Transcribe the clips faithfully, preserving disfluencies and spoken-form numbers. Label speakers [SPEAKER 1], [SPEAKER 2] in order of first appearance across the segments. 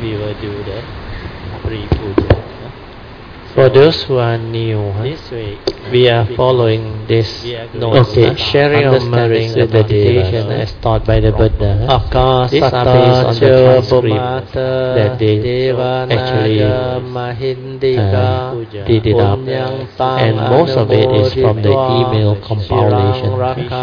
[SPEAKER 1] we will do the pre-puja.
[SPEAKER 2] For those who are new, huh,
[SPEAKER 1] This way,
[SPEAKER 2] we are following this notes,
[SPEAKER 1] Okay,
[SPEAKER 2] huh,
[SPEAKER 1] sharing of
[SPEAKER 2] understanding
[SPEAKER 1] merits
[SPEAKER 2] the
[SPEAKER 1] with the
[SPEAKER 2] meditation
[SPEAKER 1] devas,
[SPEAKER 2] as taught by the Buddha. huh.
[SPEAKER 1] Aka
[SPEAKER 2] These are based on the transcript that they actually uh, did it up, and most of it is from the email compilation.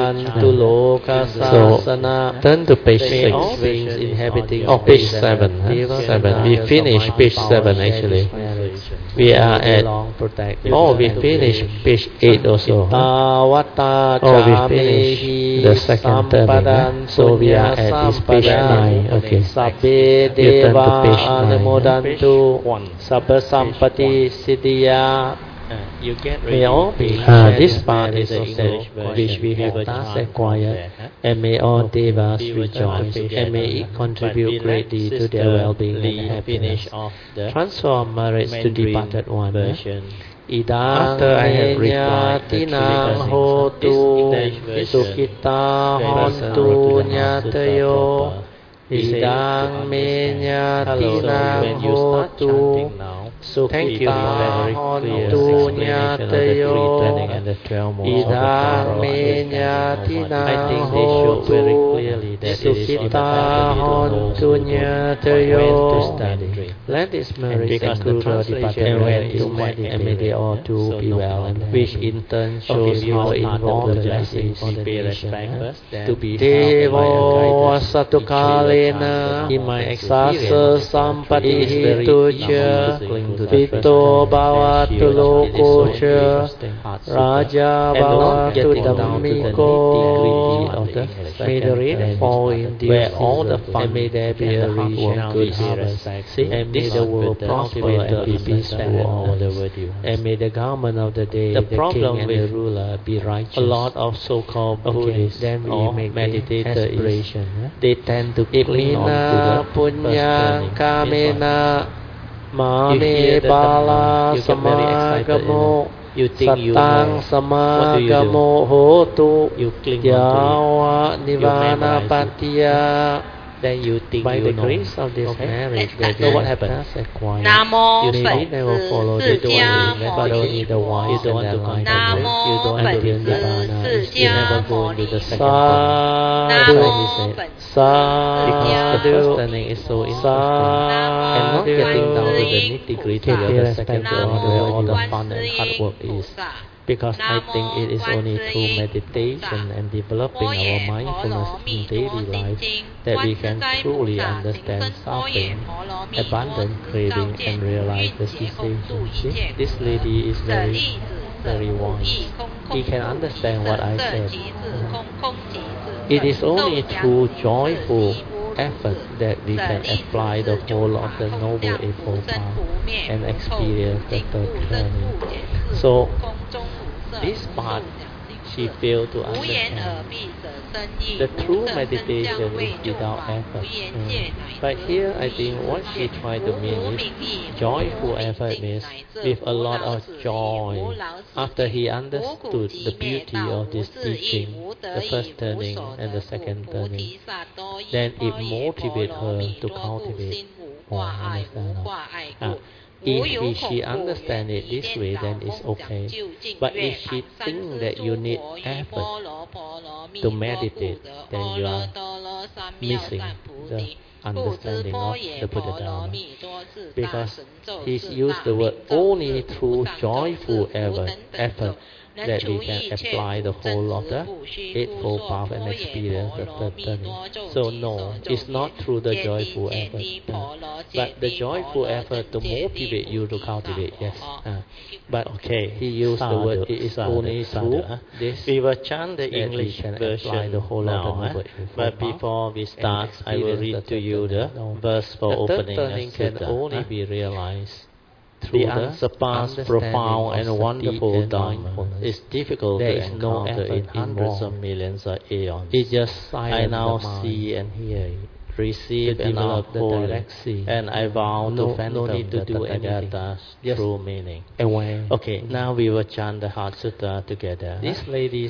[SPEAKER 2] So turn to page six. Oh, page seven. Huh? Seven. We finished page seven actually. We are at. Oh, we finished page eight also. Huh? Oh, we finished the second turning. Huh? So we are at this page nine. Okay. You turn to page nine. Huh?
[SPEAKER 1] Uh, you get
[SPEAKER 2] May all be. Uh, this part is also which we have thus acquired, and may all devas rejoice, and may it contribute greatly to their well-being and happiness. Transform merits to departed one. After I have replied the three blessings, Sukita hontu nyatayo, Idang me nyatinang hotu. Thank you for very clear explanation of the three planning and the twelve modes of the Karma understanding. I think they show very clearly that it is important to know when to study. Let this merit accrue to departed when to meditate, and may they all too be well, and which in turn shows how involved the blessing for the nation to be held by a guidance. Satukalena in my experience, sampati hituja Vito bhavatu lokocha Raja bhavatu dhammiko. May the rain fall in where all the fun, and may there be a rich and good harvest, and may the world prosper and be peaceful all over. And may the government of the day, the, the problem king and with the ruler be righteous. A lot of so-called Buddhists then we make meditator aspiration. Huh? They tend to cling on to the punya kamena Mame bala samagamo Satang samagamo hotu Yawa nivana patiya. Then you think by you the know. Grace of this okay. marriage, that so what happens?
[SPEAKER 3] Namo
[SPEAKER 2] you may never follow the doing, but only the wise. You don't want to contemplate. You don't want to be nirvana. You never go into the second turning. Sadhu, because the first turning is so interesting, and not getting down to the nitty gritty of the second turning where all the fun and hard work is. Because I think it is only through meditation and developing our mindfulness in daily life that we can truly understand suffering, abandon craving, and realize the cessation. See, this lady is very, very wise. He can understand what I said. It is only through joyful effort that we can apply the whole of the Noble Eightfold Path and experience the third turning. So, this part she failed to understand. The true meditation is without effort. Mm. But here I think what she tried to mean is joyful effort means with a lot of joy. After he understood the beauty of this teaching, the first turning and the second turning, then it motivated her to cultivate more. Understand? Uh, If he, she understands it this way, then it's okay. But if she thinks that you need effort to meditate, then you are missing the understanding of the Buddha Dharma. Because he's used the word only through joyful effort, effort that we can apply the whole of the Eightfold Path and experience the third turning. So no, it's not through the joyful effort. Uh, but the joyful effort to motivate you to cultivate, yes. Uh, but okay, he used sadhu, the word, it is sadhu, only through sadhu, this. We will chant the English version the whole now, of the eh? But before we start, I will read to you the verse for the opening. The third turning can only huh? be realized through the unsurpassed, profound, and wonderful Dharma. It's difficult there to encounter no in hundreds of millions of aeons. It just I now see and hear it. Receive and uphold, and I vow no, to phantom no need to do Tathagata's true meaning. Away. Okay, now we will chant the Heart Sutra together. This lady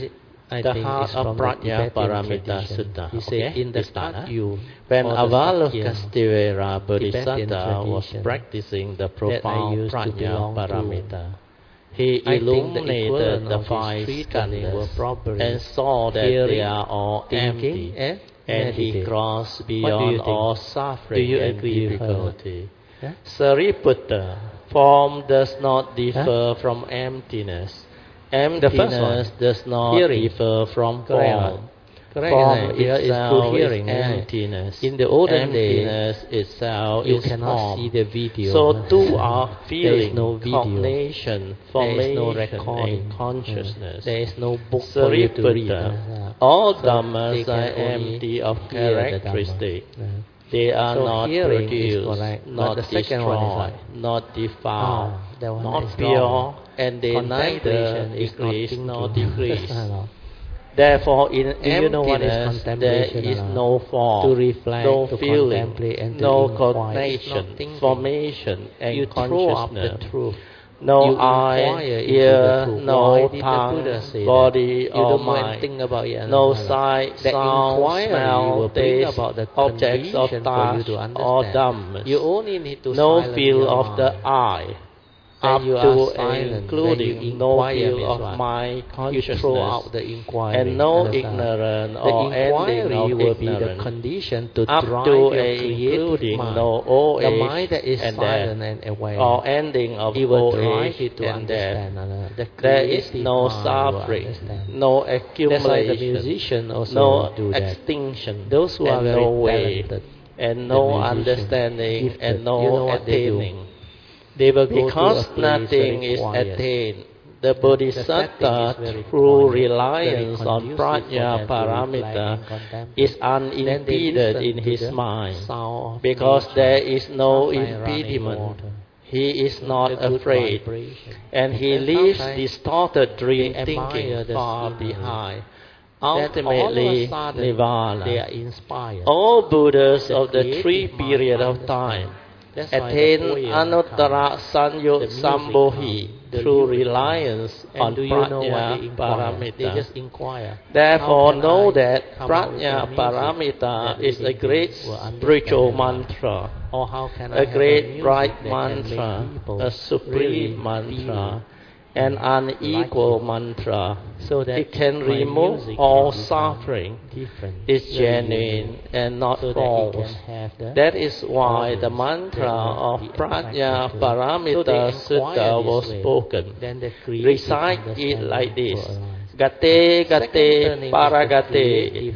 [SPEAKER 2] I
[SPEAKER 1] the
[SPEAKER 2] think
[SPEAKER 1] heart
[SPEAKER 2] it's
[SPEAKER 1] of
[SPEAKER 2] from the
[SPEAKER 1] Prajna
[SPEAKER 2] Tibetan
[SPEAKER 1] Paramita
[SPEAKER 2] tradition.
[SPEAKER 1] Sutta.
[SPEAKER 2] He say
[SPEAKER 1] Okay?
[SPEAKER 2] in the
[SPEAKER 1] This
[SPEAKER 2] start
[SPEAKER 1] one, huh?
[SPEAKER 2] you
[SPEAKER 1] When
[SPEAKER 2] or the Sakya
[SPEAKER 1] Avalokiteshvara
[SPEAKER 2] Tibetan
[SPEAKER 1] Bodhisattva was
[SPEAKER 2] tradition
[SPEAKER 1] practicing the
[SPEAKER 2] that I
[SPEAKER 1] profound
[SPEAKER 2] used to
[SPEAKER 1] Prajna
[SPEAKER 2] belong to,
[SPEAKER 1] Paramita, he
[SPEAKER 2] I think the
[SPEAKER 1] illuminated
[SPEAKER 2] equivalent
[SPEAKER 1] the
[SPEAKER 2] of
[SPEAKER 1] five
[SPEAKER 2] these three training were
[SPEAKER 1] skandhas
[SPEAKER 2] probably
[SPEAKER 1] and saw that
[SPEAKER 2] hearing,
[SPEAKER 1] they are all
[SPEAKER 2] thinking,
[SPEAKER 1] empty,
[SPEAKER 2] and
[SPEAKER 1] and he
[SPEAKER 2] meditate.
[SPEAKER 1] crossed
[SPEAKER 2] What do you
[SPEAKER 1] beyond
[SPEAKER 2] think?
[SPEAKER 1] all
[SPEAKER 2] Do
[SPEAKER 1] suffering
[SPEAKER 2] you
[SPEAKER 1] and
[SPEAKER 2] agree with her?
[SPEAKER 1] difficulty.
[SPEAKER 2] Yeah?
[SPEAKER 1] Sariputta, form does not differ
[SPEAKER 2] Huh?
[SPEAKER 1] from emptiness.
[SPEAKER 2] The first one,
[SPEAKER 1] Emptiness does not
[SPEAKER 2] hearing.
[SPEAKER 1] differ from
[SPEAKER 2] Correct.
[SPEAKER 1] form.
[SPEAKER 2] Correct.
[SPEAKER 1] Form
[SPEAKER 2] Isn't it? Here is
[SPEAKER 1] itself
[SPEAKER 2] through hearing.
[SPEAKER 1] is
[SPEAKER 2] Isn't it?
[SPEAKER 1] emptiness.
[SPEAKER 2] In the olden days,
[SPEAKER 1] Emptiness itself
[SPEAKER 2] you
[SPEAKER 1] is
[SPEAKER 2] cannot
[SPEAKER 1] form.
[SPEAKER 2] see the video.
[SPEAKER 1] So too are
[SPEAKER 2] There is
[SPEAKER 1] feeling,
[SPEAKER 2] no video.
[SPEAKER 1] cognition,
[SPEAKER 2] There is
[SPEAKER 1] formation,
[SPEAKER 2] no recording.
[SPEAKER 1] and consciousness.
[SPEAKER 2] There is no book for you to read.
[SPEAKER 1] Sariputta, all
[SPEAKER 2] So
[SPEAKER 1] dhammas
[SPEAKER 2] they can
[SPEAKER 1] are
[SPEAKER 2] only
[SPEAKER 1] empty of
[SPEAKER 2] hear the Dhamma.
[SPEAKER 1] characteristic.
[SPEAKER 2] Yeah.
[SPEAKER 1] They are
[SPEAKER 2] So
[SPEAKER 1] not
[SPEAKER 2] hearing is
[SPEAKER 1] produced,
[SPEAKER 2] correct, but
[SPEAKER 1] not
[SPEAKER 2] the second one is
[SPEAKER 1] destroyed,
[SPEAKER 2] like,
[SPEAKER 1] not defiled,
[SPEAKER 2] ah, that one
[SPEAKER 1] not
[SPEAKER 2] is
[SPEAKER 1] pure,
[SPEAKER 2] wrong.
[SPEAKER 1] and they neither
[SPEAKER 2] Contemplation is not
[SPEAKER 1] increase nor
[SPEAKER 2] thinking.
[SPEAKER 1] decrease.
[SPEAKER 2] No.
[SPEAKER 1] Therefore, in
[SPEAKER 2] Do you know what is
[SPEAKER 1] emptiness there
[SPEAKER 2] contemplation
[SPEAKER 1] is
[SPEAKER 2] or not?
[SPEAKER 1] no form,
[SPEAKER 2] To reflect,
[SPEAKER 1] no
[SPEAKER 2] to
[SPEAKER 1] feeling,
[SPEAKER 2] contemplate, and to
[SPEAKER 1] no
[SPEAKER 2] inquire. It's
[SPEAKER 1] cognition,
[SPEAKER 2] not thinking.
[SPEAKER 1] formation, and
[SPEAKER 2] You throw up the
[SPEAKER 1] consciousness.
[SPEAKER 2] truth.
[SPEAKER 1] No
[SPEAKER 2] You
[SPEAKER 1] eye,
[SPEAKER 2] inquire into the
[SPEAKER 1] ear,
[SPEAKER 2] truth. Why
[SPEAKER 1] no
[SPEAKER 2] did the
[SPEAKER 1] tongue,
[SPEAKER 2] Buddha say
[SPEAKER 1] body,
[SPEAKER 2] that? You
[SPEAKER 1] or
[SPEAKER 2] don't go and
[SPEAKER 1] mind.
[SPEAKER 2] think about it.
[SPEAKER 1] No
[SPEAKER 2] another.
[SPEAKER 1] sight,
[SPEAKER 2] The
[SPEAKER 1] sound,
[SPEAKER 2] inquiry
[SPEAKER 1] smell,
[SPEAKER 2] will bring
[SPEAKER 1] taste,
[SPEAKER 2] about the
[SPEAKER 1] objects of
[SPEAKER 2] condition for you
[SPEAKER 1] touch,
[SPEAKER 2] to
[SPEAKER 1] or
[SPEAKER 2] understand.
[SPEAKER 1] dhammas.
[SPEAKER 2] You only need to
[SPEAKER 1] No
[SPEAKER 2] silence
[SPEAKER 1] feel
[SPEAKER 2] your
[SPEAKER 1] of
[SPEAKER 2] mind.
[SPEAKER 1] the eye,
[SPEAKER 2] When
[SPEAKER 1] up
[SPEAKER 2] you are
[SPEAKER 1] to
[SPEAKER 2] silent,
[SPEAKER 1] and
[SPEAKER 2] when
[SPEAKER 1] including
[SPEAKER 2] you
[SPEAKER 1] no
[SPEAKER 2] inquire
[SPEAKER 1] feel
[SPEAKER 2] means
[SPEAKER 1] of
[SPEAKER 2] what?
[SPEAKER 1] mind
[SPEAKER 2] You
[SPEAKER 1] consciousness,
[SPEAKER 2] throw out the inquiry.
[SPEAKER 1] and no
[SPEAKER 2] Understand?
[SPEAKER 1] ignorance
[SPEAKER 2] The
[SPEAKER 1] or ending
[SPEAKER 2] inquiry
[SPEAKER 1] of
[SPEAKER 2] will be the
[SPEAKER 1] ignorance,
[SPEAKER 2] condition to
[SPEAKER 1] up
[SPEAKER 2] drive
[SPEAKER 1] to
[SPEAKER 2] your
[SPEAKER 1] and
[SPEAKER 2] creative
[SPEAKER 1] including
[SPEAKER 2] mind.
[SPEAKER 1] no old
[SPEAKER 2] The
[SPEAKER 1] age
[SPEAKER 2] mind that is
[SPEAKER 1] and
[SPEAKER 2] silent
[SPEAKER 1] death,
[SPEAKER 2] and aware,
[SPEAKER 1] or ending of
[SPEAKER 2] it will
[SPEAKER 1] old
[SPEAKER 2] drive
[SPEAKER 1] age
[SPEAKER 2] it to
[SPEAKER 1] and death.
[SPEAKER 2] understand. uh, The
[SPEAKER 1] There is
[SPEAKER 2] creative
[SPEAKER 1] no
[SPEAKER 2] mind will
[SPEAKER 1] suffering,
[SPEAKER 2] understand.
[SPEAKER 1] no
[SPEAKER 2] That's why the
[SPEAKER 1] accumulation,
[SPEAKER 2] musician also
[SPEAKER 1] no
[SPEAKER 2] do that.
[SPEAKER 1] extinction,
[SPEAKER 2] Those who are
[SPEAKER 1] and
[SPEAKER 2] very
[SPEAKER 1] no way,
[SPEAKER 2] talented,
[SPEAKER 1] and
[SPEAKER 2] the
[SPEAKER 1] no
[SPEAKER 2] musician,
[SPEAKER 1] understanding,
[SPEAKER 2] gifted,
[SPEAKER 1] and no
[SPEAKER 2] you know what they do?
[SPEAKER 1] attaining.
[SPEAKER 2] They will go
[SPEAKER 1] Because
[SPEAKER 2] to a place
[SPEAKER 1] nothing
[SPEAKER 2] very
[SPEAKER 1] is
[SPEAKER 2] quiet.
[SPEAKER 1] attained, the
[SPEAKER 2] The
[SPEAKER 1] Bodhisattva,
[SPEAKER 2] setting is very
[SPEAKER 1] through
[SPEAKER 2] quiet,
[SPEAKER 1] reliance
[SPEAKER 2] very
[SPEAKER 1] on
[SPEAKER 2] conducive for
[SPEAKER 1] Prajna
[SPEAKER 2] them to
[SPEAKER 1] Paramita,
[SPEAKER 2] reflect and contemplate.
[SPEAKER 1] is
[SPEAKER 2] Then they
[SPEAKER 1] unimpeded
[SPEAKER 2] listen
[SPEAKER 1] in
[SPEAKER 2] to
[SPEAKER 1] his
[SPEAKER 2] the
[SPEAKER 1] mind,
[SPEAKER 2] sound of
[SPEAKER 1] because
[SPEAKER 2] nature,
[SPEAKER 1] there is no
[SPEAKER 2] sounds like running
[SPEAKER 1] impediment.
[SPEAKER 2] water.
[SPEAKER 1] He is not
[SPEAKER 2] The good
[SPEAKER 1] afraid,
[SPEAKER 2] vibration.
[SPEAKER 1] and he
[SPEAKER 2] And
[SPEAKER 1] leaves
[SPEAKER 2] sometimes
[SPEAKER 1] distorted dream
[SPEAKER 2] they
[SPEAKER 1] thinking
[SPEAKER 2] admire the
[SPEAKER 1] far
[SPEAKER 2] scenery.
[SPEAKER 1] behind.
[SPEAKER 2] Then all of a
[SPEAKER 1] Ultimately,
[SPEAKER 2] sudden,
[SPEAKER 1] Nirvana.
[SPEAKER 2] they are inspired.
[SPEAKER 1] All Buddhas
[SPEAKER 2] The
[SPEAKER 1] of the
[SPEAKER 2] creative
[SPEAKER 1] three
[SPEAKER 2] mind
[SPEAKER 1] period of
[SPEAKER 2] understand.
[SPEAKER 1] time
[SPEAKER 2] That's why the
[SPEAKER 1] attain
[SPEAKER 2] poem
[SPEAKER 1] Anuttara
[SPEAKER 2] comes,
[SPEAKER 1] Sanyut
[SPEAKER 2] the music
[SPEAKER 1] Sambodhi
[SPEAKER 2] comes, the
[SPEAKER 1] through
[SPEAKER 2] lyric
[SPEAKER 1] reliance
[SPEAKER 2] And
[SPEAKER 1] on
[SPEAKER 2] do you know what they
[SPEAKER 1] Prajna
[SPEAKER 2] inquire? They
[SPEAKER 1] Paramita.
[SPEAKER 2] just inquire.
[SPEAKER 1] Therefore,
[SPEAKER 2] How can
[SPEAKER 1] know
[SPEAKER 2] I
[SPEAKER 1] that
[SPEAKER 2] come out with
[SPEAKER 1] Prajna
[SPEAKER 2] a music
[SPEAKER 1] Paramita
[SPEAKER 2] that
[SPEAKER 1] is a
[SPEAKER 2] living
[SPEAKER 1] great
[SPEAKER 2] beings will understand
[SPEAKER 1] spiritual
[SPEAKER 2] and love?
[SPEAKER 1] mantra,
[SPEAKER 2] Or how can I
[SPEAKER 1] a
[SPEAKER 2] have
[SPEAKER 1] great
[SPEAKER 2] music
[SPEAKER 1] bright
[SPEAKER 2] that can
[SPEAKER 1] mantra,
[SPEAKER 2] make people
[SPEAKER 1] a supreme
[SPEAKER 2] really
[SPEAKER 1] mantra,
[SPEAKER 2] feel
[SPEAKER 1] an unequal
[SPEAKER 2] like it,
[SPEAKER 1] mantra.
[SPEAKER 2] so that
[SPEAKER 1] It can
[SPEAKER 2] my
[SPEAKER 1] remove
[SPEAKER 2] music
[SPEAKER 1] all
[SPEAKER 2] can become
[SPEAKER 1] suffering.
[SPEAKER 2] different,
[SPEAKER 1] It's
[SPEAKER 2] very
[SPEAKER 1] genuine
[SPEAKER 2] unique,
[SPEAKER 1] and not
[SPEAKER 2] so that it
[SPEAKER 1] false.
[SPEAKER 2] can have the
[SPEAKER 1] That is why the
[SPEAKER 2] audience
[SPEAKER 1] mantra
[SPEAKER 2] that will
[SPEAKER 1] of
[SPEAKER 2] be
[SPEAKER 1] Prajna
[SPEAKER 2] attracted to it.
[SPEAKER 1] Paramita
[SPEAKER 2] So they
[SPEAKER 1] Sutta
[SPEAKER 2] inquire
[SPEAKER 1] was
[SPEAKER 2] this way.
[SPEAKER 1] spoken.
[SPEAKER 2] Then the creative
[SPEAKER 1] Recite it
[SPEAKER 2] understanding
[SPEAKER 1] like this.
[SPEAKER 2] will arise.
[SPEAKER 1] Gate
[SPEAKER 2] Second
[SPEAKER 1] gate
[SPEAKER 2] turning is the
[SPEAKER 1] paragate
[SPEAKER 2] creative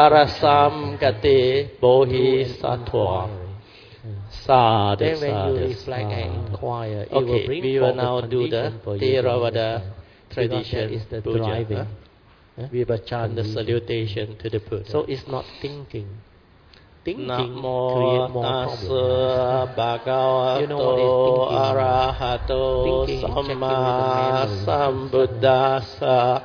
[SPEAKER 1] parasam
[SPEAKER 2] reflection
[SPEAKER 1] gate bodhi
[SPEAKER 2] through an
[SPEAKER 1] sattva.
[SPEAKER 2] inquiry.
[SPEAKER 1] Sadhu,
[SPEAKER 2] Then when you
[SPEAKER 1] sadhu,
[SPEAKER 2] reflect and
[SPEAKER 1] sadhu.
[SPEAKER 2] inquire, it will
[SPEAKER 1] Okay,
[SPEAKER 2] bring
[SPEAKER 1] we will
[SPEAKER 2] forth
[SPEAKER 1] now
[SPEAKER 2] the
[SPEAKER 1] do the
[SPEAKER 2] condition for you to
[SPEAKER 1] Theravada
[SPEAKER 2] understand. Because
[SPEAKER 1] tradition
[SPEAKER 2] that is the
[SPEAKER 1] puja.
[SPEAKER 2] driving.
[SPEAKER 1] huh?
[SPEAKER 2] Huh?
[SPEAKER 1] We will chant the
[SPEAKER 2] Condition.
[SPEAKER 1] salutation to the Buddha.
[SPEAKER 2] So it's not thinking. Thinking
[SPEAKER 1] Namo
[SPEAKER 2] create more
[SPEAKER 1] tassa
[SPEAKER 2] problems. You know what is
[SPEAKER 1] bhagavato
[SPEAKER 2] thinking?
[SPEAKER 1] arahato
[SPEAKER 2] Thinking is checking with the
[SPEAKER 1] samma
[SPEAKER 2] memory.
[SPEAKER 1] sambuddhassa.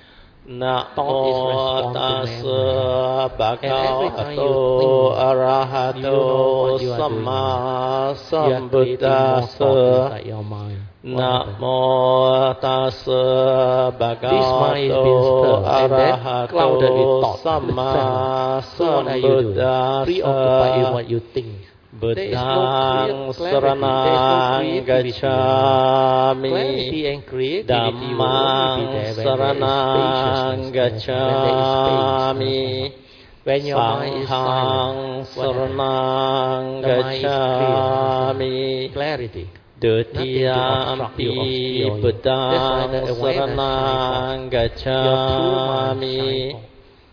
[SPEAKER 1] Namo tassa bhagavato arahato samma sambuddhassa.
[SPEAKER 2] Your mind.
[SPEAKER 1] Namo tassa bhagavato arahato samma
[SPEAKER 2] So what are you doing? Preoccupied in
[SPEAKER 1] sambuddhassa.
[SPEAKER 2] what you think.
[SPEAKER 1] Buddhang saranang gacchami.
[SPEAKER 2] Clarity and creativity will only be
[SPEAKER 1] Dhammang
[SPEAKER 2] there when
[SPEAKER 1] saranang
[SPEAKER 2] there is spaciousness, when there is
[SPEAKER 1] gacchami.
[SPEAKER 2] space. When your mind is
[SPEAKER 1] Sanghang
[SPEAKER 2] silent, what happens?
[SPEAKER 1] saranang
[SPEAKER 2] The mind is
[SPEAKER 1] gacchami.
[SPEAKER 2] clear. Clarity.
[SPEAKER 1] Dutiyampi Buddhang saranang gacchami.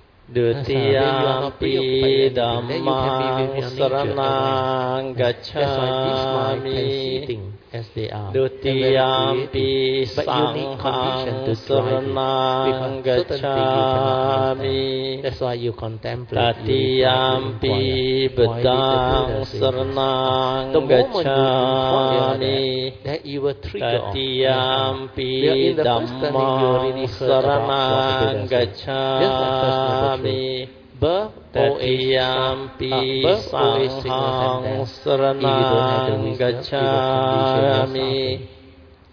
[SPEAKER 1] Dutiyampi Dhammang saranang gacchami.
[SPEAKER 2] As they are.
[SPEAKER 1] Dutiyampi
[SPEAKER 2] But you need condition to
[SPEAKER 1] Sanghang
[SPEAKER 2] drive it.
[SPEAKER 1] saranang
[SPEAKER 2] Because certain things you cannot
[SPEAKER 1] gacchami.
[SPEAKER 2] That's why you contemplate.
[SPEAKER 1] Tatiyampi Buddhang saranang gacchami.
[SPEAKER 2] That you will trigger off.
[SPEAKER 1] Tatiyampi Dhammang saranang gacchami.
[SPEAKER 2] Birth,
[SPEAKER 1] Tatiyampi
[SPEAKER 2] birth, old age, sickness, and
[SPEAKER 1] Sanghang
[SPEAKER 2] death.
[SPEAKER 1] saranang
[SPEAKER 2] If you don't have the wisdom, it will condition your
[SPEAKER 1] gacchami.
[SPEAKER 2] suffering.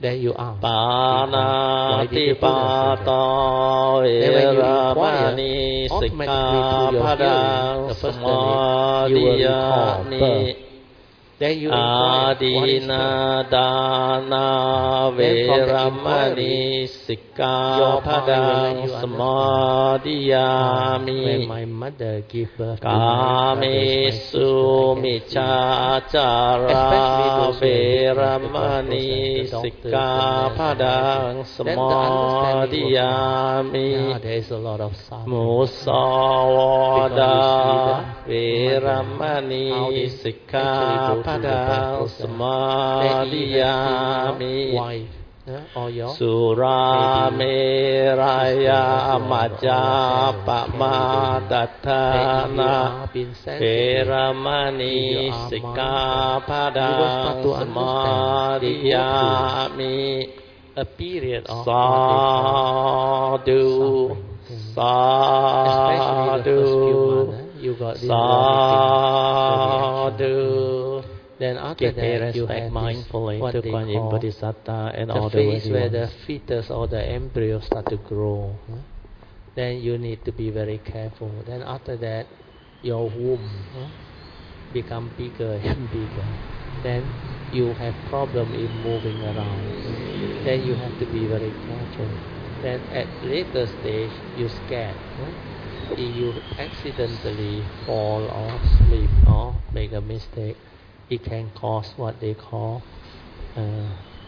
[SPEAKER 2] Then you ask,
[SPEAKER 1] ปานาติปาตาเวรามณีสิกขาปะทังสมาธิยามิ
[SPEAKER 2] Then you
[SPEAKER 1] อา
[SPEAKER 2] inquire,
[SPEAKER 1] ดี
[SPEAKER 2] what is
[SPEAKER 1] นา
[SPEAKER 2] birth?
[SPEAKER 1] ดานาเวรามณีสิกขาปะทังสมาธิยามิ
[SPEAKER 2] When my mother gave birth to
[SPEAKER 1] กา
[SPEAKER 2] my
[SPEAKER 1] เม
[SPEAKER 2] brothers, my
[SPEAKER 1] สุ
[SPEAKER 2] sisters, I
[SPEAKER 1] มิ
[SPEAKER 2] can
[SPEAKER 1] จา
[SPEAKER 2] see.
[SPEAKER 1] จารา
[SPEAKER 2] Especially those
[SPEAKER 1] เว
[SPEAKER 2] who are
[SPEAKER 1] ร
[SPEAKER 2] witness
[SPEAKER 1] ม
[SPEAKER 2] the
[SPEAKER 1] ณี
[SPEAKER 2] doctors
[SPEAKER 1] สิ
[SPEAKER 2] and
[SPEAKER 1] ก
[SPEAKER 2] the
[SPEAKER 1] ขา
[SPEAKER 2] doctors
[SPEAKER 1] ปะ
[SPEAKER 2] and
[SPEAKER 1] ทั
[SPEAKER 2] the
[SPEAKER 1] ง
[SPEAKER 2] nurses.
[SPEAKER 1] ส
[SPEAKER 2] Then
[SPEAKER 1] มา
[SPEAKER 2] the understanding
[SPEAKER 1] ธิ
[SPEAKER 2] will
[SPEAKER 1] ยา
[SPEAKER 2] come.
[SPEAKER 1] มิ
[SPEAKER 2] Now there is a lot of
[SPEAKER 1] มุ
[SPEAKER 2] suffering.
[SPEAKER 1] สาวดา
[SPEAKER 2] Because
[SPEAKER 1] เว
[SPEAKER 2] you see
[SPEAKER 1] ร
[SPEAKER 2] the
[SPEAKER 1] มณี
[SPEAKER 2] how they
[SPEAKER 1] สิกขา
[SPEAKER 2] actually go
[SPEAKER 1] ปะ
[SPEAKER 2] through the
[SPEAKER 1] ทัง
[SPEAKER 2] birth
[SPEAKER 1] ส
[SPEAKER 2] process.
[SPEAKER 1] มา
[SPEAKER 2] Then
[SPEAKER 1] ธิ
[SPEAKER 2] even
[SPEAKER 1] ยา
[SPEAKER 2] your
[SPEAKER 1] มิ
[SPEAKER 2] wife uh, or your
[SPEAKER 1] สุราเมรายามัจจาปะมาตัฏฐา
[SPEAKER 2] that if you
[SPEAKER 1] นา
[SPEAKER 2] are being
[SPEAKER 1] เว
[SPEAKER 2] sensitive,
[SPEAKER 1] รมณีสิกขาปะ
[SPEAKER 2] you
[SPEAKER 1] ทั
[SPEAKER 2] will
[SPEAKER 1] ง
[SPEAKER 2] start to
[SPEAKER 1] สมา
[SPEAKER 2] understand.
[SPEAKER 1] ธิ
[SPEAKER 2] They
[SPEAKER 1] ยา
[SPEAKER 2] go through
[SPEAKER 1] มิ
[SPEAKER 2] a period of
[SPEAKER 1] สา
[SPEAKER 2] what they call
[SPEAKER 1] ธุ
[SPEAKER 2] suffering.
[SPEAKER 1] สา
[SPEAKER 2] Especially the
[SPEAKER 1] ธุ
[SPEAKER 2] first few months, eh, you got this
[SPEAKER 1] สา
[SPEAKER 2] vomiting
[SPEAKER 1] ธุ
[SPEAKER 2] reaction. Then after
[SPEAKER 1] Give pay
[SPEAKER 2] that, you
[SPEAKER 1] respect
[SPEAKER 2] have
[SPEAKER 1] mindfully
[SPEAKER 2] this, what
[SPEAKER 1] to
[SPEAKER 2] they
[SPEAKER 1] Kuan Yin
[SPEAKER 2] call
[SPEAKER 1] Bodhisatta and
[SPEAKER 2] the
[SPEAKER 1] all the
[SPEAKER 2] phase
[SPEAKER 1] worthy
[SPEAKER 2] where the
[SPEAKER 1] ones.
[SPEAKER 2] fetus or the embryo start to grow. huh? Then you need to be very careful. Then after that, your womb huh, become bigger and bigger. Then you have problem in moving around. Then you have to be very careful. Then at later stage, you scared. huh? If you accidentally fall or sleep or make a mistake, it can cause what they call uh,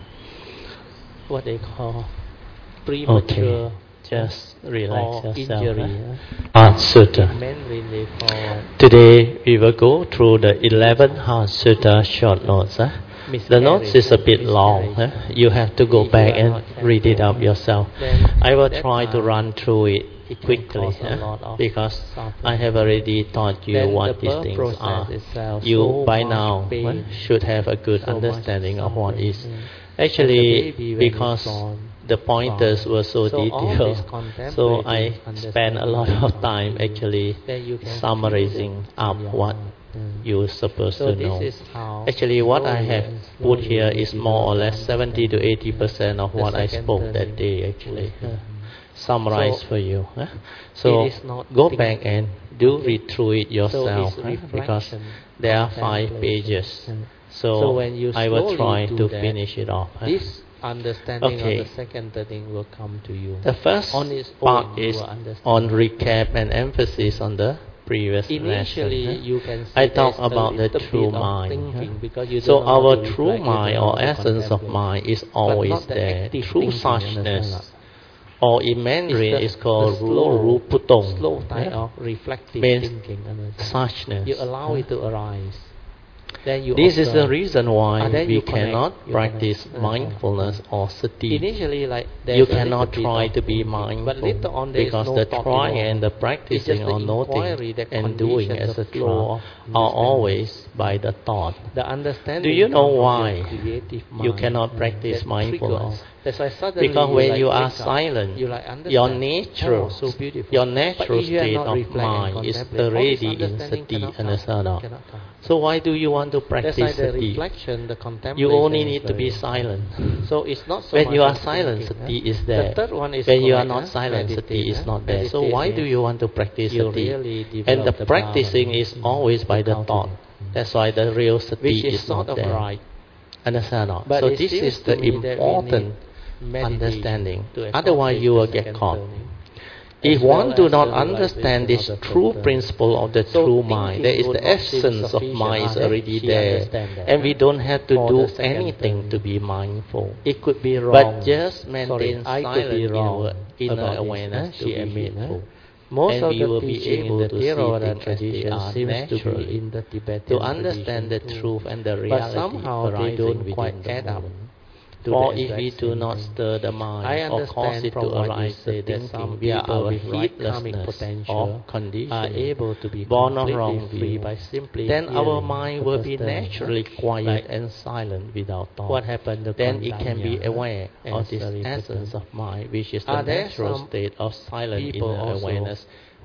[SPEAKER 2] what they call premature
[SPEAKER 1] Just relax
[SPEAKER 2] or
[SPEAKER 1] yourself.
[SPEAKER 2] injury.
[SPEAKER 1] eh?
[SPEAKER 2] huh?
[SPEAKER 1] Heart Sutta.
[SPEAKER 2] In Mandarin they call
[SPEAKER 1] Today we will go through the eleven Heart Sutta short notes. eh? The notes is a bit long. eh? You have to go
[SPEAKER 2] If
[SPEAKER 1] back
[SPEAKER 2] you are
[SPEAKER 1] and
[SPEAKER 2] not
[SPEAKER 1] read it
[SPEAKER 2] careful,
[SPEAKER 1] up yourself.
[SPEAKER 2] then
[SPEAKER 1] I will
[SPEAKER 2] that
[SPEAKER 1] try to
[SPEAKER 2] time
[SPEAKER 1] run through it
[SPEAKER 2] it can
[SPEAKER 1] quickly
[SPEAKER 2] cause a
[SPEAKER 1] eh?
[SPEAKER 2] lot of
[SPEAKER 1] because
[SPEAKER 2] suffering.
[SPEAKER 1] I have already taught you
[SPEAKER 2] Then
[SPEAKER 1] what
[SPEAKER 2] the
[SPEAKER 1] these
[SPEAKER 2] birth
[SPEAKER 1] things
[SPEAKER 2] process
[SPEAKER 1] are.
[SPEAKER 2] itself,
[SPEAKER 1] You
[SPEAKER 2] so
[SPEAKER 1] by
[SPEAKER 2] much
[SPEAKER 1] now
[SPEAKER 2] pain,
[SPEAKER 1] eh, should have a good
[SPEAKER 2] so much
[SPEAKER 1] understanding of what
[SPEAKER 2] suffering,
[SPEAKER 1] is.
[SPEAKER 2] mm.
[SPEAKER 1] Actually,
[SPEAKER 2] And the baby when
[SPEAKER 1] because
[SPEAKER 2] it's born,
[SPEAKER 1] the pointers
[SPEAKER 2] born.
[SPEAKER 1] were so,
[SPEAKER 2] So all
[SPEAKER 1] detailed,
[SPEAKER 2] this contemplative
[SPEAKER 1] so I spent a lot of
[SPEAKER 2] understanding
[SPEAKER 1] time
[SPEAKER 2] comes to you.
[SPEAKER 1] actually
[SPEAKER 2] Then you can feel
[SPEAKER 1] summarizing
[SPEAKER 2] it
[SPEAKER 1] up
[SPEAKER 2] in your
[SPEAKER 1] what
[SPEAKER 2] heart. Mm.
[SPEAKER 1] you're supposed
[SPEAKER 2] So
[SPEAKER 1] to
[SPEAKER 2] this
[SPEAKER 1] know.
[SPEAKER 2] is how
[SPEAKER 1] Actually, what I
[SPEAKER 2] slowly
[SPEAKER 1] have
[SPEAKER 2] and
[SPEAKER 1] put
[SPEAKER 2] slowly
[SPEAKER 1] here
[SPEAKER 2] you
[SPEAKER 1] is more or
[SPEAKER 2] develop
[SPEAKER 1] less seventy to eighty percent of
[SPEAKER 2] the
[SPEAKER 1] what I
[SPEAKER 2] second
[SPEAKER 1] spoke
[SPEAKER 2] turning
[SPEAKER 1] that day actually.
[SPEAKER 2] will
[SPEAKER 1] uh,
[SPEAKER 2] come.
[SPEAKER 1] Summarized
[SPEAKER 2] So
[SPEAKER 1] for you. uh. So
[SPEAKER 2] it is not
[SPEAKER 1] go
[SPEAKER 2] thinking.
[SPEAKER 1] back and do
[SPEAKER 2] Okay.
[SPEAKER 1] read through it yourself
[SPEAKER 2] So
[SPEAKER 1] uh,
[SPEAKER 2] it's
[SPEAKER 1] because
[SPEAKER 2] reflection,
[SPEAKER 1] there are five
[SPEAKER 2] contemplation.
[SPEAKER 1] pages.
[SPEAKER 2] Mm.
[SPEAKER 1] So,
[SPEAKER 2] So when you
[SPEAKER 1] I will
[SPEAKER 2] slowly
[SPEAKER 1] try
[SPEAKER 2] do
[SPEAKER 1] to
[SPEAKER 2] that,
[SPEAKER 1] finish it off. uh.
[SPEAKER 2] This understanding
[SPEAKER 1] Okay.
[SPEAKER 2] of the second turning will come to you.
[SPEAKER 1] The first
[SPEAKER 2] On its
[SPEAKER 1] part
[SPEAKER 2] own, you
[SPEAKER 1] is
[SPEAKER 2] will understand.
[SPEAKER 1] on recap and emphasis on the previous
[SPEAKER 2] Initially,
[SPEAKER 1] lesson.
[SPEAKER 2] you can
[SPEAKER 1] I
[SPEAKER 2] say
[SPEAKER 1] talk
[SPEAKER 2] there's a
[SPEAKER 1] about the
[SPEAKER 2] little
[SPEAKER 1] true
[SPEAKER 2] bit of
[SPEAKER 1] mind.
[SPEAKER 2] thinking because you
[SPEAKER 1] So
[SPEAKER 2] don't know how
[SPEAKER 1] our
[SPEAKER 2] to
[SPEAKER 1] true
[SPEAKER 2] reflect, you
[SPEAKER 1] mind
[SPEAKER 2] don't know
[SPEAKER 1] or
[SPEAKER 2] how to
[SPEAKER 1] essence of
[SPEAKER 2] contemplate.
[SPEAKER 1] mind is
[SPEAKER 2] But
[SPEAKER 1] always
[SPEAKER 2] not the
[SPEAKER 1] there.
[SPEAKER 2] active
[SPEAKER 1] True
[SPEAKER 2] thinking, understand
[SPEAKER 1] suchness,
[SPEAKER 2] lah.
[SPEAKER 1] or in Mandarin,
[SPEAKER 2] It's
[SPEAKER 1] is
[SPEAKER 2] the,
[SPEAKER 1] called
[SPEAKER 2] the slow,
[SPEAKER 1] Ru Putong.
[SPEAKER 2] slow type
[SPEAKER 1] yeah?
[SPEAKER 2] of reflective
[SPEAKER 1] Means
[SPEAKER 2] thinking. Understand?
[SPEAKER 1] Suchness.
[SPEAKER 2] You allow
[SPEAKER 1] yeah?
[SPEAKER 2] it to arise. Then you
[SPEAKER 1] This is the
[SPEAKER 2] observe.
[SPEAKER 1] reason why
[SPEAKER 2] And then
[SPEAKER 1] we
[SPEAKER 2] you connect,
[SPEAKER 1] cannot
[SPEAKER 2] you
[SPEAKER 1] practice
[SPEAKER 2] connect. Uh-huh.
[SPEAKER 1] mindfulness or sati.
[SPEAKER 2] Initially, like there's
[SPEAKER 1] You
[SPEAKER 2] a little
[SPEAKER 1] cannot
[SPEAKER 2] bit
[SPEAKER 1] try
[SPEAKER 2] of
[SPEAKER 1] to be
[SPEAKER 2] thinking,
[SPEAKER 1] mindful
[SPEAKER 2] but later on there is
[SPEAKER 1] because
[SPEAKER 2] no
[SPEAKER 1] the
[SPEAKER 2] thought
[SPEAKER 1] try
[SPEAKER 2] involved.
[SPEAKER 1] and the
[SPEAKER 2] It's
[SPEAKER 1] practicing
[SPEAKER 2] just the
[SPEAKER 1] or
[SPEAKER 2] inquiry
[SPEAKER 1] noting
[SPEAKER 2] that
[SPEAKER 1] and doing
[SPEAKER 2] conditions
[SPEAKER 1] as
[SPEAKER 2] the
[SPEAKER 1] a
[SPEAKER 2] flow
[SPEAKER 1] tra
[SPEAKER 2] of
[SPEAKER 1] are
[SPEAKER 2] understanding.
[SPEAKER 1] always by the thought.
[SPEAKER 2] The understanding
[SPEAKER 1] Do you know
[SPEAKER 2] comes from
[SPEAKER 1] why
[SPEAKER 2] your creative
[SPEAKER 1] you
[SPEAKER 2] mind,
[SPEAKER 1] cannot
[SPEAKER 2] uh,
[SPEAKER 1] practice
[SPEAKER 2] that
[SPEAKER 1] mindfulness?
[SPEAKER 2] trigger. That's why suddenly
[SPEAKER 1] Because
[SPEAKER 2] you
[SPEAKER 1] when
[SPEAKER 2] like
[SPEAKER 1] you are
[SPEAKER 2] wake up,
[SPEAKER 1] silent,
[SPEAKER 2] you like understand.
[SPEAKER 1] your nature,
[SPEAKER 2] Oh, so beautiful.
[SPEAKER 1] your
[SPEAKER 2] But
[SPEAKER 1] natural
[SPEAKER 2] if you are
[SPEAKER 1] state
[SPEAKER 2] not
[SPEAKER 1] of
[SPEAKER 2] reflect and
[SPEAKER 1] mind is
[SPEAKER 2] contemplate, all this
[SPEAKER 1] already in
[SPEAKER 2] understanding
[SPEAKER 1] sati
[SPEAKER 2] cannot
[SPEAKER 1] and
[SPEAKER 2] come,
[SPEAKER 1] asana.
[SPEAKER 2] cannot come.
[SPEAKER 1] So why do you want to
[SPEAKER 2] That's
[SPEAKER 1] practice
[SPEAKER 2] why the
[SPEAKER 1] sati?
[SPEAKER 2] reflection, the contemplation.
[SPEAKER 1] You only
[SPEAKER 2] is
[SPEAKER 1] need to be
[SPEAKER 2] very
[SPEAKER 1] silent.
[SPEAKER 2] important. So it's not so
[SPEAKER 1] When
[SPEAKER 2] much
[SPEAKER 1] you are
[SPEAKER 2] of
[SPEAKER 1] silent,
[SPEAKER 2] thinking,
[SPEAKER 1] sati
[SPEAKER 2] huh?
[SPEAKER 1] is there.
[SPEAKER 2] The third one is
[SPEAKER 1] When you are
[SPEAKER 2] correct,
[SPEAKER 1] not
[SPEAKER 2] huh?
[SPEAKER 1] silent,
[SPEAKER 2] Meditate,
[SPEAKER 1] sati is
[SPEAKER 2] huh?
[SPEAKER 1] not there. So
[SPEAKER 2] Meditate
[SPEAKER 1] why
[SPEAKER 2] means
[SPEAKER 1] do you want to practice
[SPEAKER 2] you
[SPEAKER 1] sati?
[SPEAKER 2] really
[SPEAKER 1] And the
[SPEAKER 2] develop the
[SPEAKER 1] practicing
[SPEAKER 2] bhavana,
[SPEAKER 1] is
[SPEAKER 2] mm,
[SPEAKER 1] always by
[SPEAKER 2] to
[SPEAKER 1] the thought.
[SPEAKER 2] cultivate. Mm.
[SPEAKER 1] That's why the real sati
[SPEAKER 2] Which is,
[SPEAKER 1] is
[SPEAKER 2] sort
[SPEAKER 1] not
[SPEAKER 2] of
[SPEAKER 1] there.
[SPEAKER 2] right.
[SPEAKER 1] Understand or not?
[SPEAKER 2] But
[SPEAKER 1] So
[SPEAKER 2] it
[SPEAKER 1] this
[SPEAKER 2] seems
[SPEAKER 1] is
[SPEAKER 2] to
[SPEAKER 1] the
[SPEAKER 2] me that we
[SPEAKER 1] important
[SPEAKER 2] need
[SPEAKER 1] understanding.
[SPEAKER 2] to
[SPEAKER 1] Otherwise, you will
[SPEAKER 2] accomplish the
[SPEAKER 1] get
[SPEAKER 2] second
[SPEAKER 1] caught.
[SPEAKER 2] turning,
[SPEAKER 1] If
[SPEAKER 2] as well
[SPEAKER 1] one do
[SPEAKER 2] as
[SPEAKER 1] not
[SPEAKER 2] the
[SPEAKER 1] understand
[SPEAKER 2] realization
[SPEAKER 1] this
[SPEAKER 2] of the
[SPEAKER 1] true
[SPEAKER 2] third
[SPEAKER 1] principle of the
[SPEAKER 2] So
[SPEAKER 1] true
[SPEAKER 2] thinking
[SPEAKER 1] mind, that is
[SPEAKER 2] would
[SPEAKER 1] the
[SPEAKER 2] not seem
[SPEAKER 1] essence of
[SPEAKER 2] sufficient.
[SPEAKER 1] mind is
[SPEAKER 2] Ah,
[SPEAKER 1] already
[SPEAKER 2] she
[SPEAKER 1] there,
[SPEAKER 2] understand that,
[SPEAKER 1] and we
[SPEAKER 2] huh?
[SPEAKER 1] don't have to
[SPEAKER 2] For
[SPEAKER 1] do
[SPEAKER 2] the second
[SPEAKER 1] anything
[SPEAKER 2] turning.
[SPEAKER 1] to be mindful.
[SPEAKER 2] It could be wrong.
[SPEAKER 1] But just maintain
[SPEAKER 2] Sorry, I
[SPEAKER 1] silent
[SPEAKER 2] could be wrong
[SPEAKER 1] inward inner
[SPEAKER 2] about
[SPEAKER 1] awareness
[SPEAKER 2] this,
[SPEAKER 1] to
[SPEAKER 2] huh? She
[SPEAKER 1] be
[SPEAKER 2] admit, huh?
[SPEAKER 1] heedful.
[SPEAKER 2] Most
[SPEAKER 1] And
[SPEAKER 2] of
[SPEAKER 1] we
[SPEAKER 2] the
[SPEAKER 1] will be
[SPEAKER 2] teaching
[SPEAKER 1] able
[SPEAKER 2] in
[SPEAKER 1] to
[SPEAKER 2] the
[SPEAKER 1] see
[SPEAKER 2] Theravada
[SPEAKER 1] things as they
[SPEAKER 2] tradition
[SPEAKER 1] are
[SPEAKER 2] seems to
[SPEAKER 1] naturally,
[SPEAKER 2] be in the Tibetan
[SPEAKER 1] to understand the
[SPEAKER 2] tradition
[SPEAKER 1] truth
[SPEAKER 2] too.
[SPEAKER 1] and the
[SPEAKER 2] But
[SPEAKER 1] reality
[SPEAKER 2] somehow they
[SPEAKER 1] arising
[SPEAKER 2] don't
[SPEAKER 1] within
[SPEAKER 2] quite
[SPEAKER 1] the
[SPEAKER 2] add up.
[SPEAKER 1] moment.
[SPEAKER 2] To
[SPEAKER 1] For
[SPEAKER 2] the
[SPEAKER 1] if we
[SPEAKER 2] exact
[SPEAKER 1] do
[SPEAKER 2] same
[SPEAKER 1] not
[SPEAKER 2] thing.
[SPEAKER 1] stir the mind
[SPEAKER 2] I
[SPEAKER 1] or cause
[SPEAKER 2] understand
[SPEAKER 1] it
[SPEAKER 2] from
[SPEAKER 1] to
[SPEAKER 2] what you
[SPEAKER 1] arise the
[SPEAKER 2] said that some
[SPEAKER 1] thinking via
[SPEAKER 2] people
[SPEAKER 1] our
[SPEAKER 2] with right karmic
[SPEAKER 1] heedlessness
[SPEAKER 2] potential
[SPEAKER 1] or
[SPEAKER 2] are
[SPEAKER 1] condition,
[SPEAKER 2] able to be
[SPEAKER 1] born of
[SPEAKER 2] completely
[SPEAKER 1] wrong
[SPEAKER 2] free
[SPEAKER 1] view,
[SPEAKER 2] by simply
[SPEAKER 1] then our
[SPEAKER 2] hearing
[SPEAKER 1] mind
[SPEAKER 2] the
[SPEAKER 1] will
[SPEAKER 2] first
[SPEAKER 1] be
[SPEAKER 2] turning,
[SPEAKER 1] naturally
[SPEAKER 2] huh?
[SPEAKER 1] quiet
[SPEAKER 2] Like
[SPEAKER 1] and silent without thought.
[SPEAKER 2] what happened to
[SPEAKER 1] Then it can be
[SPEAKER 2] Kondanya,
[SPEAKER 1] aware
[SPEAKER 2] huh?
[SPEAKER 1] of this
[SPEAKER 2] and
[SPEAKER 1] essence
[SPEAKER 2] Sariputta.
[SPEAKER 1] of mind, which is the
[SPEAKER 2] Are there
[SPEAKER 1] natural
[SPEAKER 2] some
[SPEAKER 1] state of silent
[SPEAKER 2] people
[SPEAKER 1] inner
[SPEAKER 2] also
[SPEAKER 1] awareness,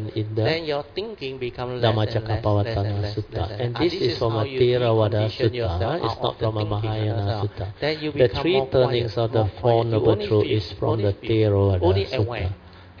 [SPEAKER 2] learn in the
[SPEAKER 1] then your thinking becomes less and less, less and
[SPEAKER 2] Dhammacakkappavattana
[SPEAKER 1] less,
[SPEAKER 2] Sutta.
[SPEAKER 1] less and
[SPEAKER 2] And
[SPEAKER 1] less.
[SPEAKER 2] this
[SPEAKER 1] This
[SPEAKER 2] is
[SPEAKER 1] is
[SPEAKER 2] from
[SPEAKER 1] how
[SPEAKER 2] a
[SPEAKER 1] you
[SPEAKER 2] Theravada
[SPEAKER 1] decondition yourself
[SPEAKER 2] Sutta. It's
[SPEAKER 1] out
[SPEAKER 2] not
[SPEAKER 1] of the
[SPEAKER 2] from a
[SPEAKER 1] thinking
[SPEAKER 2] Mahayana
[SPEAKER 1] yourself.
[SPEAKER 2] Sutta.
[SPEAKER 1] Then you
[SPEAKER 2] The
[SPEAKER 1] become
[SPEAKER 2] three
[SPEAKER 1] more
[SPEAKER 2] turnings
[SPEAKER 1] quiet,
[SPEAKER 2] of the
[SPEAKER 1] more
[SPEAKER 2] Four
[SPEAKER 1] quiet. You
[SPEAKER 2] Noble
[SPEAKER 1] only
[SPEAKER 2] Truths
[SPEAKER 1] feel,
[SPEAKER 2] is from
[SPEAKER 1] only
[SPEAKER 2] the
[SPEAKER 1] feel, only
[SPEAKER 2] Theravada
[SPEAKER 1] aware.
[SPEAKER 2] Sutta.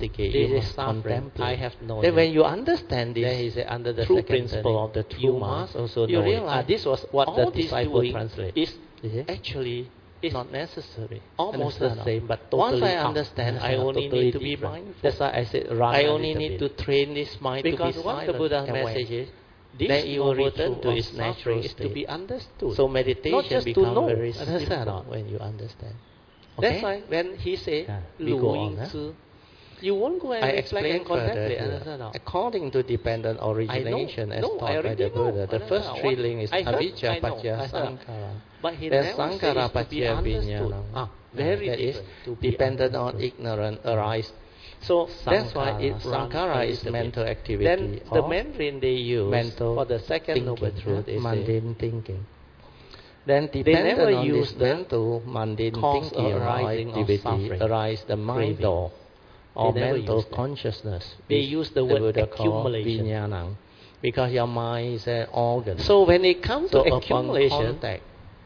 [SPEAKER 2] investigate.
[SPEAKER 1] This
[SPEAKER 2] You
[SPEAKER 1] is
[SPEAKER 2] must
[SPEAKER 1] suffering.
[SPEAKER 2] contemplate.
[SPEAKER 1] I have known
[SPEAKER 2] Then
[SPEAKER 1] it.
[SPEAKER 2] when you understand this,
[SPEAKER 1] Then he said, under the
[SPEAKER 2] true
[SPEAKER 1] second
[SPEAKER 2] principle
[SPEAKER 1] turning,
[SPEAKER 2] of the true
[SPEAKER 1] you
[SPEAKER 2] mass,
[SPEAKER 1] must
[SPEAKER 2] also
[SPEAKER 1] you
[SPEAKER 2] know it.
[SPEAKER 1] realize
[SPEAKER 2] Ah, this was what
[SPEAKER 1] all
[SPEAKER 2] the
[SPEAKER 1] this
[SPEAKER 2] disciple
[SPEAKER 1] doing
[SPEAKER 2] translate.
[SPEAKER 1] is
[SPEAKER 2] You see?
[SPEAKER 1] actually
[SPEAKER 2] It's not necessary.
[SPEAKER 1] Almost the same, but
[SPEAKER 2] Once
[SPEAKER 1] totally
[SPEAKER 2] I
[SPEAKER 1] up.
[SPEAKER 2] understand, I only
[SPEAKER 1] Totally
[SPEAKER 2] need to be
[SPEAKER 1] different.
[SPEAKER 2] mindful.
[SPEAKER 1] That's why I said run
[SPEAKER 2] I
[SPEAKER 1] a
[SPEAKER 2] only
[SPEAKER 1] little
[SPEAKER 2] need
[SPEAKER 1] bit.
[SPEAKER 2] to train this mind
[SPEAKER 1] Because
[SPEAKER 2] to be
[SPEAKER 1] what
[SPEAKER 2] silent
[SPEAKER 1] the Buddha's
[SPEAKER 2] and aware.
[SPEAKER 1] message is,
[SPEAKER 2] This
[SPEAKER 1] that you will
[SPEAKER 2] noble
[SPEAKER 1] return
[SPEAKER 2] truth
[SPEAKER 1] to
[SPEAKER 2] of
[SPEAKER 1] its natural
[SPEAKER 2] suffering is to
[SPEAKER 1] state.
[SPEAKER 2] be understood.
[SPEAKER 1] So meditation
[SPEAKER 2] Not just to
[SPEAKER 1] becomes
[SPEAKER 2] know.
[SPEAKER 1] very
[SPEAKER 2] Understand or
[SPEAKER 1] simple
[SPEAKER 2] not?
[SPEAKER 1] when you understand.
[SPEAKER 2] That's
[SPEAKER 1] Okay?
[SPEAKER 2] why when he said,
[SPEAKER 1] Yeah, we
[SPEAKER 2] Lu
[SPEAKER 1] go on,
[SPEAKER 2] Ying
[SPEAKER 1] huh?
[SPEAKER 2] Zi, you won't go and
[SPEAKER 1] I
[SPEAKER 2] reflect
[SPEAKER 1] explain
[SPEAKER 2] and
[SPEAKER 1] further
[SPEAKER 2] contemplate.
[SPEAKER 1] here.
[SPEAKER 2] Understand or not?
[SPEAKER 1] According to dependent origination as
[SPEAKER 2] no, I
[SPEAKER 1] taught by
[SPEAKER 2] already
[SPEAKER 1] the Buddha,
[SPEAKER 2] know.
[SPEAKER 1] the
[SPEAKER 2] I
[SPEAKER 1] first
[SPEAKER 2] know.
[SPEAKER 1] three
[SPEAKER 2] What-
[SPEAKER 1] links is
[SPEAKER 2] I heard,
[SPEAKER 1] avijja,
[SPEAKER 2] I know,
[SPEAKER 1] paccaya,
[SPEAKER 2] I heard.
[SPEAKER 1] sankhara.
[SPEAKER 2] But he
[SPEAKER 1] Then
[SPEAKER 2] never
[SPEAKER 1] sankhara,
[SPEAKER 2] says to be
[SPEAKER 1] paccaya,
[SPEAKER 2] understood.
[SPEAKER 1] vijnana.
[SPEAKER 2] Ah, very
[SPEAKER 1] That is
[SPEAKER 2] different. To be
[SPEAKER 1] dependent on
[SPEAKER 2] understood.
[SPEAKER 1] ignorance arise. So that's why
[SPEAKER 2] Sankhara
[SPEAKER 1] it,
[SPEAKER 2] runs
[SPEAKER 1] sankhara
[SPEAKER 2] a
[SPEAKER 1] is
[SPEAKER 2] little
[SPEAKER 1] mental
[SPEAKER 2] bit.
[SPEAKER 1] activity.
[SPEAKER 2] Then the
[SPEAKER 1] or
[SPEAKER 2] Mandarin they use
[SPEAKER 1] mental
[SPEAKER 2] for the second noble
[SPEAKER 1] thinking,
[SPEAKER 2] truth
[SPEAKER 1] huh?
[SPEAKER 2] is
[SPEAKER 1] mundane thinking. Then
[SPEAKER 2] never
[SPEAKER 1] dependent on
[SPEAKER 2] use
[SPEAKER 1] this
[SPEAKER 2] the
[SPEAKER 1] mental mundane
[SPEAKER 2] cause
[SPEAKER 1] thinking or
[SPEAKER 2] arising of
[SPEAKER 1] activity
[SPEAKER 2] suffering,
[SPEAKER 1] arise the mind
[SPEAKER 2] craving.
[SPEAKER 1] door or
[SPEAKER 2] They never
[SPEAKER 1] mental
[SPEAKER 2] use that.
[SPEAKER 1] consciousness.
[SPEAKER 2] They
[SPEAKER 1] which
[SPEAKER 2] use the word
[SPEAKER 1] Buddha call
[SPEAKER 2] accumulation.
[SPEAKER 1] vijnana, because your mind is an organ.
[SPEAKER 2] So when it comes
[SPEAKER 1] So
[SPEAKER 2] to
[SPEAKER 1] upon
[SPEAKER 2] accumulation,
[SPEAKER 1] contact,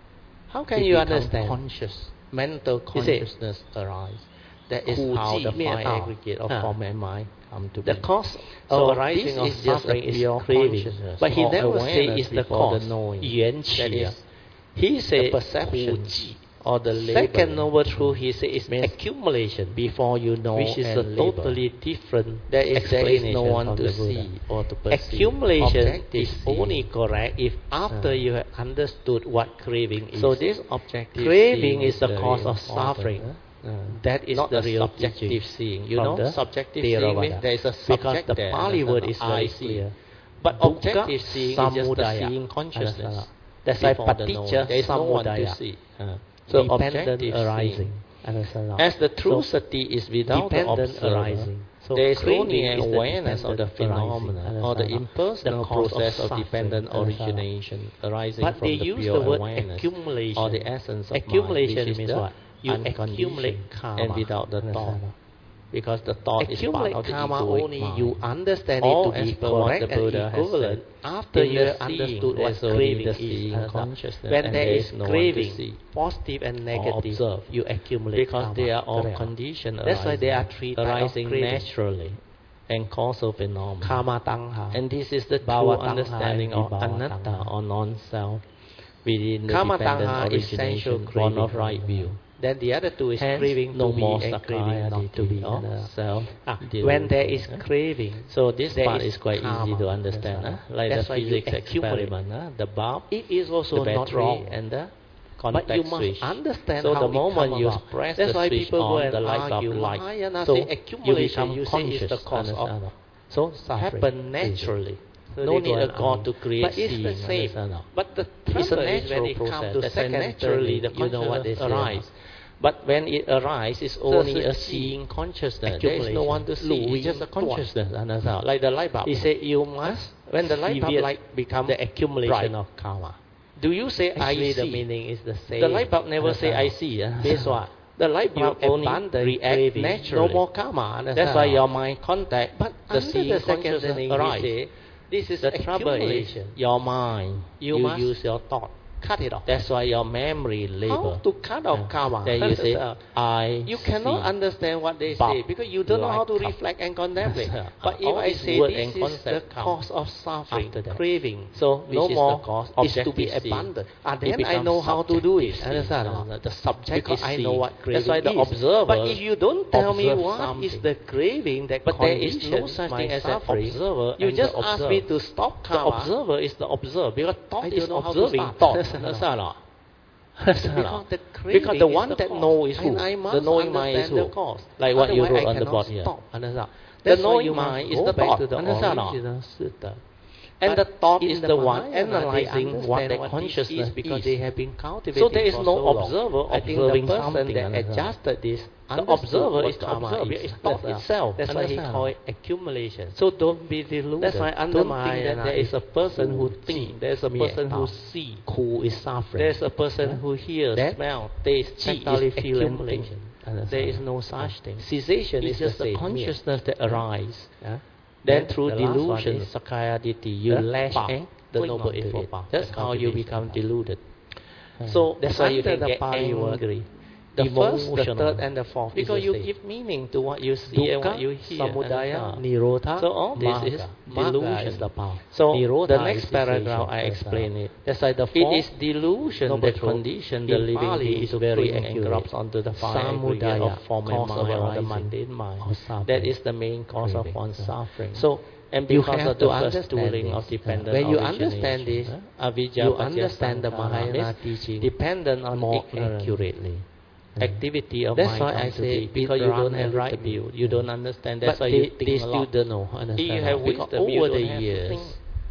[SPEAKER 2] how can
[SPEAKER 1] it
[SPEAKER 2] you
[SPEAKER 1] becomes
[SPEAKER 2] understand?
[SPEAKER 1] conscious, mental
[SPEAKER 2] You see,
[SPEAKER 1] consciousness arise. That is
[SPEAKER 2] Hu
[SPEAKER 1] how
[SPEAKER 2] ji
[SPEAKER 1] the
[SPEAKER 2] mian
[SPEAKER 1] five
[SPEAKER 2] ao.
[SPEAKER 1] aggregate of
[SPEAKER 2] Ah.
[SPEAKER 1] form and mind come to
[SPEAKER 2] The
[SPEAKER 1] be.
[SPEAKER 2] cause
[SPEAKER 1] So
[SPEAKER 2] of arising
[SPEAKER 1] this
[SPEAKER 2] of
[SPEAKER 1] is just a
[SPEAKER 2] suffering is
[SPEAKER 1] pure
[SPEAKER 2] craving.
[SPEAKER 1] consciousness
[SPEAKER 2] But he
[SPEAKER 1] or
[SPEAKER 2] never say
[SPEAKER 1] awareness
[SPEAKER 2] it's the
[SPEAKER 1] before the
[SPEAKER 2] cause.
[SPEAKER 1] knowing.
[SPEAKER 2] Yuan
[SPEAKER 1] That
[SPEAKER 2] qi.
[SPEAKER 1] is
[SPEAKER 2] He said
[SPEAKER 1] the perception
[SPEAKER 2] Hu ji.
[SPEAKER 1] or the
[SPEAKER 2] Second
[SPEAKER 1] labeling.
[SPEAKER 2] noble truth he said is
[SPEAKER 1] Means
[SPEAKER 2] accumulation,
[SPEAKER 1] before you know
[SPEAKER 2] which is
[SPEAKER 1] and
[SPEAKER 2] a
[SPEAKER 1] label.
[SPEAKER 2] totally different
[SPEAKER 1] There is, there
[SPEAKER 2] explanation
[SPEAKER 1] is no one
[SPEAKER 2] from
[SPEAKER 1] to
[SPEAKER 2] the Buddha.
[SPEAKER 1] see or to perceive.
[SPEAKER 2] Accumulation
[SPEAKER 1] Objective
[SPEAKER 2] is
[SPEAKER 1] seeing.
[SPEAKER 2] only correct if after
[SPEAKER 1] Ah.
[SPEAKER 2] you have understood what craving is.
[SPEAKER 1] So this objective
[SPEAKER 2] Craving
[SPEAKER 1] seeing
[SPEAKER 2] is the
[SPEAKER 1] very
[SPEAKER 2] cause of
[SPEAKER 1] important,
[SPEAKER 2] suffering.
[SPEAKER 1] huh? Uh,
[SPEAKER 2] That is
[SPEAKER 1] not
[SPEAKER 2] the
[SPEAKER 1] the
[SPEAKER 2] real
[SPEAKER 1] subjective
[SPEAKER 2] teaching
[SPEAKER 1] seeing. You
[SPEAKER 2] from
[SPEAKER 1] know,
[SPEAKER 2] the
[SPEAKER 1] subjective seeing means
[SPEAKER 2] Theravada.
[SPEAKER 1] there is a
[SPEAKER 2] Because
[SPEAKER 1] subject
[SPEAKER 2] the
[SPEAKER 1] there.
[SPEAKER 2] Pali
[SPEAKER 1] understand?
[SPEAKER 2] word is
[SPEAKER 1] I
[SPEAKER 2] very
[SPEAKER 1] see.
[SPEAKER 2] clear. But
[SPEAKER 1] Dukkha
[SPEAKER 2] objective seeing is just the
[SPEAKER 1] samudaya.
[SPEAKER 2] seeing consciousness.
[SPEAKER 1] Understand? That's
[SPEAKER 2] Before
[SPEAKER 1] why
[SPEAKER 2] the
[SPEAKER 1] paticca,
[SPEAKER 2] knowing.
[SPEAKER 1] there is no one to
[SPEAKER 2] Samudaya.
[SPEAKER 1] see. Uh, so
[SPEAKER 2] Dependent
[SPEAKER 1] objective
[SPEAKER 2] arising.
[SPEAKER 1] seeing.
[SPEAKER 2] Understand?
[SPEAKER 1] As the true
[SPEAKER 2] So,
[SPEAKER 1] sati is without the
[SPEAKER 2] dependent
[SPEAKER 1] observer,
[SPEAKER 2] arising. So
[SPEAKER 1] there is
[SPEAKER 2] craving
[SPEAKER 1] only an
[SPEAKER 2] is the
[SPEAKER 1] awareness of the
[SPEAKER 2] dependent
[SPEAKER 1] phenomena
[SPEAKER 2] arising.
[SPEAKER 1] or the
[SPEAKER 2] Understand?
[SPEAKER 1] impersonal
[SPEAKER 2] The cause of
[SPEAKER 1] process of,
[SPEAKER 2] suffering.
[SPEAKER 1] dependent
[SPEAKER 2] Understand?
[SPEAKER 1] origination arising
[SPEAKER 2] But
[SPEAKER 1] from
[SPEAKER 2] they
[SPEAKER 1] the
[SPEAKER 2] use
[SPEAKER 1] pure
[SPEAKER 2] the word
[SPEAKER 1] awareness
[SPEAKER 2] accumulation.
[SPEAKER 1] or the essence of
[SPEAKER 2] Accumulation
[SPEAKER 1] mind, which is
[SPEAKER 2] means
[SPEAKER 1] the
[SPEAKER 2] what? You
[SPEAKER 1] unconditioned
[SPEAKER 2] accumulate karma.
[SPEAKER 1] and without the thought.
[SPEAKER 2] Understand?
[SPEAKER 1] Because the thought is part
[SPEAKER 2] Accumulate
[SPEAKER 1] of the
[SPEAKER 2] karma
[SPEAKER 1] egoic
[SPEAKER 2] only
[SPEAKER 1] mind.
[SPEAKER 2] you understand
[SPEAKER 1] All
[SPEAKER 2] it to
[SPEAKER 1] as
[SPEAKER 2] be
[SPEAKER 1] per what
[SPEAKER 2] correct
[SPEAKER 1] the
[SPEAKER 2] and
[SPEAKER 1] Buddha has
[SPEAKER 2] equivalent
[SPEAKER 1] said.
[SPEAKER 2] after
[SPEAKER 1] In
[SPEAKER 2] you
[SPEAKER 1] the
[SPEAKER 2] have
[SPEAKER 1] seeing,
[SPEAKER 2] understood what
[SPEAKER 1] there's only
[SPEAKER 2] craving
[SPEAKER 1] the
[SPEAKER 2] is.
[SPEAKER 1] seeing
[SPEAKER 2] Understand?
[SPEAKER 1] consciousness,
[SPEAKER 2] When
[SPEAKER 1] and
[SPEAKER 2] there
[SPEAKER 1] there
[SPEAKER 2] is
[SPEAKER 1] is no one to
[SPEAKER 2] craving,
[SPEAKER 1] see.
[SPEAKER 2] positive and negative,
[SPEAKER 1] observe.
[SPEAKER 2] you accumulate
[SPEAKER 1] Because
[SPEAKER 2] karma.
[SPEAKER 1] they are all
[SPEAKER 2] Correct.
[SPEAKER 1] conditioned
[SPEAKER 2] That's why there are
[SPEAKER 1] arising,
[SPEAKER 2] three types of
[SPEAKER 1] arising
[SPEAKER 2] craving.
[SPEAKER 1] naturally and causal phenomena.
[SPEAKER 2] Karma tangha.
[SPEAKER 1] And this is the true
[SPEAKER 2] Bhava tangha
[SPEAKER 1] understanding
[SPEAKER 2] and
[SPEAKER 1] of
[SPEAKER 2] vibhava
[SPEAKER 1] anatta
[SPEAKER 2] tangha.
[SPEAKER 1] or non-self within the
[SPEAKER 2] Karma
[SPEAKER 1] dependent
[SPEAKER 2] tangha is sensual
[SPEAKER 1] origination born
[SPEAKER 2] craving.
[SPEAKER 1] of right view.
[SPEAKER 2] Then the other two is
[SPEAKER 1] Hence,
[SPEAKER 2] craving
[SPEAKER 1] no
[SPEAKER 2] to be
[SPEAKER 1] more
[SPEAKER 2] and craving not to be.
[SPEAKER 1] or
[SPEAKER 2] Understand?
[SPEAKER 1] self.
[SPEAKER 2] Ah, when there is craving,
[SPEAKER 1] So this
[SPEAKER 2] there
[SPEAKER 1] part
[SPEAKER 2] is
[SPEAKER 1] is quite
[SPEAKER 2] karma.
[SPEAKER 1] easy to understand.
[SPEAKER 2] Understand?
[SPEAKER 1] Huh? Like
[SPEAKER 2] That's
[SPEAKER 1] the
[SPEAKER 2] why you
[SPEAKER 1] physics
[SPEAKER 2] accumulate.
[SPEAKER 1] experiment. Huh? The bulb,
[SPEAKER 2] it is also
[SPEAKER 1] the
[SPEAKER 2] not
[SPEAKER 1] battery,
[SPEAKER 2] wrong.
[SPEAKER 1] and the
[SPEAKER 2] But
[SPEAKER 1] contact
[SPEAKER 2] you must
[SPEAKER 1] switch.
[SPEAKER 2] understand
[SPEAKER 1] So
[SPEAKER 2] how
[SPEAKER 1] the
[SPEAKER 2] it
[SPEAKER 1] moment
[SPEAKER 2] come
[SPEAKER 1] you
[SPEAKER 2] about.
[SPEAKER 1] press
[SPEAKER 2] That's
[SPEAKER 1] the
[SPEAKER 2] why
[SPEAKER 1] switch
[SPEAKER 2] people go
[SPEAKER 1] on,
[SPEAKER 2] and
[SPEAKER 1] the light bulb
[SPEAKER 2] argue.
[SPEAKER 1] light.
[SPEAKER 2] Mahayana
[SPEAKER 1] So
[SPEAKER 2] say
[SPEAKER 1] you
[SPEAKER 2] accumulation,
[SPEAKER 1] become
[SPEAKER 2] you say
[SPEAKER 1] conscious.
[SPEAKER 2] is the cause of.
[SPEAKER 1] understand? So
[SPEAKER 2] Happen
[SPEAKER 1] suffering
[SPEAKER 2] naturally. So
[SPEAKER 1] no
[SPEAKER 2] they
[SPEAKER 1] need
[SPEAKER 2] go
[SPEAKER 1] a
[SPEAKER 2] and
[SPEAKER 1] God
[SPEAKER 2] argue.
[SPEAKER 1] to create
[SPEAKER 2] But it's
[SPEAKER 1] seeing.
[SPEAKER 2] the same.
[SPEAKER 1] understand?
[SPEAKER 2] But the
[SPEAKER 1] It's a
[SPEAKER 2] trouble is when
[SPEAKER 1] natural
[SPEAKER 2] it comes
[SPEAKER 1] process.
[SPEAKER 2] to
[SPEAKER 1] That's why
[SPEAKER 2] second,
[SPEAKER 1] naturally
[SPEAKER 2] thirdly,
[SPEAKER 1] you know what they
[SPEAKER 2] consciousness
[SPEAKER 1] arise.
[SPEAKER 2] arise.
[SPEAKER 1] But when it arises, it's
[SPEAKER 2] So
[SPEAKER 1] only
[SPEAKER 2] it's a
[SPEAKER 1] a seeing consciousness. There is
[SPEAKER 2] accumulation.
[SPEAKER 1] no one to see. It's just a consciousness. Understand? Like the light bulb.
[SPEAKER 2] He said you must
[SPEAKER 1] When the light bulb
[SPEAKER 2] deviate
[SPEAKER 1] light become
[SPEAKER 2] the accumulation
[SPEAKER 1] bright.
[SPEAKER 2] of karma.
[SPEAKER 1] Do you say
[SPEAKER 2] Actually,
[SPEAKER 1] I
[SPEAKER 2] the
[SPEAKER 1] see?
[SPEAKER 2] meaning is the same.
[SPEAKER 1] The light bulb never say I
[SPEAKER 2] Understand?
[SPEAKER 1] see. Uh.
[SPEAKER 2] This what?
[SPEAKER 1] The light
[SPEAKER 2] You
[SPEAKER 1] bulb only
[SPEAKER 2] abandon
[SPEAKER 1] react
[SPEAKER 2] craving,
[SPEAKER 1] naturally.
[SPEAKER 2] no more karma. Understand?
[SPEAKER 1] That's why your mind contact
[SPEAKER 2] But
[SPEAKER 1] the
[SPEAKER 2] under
[SPEAKER 1] seeing
[SPEAKER 2] the second
[SPEAKER 1] consciousness
[SPEAKER 2] meaning,
[SPEAKER 1] arise.
[SPEAKER 2] he say, this is
[SPEAKER 1] The trouble is
[SPEAKER 2] accumulation.
[SPEAKER 1] your mind.
[SPEAKER 2] You
[SPEAKER 1] You,
[SPEAKER 2] must
[SPEAKER 1] use your thought.
[SPEAKER 2] Cut it off.
[SPEAKER 1] That's why your memory label.
[SPEAKER 2] How to cut off
[SPEAKER 1] Yeah.
[SPEAKER 2] karma?
[SPEAKER 1] Then you say
[SPEAKER 2] Understand?
[SPEAKER 1] I
[SPEAKER 2] You cannot
[SPEAKER 1] see.
[SPEAKER 2] understand what they
[SPEAKER 1] Bulb
[SPEAKER 2] say because you don't know how to
[SPEAKER 1] light up.
[SPEAKER 2] reflect and contemplate.
[SPEAKER 1] Yeah.
[SPEAKER 2] But if
[SPEAKER 1] All
[SPEAKER 2] I
[SPEAKER 1] these
[SPEAKER 2] say
[SPEAKER 1] word
[SPEAKER 2] this
[SPEAKER 1] and
[SPEAKER 2] is the
[SPEAKER 1] concept come
[SPEAKER 2] cause of suffering,
[SPEAKER 1] after that.
[SPEAKER 2] craving,
[SPEAKER 1] So
[SPEAKER 2] which
[SPEAKER 1] no
[SPEAKER 2] is
[SPEAKER 1] more
[SPEAKER 2] the cause, is to be
[SPEAKER 1] objective seeing.
[SPEAKER 2] abandoned. Ah,
[SPEAKER 1] It
[SPEAKER 2] then I
[SPEAKER 1] becomes
[SPEAKER 2] know how to do it.
[SPEAKER 1] subjective
[SPEAKER 2] Understand?
[SPEAKER 1] seeing.
[SPEAKER 2] or not?
[SPEAKER 1] The subject
[SPEAKER 2] Because
[SPEAKER 1] is
[SPEAKER 2] I
[SPEAKER 1] seeing.
[SPEAKER 2] know what craving
[SPEAKER 1] That's why the
[SPEAKER 2] is.
[SPEAKER 1] observer
[SPEAKER 2] But if you don't tell me
[SPEAKER 1] observe
[SPEAKER 2] what
[SPEAKER 1] something.
[SPEAKER 2] is the craving that
[SPEAKER 1] But there is no
[SPEAKER 2] conditions
[SPEAKER 1] such
[SPEAKER 2] my
[SPEAKER 1] thing as an
[SPEAKER 2] suffering,
[SPEAKER 1] observer
[SPEAKER 2] you
[SPEAKER 1] and
[SPEAKER 2] just
[SPEAKER 1] the
[SPEAKER 2] ask
[SPEAKER 1] observed.
[SPEAKER 2] me to stop
[SPEAKER 1] The
[SPEAKER 2] karma.
[SPEAKER 1] observer is the observer because thought
[SPEAKER 2] I
[SPEAKER 1] is
[SPEAKER 2] don't know how to
[SPEAKER 1] observing
[SPEAKER 2] start.
[SPEAKER 1] thought.
[SPEAKER 2] Understand?
[SPEAKER 1] Understand or not? Understand or
[SPEAKER 2] Because
[SPEAKER 1] not?
[SPEAKER 2] the craving
[SPEAKER 1] Because the
[SPEAKER 2] is
[SPEAKER 1] one
[SPEAKER 2] the
[SPEAKER 1] that
[SPEAKER 2] cause.
[SPEAKER 1] know is who?
[SPEAKER 2] And I must
[SPEAKER 1] The knowing mind is
[SPEAKER 2] understand
[SPEAKER 1] who?
[SPEAKER 2] the cause.
[SPEAKER 1] Like what you
[SPEAKER 2] Otherwise,
[SPEAKER 1] wrote
[SPEAKER 2] I
[SPEAKER 1] on the
[SPEAKER 2] cannot
[SPEAKER 1] board here.
[SPEAKER 2] stop. Understand?
[SPEAKER 1] The
[SPEAKER 2] That's why
[SPEAKER 1] knowing
[SPEAKER 2] you
[SPEAKER 1] mind
[SPEAKER 2] must
[SPEAKER 1] is
[SPEAKER 2] go
[SPEAKER 1] the
[SPEAKER 2] back
[SPEAKER 1] thought.
[SPEAKER 2] to the
[SPEAKER 1] Understand or not?
[SPEAKER 2] original sutta.
[SPEAKER 1] And
[SPEAKER 2] But
[SPEAKER 1] the thought
[SPEAKER 2] in
[SPEAKER 1] is
[SPEAKER 2] the
[SPEAKER 1] the one
[SPEAKER 2] Mahayana, they
[SPEAKER 1] analyzing what
[SPEAKER 2] understand
[SPEAKER 1] the
[SPEAKER 2] what this
[SPEAKER 1] consciousness
[SPEAKER 2] is because
[SPEAKER 1] is.
[SPEAKER 2] they have been cultivating
[SPEAKER 1] So there is
[SPEAKER 2] for
[SPEAKER 1] no
[SPEAKER 2] so long.
[SPEAKER 1] observer
[SPEAKER 2] I think
[SPEAKER 1] observing
[SPEAKER 2] the person
[SPEAKER 1] something.
[SPEAKER 2] that
[SPEAKER 1] understand?
[SPEAKER 2] adjusted this,
[SPEAKER 1] The
[SPEAKER 2] understood
[SPEAKER 1] observer
[SPEAKER 2] what
[SPEAKER 1] is the
[SPEAKER 2] karma
[SPEAKER 1] observer.
[SPEAKER 2] is.
[SPEAKER 1] It's thought
[SPEAKER 2] That's, uh,
[SPEAKER 1] itself.
[SPEAKER 2] That's why he
[SPEAKER 1] Understand?
[SPEAKER 2] call it accumulation.
[SPEAKER 1] So don't be deluded.
[SPEAKER 2] That's why under
[SPEAKER 1] don't think that
[SPEAKER 2] Mahayana
[SPEAKER 1] there is a person who
[SPEAKER 2] Hu
[SPEAKER 1] thinks.
[SPEAKER 2] Ji,
[SPEAKER 1] There's a person who
[SPEAKER 2] Mian
[SPEAKER 1] sees.
[SPEAKER 2] Ku is suffering.
[SPEAKER 1] There's a person
[SPEAKER 2] Huh?
[SPEAKER 1] who hears,
[SPEAKER 2] That
[SPEAKER 1] smells, tastes. Ji
[SPEAKER 2] tactily
[SPEAKER 1] is
[SPEAKER 2] feel and
[SPEAKER 1] accumulation.
[SPEAKER 2] think.
[SPEAKER 1] There is no such thing.
[SPEAKER 2] Cessation
[SPEAKER 1] It's
[SPEAKER 2] is
[SPEAKER 1] just
[SPEAKER 2] the
[SPEAKER 1] the
[SPEAKER 2] same.
[SPEAKER 1] consciousness that arises.
[SPEAKER 2] Yeah.
[SPEAKER 1] Then
[SPEAKER 2] Then
[SPEAKER 1] through
[SPEAKER 2] the last one
[SPEAKER 1] delusion,
[SPEAKER 2] is
[SPEAKER 1] Sakaya Ditti, you
[SPEAKER 2] the
[SPEAKER 1] lash
[SPEAKER 2] path,
[SPEAKER 1] and
[SPEAKER 2] the
[SPEAKER 1] cling
[SPEAKER 2] Noble
[SPEAKER 1] onto
[SPEAKER 2] Eightfold
[SPEAKER 1] it.
[SPEAKER 2] Path,
[SPEAKER 1] That's
[SPEAKER 2] the
[SPEAKER 1] how you
[SPEAKER 2] cultivation
[SPEAKER 1] become
[SPEAKER 2] path.
[SPEAKER 1] deluded.
[SPEAKER 2] Uh,
[SPEAKER 1] So that's why you
[SPEAKER 2] under
[SPEAKER 1] can
[SPEAKER 2] the
[SPEAKER 1] get
[SPEAKER 2] Pali word,
[SPEAKER 1] angry.
[SPEAKER 2] The first, the
[SPEAKER 1] emotional.
[SPEAKER 2] third, and the fourth.
[SPEAKER 1] Because
[SPEAKER 2] is
[SPEAKER 1] you
[SPEAKER 2] the same.
[SPEAKER 1] give meaning to what you see and
[SPEAKER 2] Dukkha,
[SPEAKER 1] what you hear.
[SPEAKER 2] samudaya,
[SPEAKER 1] and
[SPEAKER 2] nirodha,
[SPEAKER 1] so all this
[SPEAKER 2] magga.
[SPEAKER 1] is
[SPEAKER 2] Magga
[SPEAKER 1] delusion.
[SPEAKER 2] is the path.
[SPEAKER 1] So
[SPEAKER 2] Nirodha
[SPEAKER 1] the next
[SPEAKER 2] is
[SPEAKER 1] paragraph
[SPEAKER 2] cessation.
[SPEAKER 1] I explain it.
[SPEAKER 2] That's why the
[SPEAKER 1] It
[SPEAKER 2] fourth
[SPEAKER 1] is delusion
[SPEAKER 2] noble
[SPEAKER 1] that
[SPEAKER 2] truth
[SPEAKER 1] condition the
[SPEAKER 2] in
[SPEAKER 1] living
[SPEAKER 2] Pali
[SPEAKER 1] being
[SPEAKER 2] is
[SPEAKER 1] to
[SPEAKER 2] very
[SPEAKER 1] cling and
[SPEAKER 2] accurate.
[SPEAKER 1] grasp onto the five aggregate
[SPEAKER 2] Samudaya,
[SPEAKER 1] of form and
[SPEAKER 2] cause of
[SPEAKER 1] mind or the
[SPEAKER 2] arising,
[SPEAKER 1] mundane mind.
[SPEAKER 2] or suffering,
[SPEAKER 1] That is the main cause
[SPEAKER 2] craving.
[SPEAKER 1] of one's
[SPEAKER 2] Yeah.
[SPEAKER 1] suffering.
[SPEAKER 2] So
[SPEAKER 1] and
[SPEAKER 2] you
[SPEAKER 1] because
[SPEAKER 2] have
[SPEAKER 1] of the
[SPEAKER 2] to
[SPEAKER 1] first
[SPEAKER 2] understand
[SPEAKER 1] tooling
[SPEAKER 2] this.
[SPEAKER 1] of dependent
[SPEAKER 2] When you
[SPEAKER 1] origination,
[SPEAKER 2] understand this,
[SPEAKER 1] uh, avijja
[SPEAKER 2] you
[SPEAKER 1] paccaya
[SPEAKER 2] understand the
[SPEAKER 1] sankhara
[SPEAKER 2] Mahayana
[SPEAKER 1] means
[SPEAKER 2] teaching
[SPEAKER 1] dependent on
[SPEAKER 2] more
[SPEAKER 1] ignorance.
[SPEAKER 2] accurately.
[SPEAKER 1] Activity of
[SPEAKER 2] That's
[SPEAKER 1] mind
[SPEAKER 2] why
[SPEAKER 1] come
[SPEAKER 2] I
[SPEAKER 1] to
[SPEAKER 2] say
[SPEAKER 1] be because you
[SPEAKER 2] run
[SPEAKER 1] don't
[SPEAKER 2] a
[SPEAKER 1] have
[SPEAKER 2] little
[SPEAKER 1] right view,
[SPEAKER 2] bit.
[SPEAKER 1] you
[SPEAKER 2] Yeah.
[SPEAKER 1] don't understand. That's
[SPEAKER 2] But
[SPEAKER 1] why
[SPEAKER 2] they,
[SPEAKER 1] you think
[SPEAKER 2] they
[SPEAKER 1] a
[SPEAKER 2] still
[SPEAKER 1] lot.
[SPEAKER 2] don't know,
[SPEAKER 1] If
[SPEAKER 2] understand
[SPEAKER 1] you have
[SPEAKER 2] how. Because
[SPEAKER 1] wisdom, you
[SPEAKER 2] over
[SPEAKER 1] don't
[SPEAKER 2] the
[SPEAKER 1] have to
[SPEAKER 2] years,
[SPEAKER 1] think.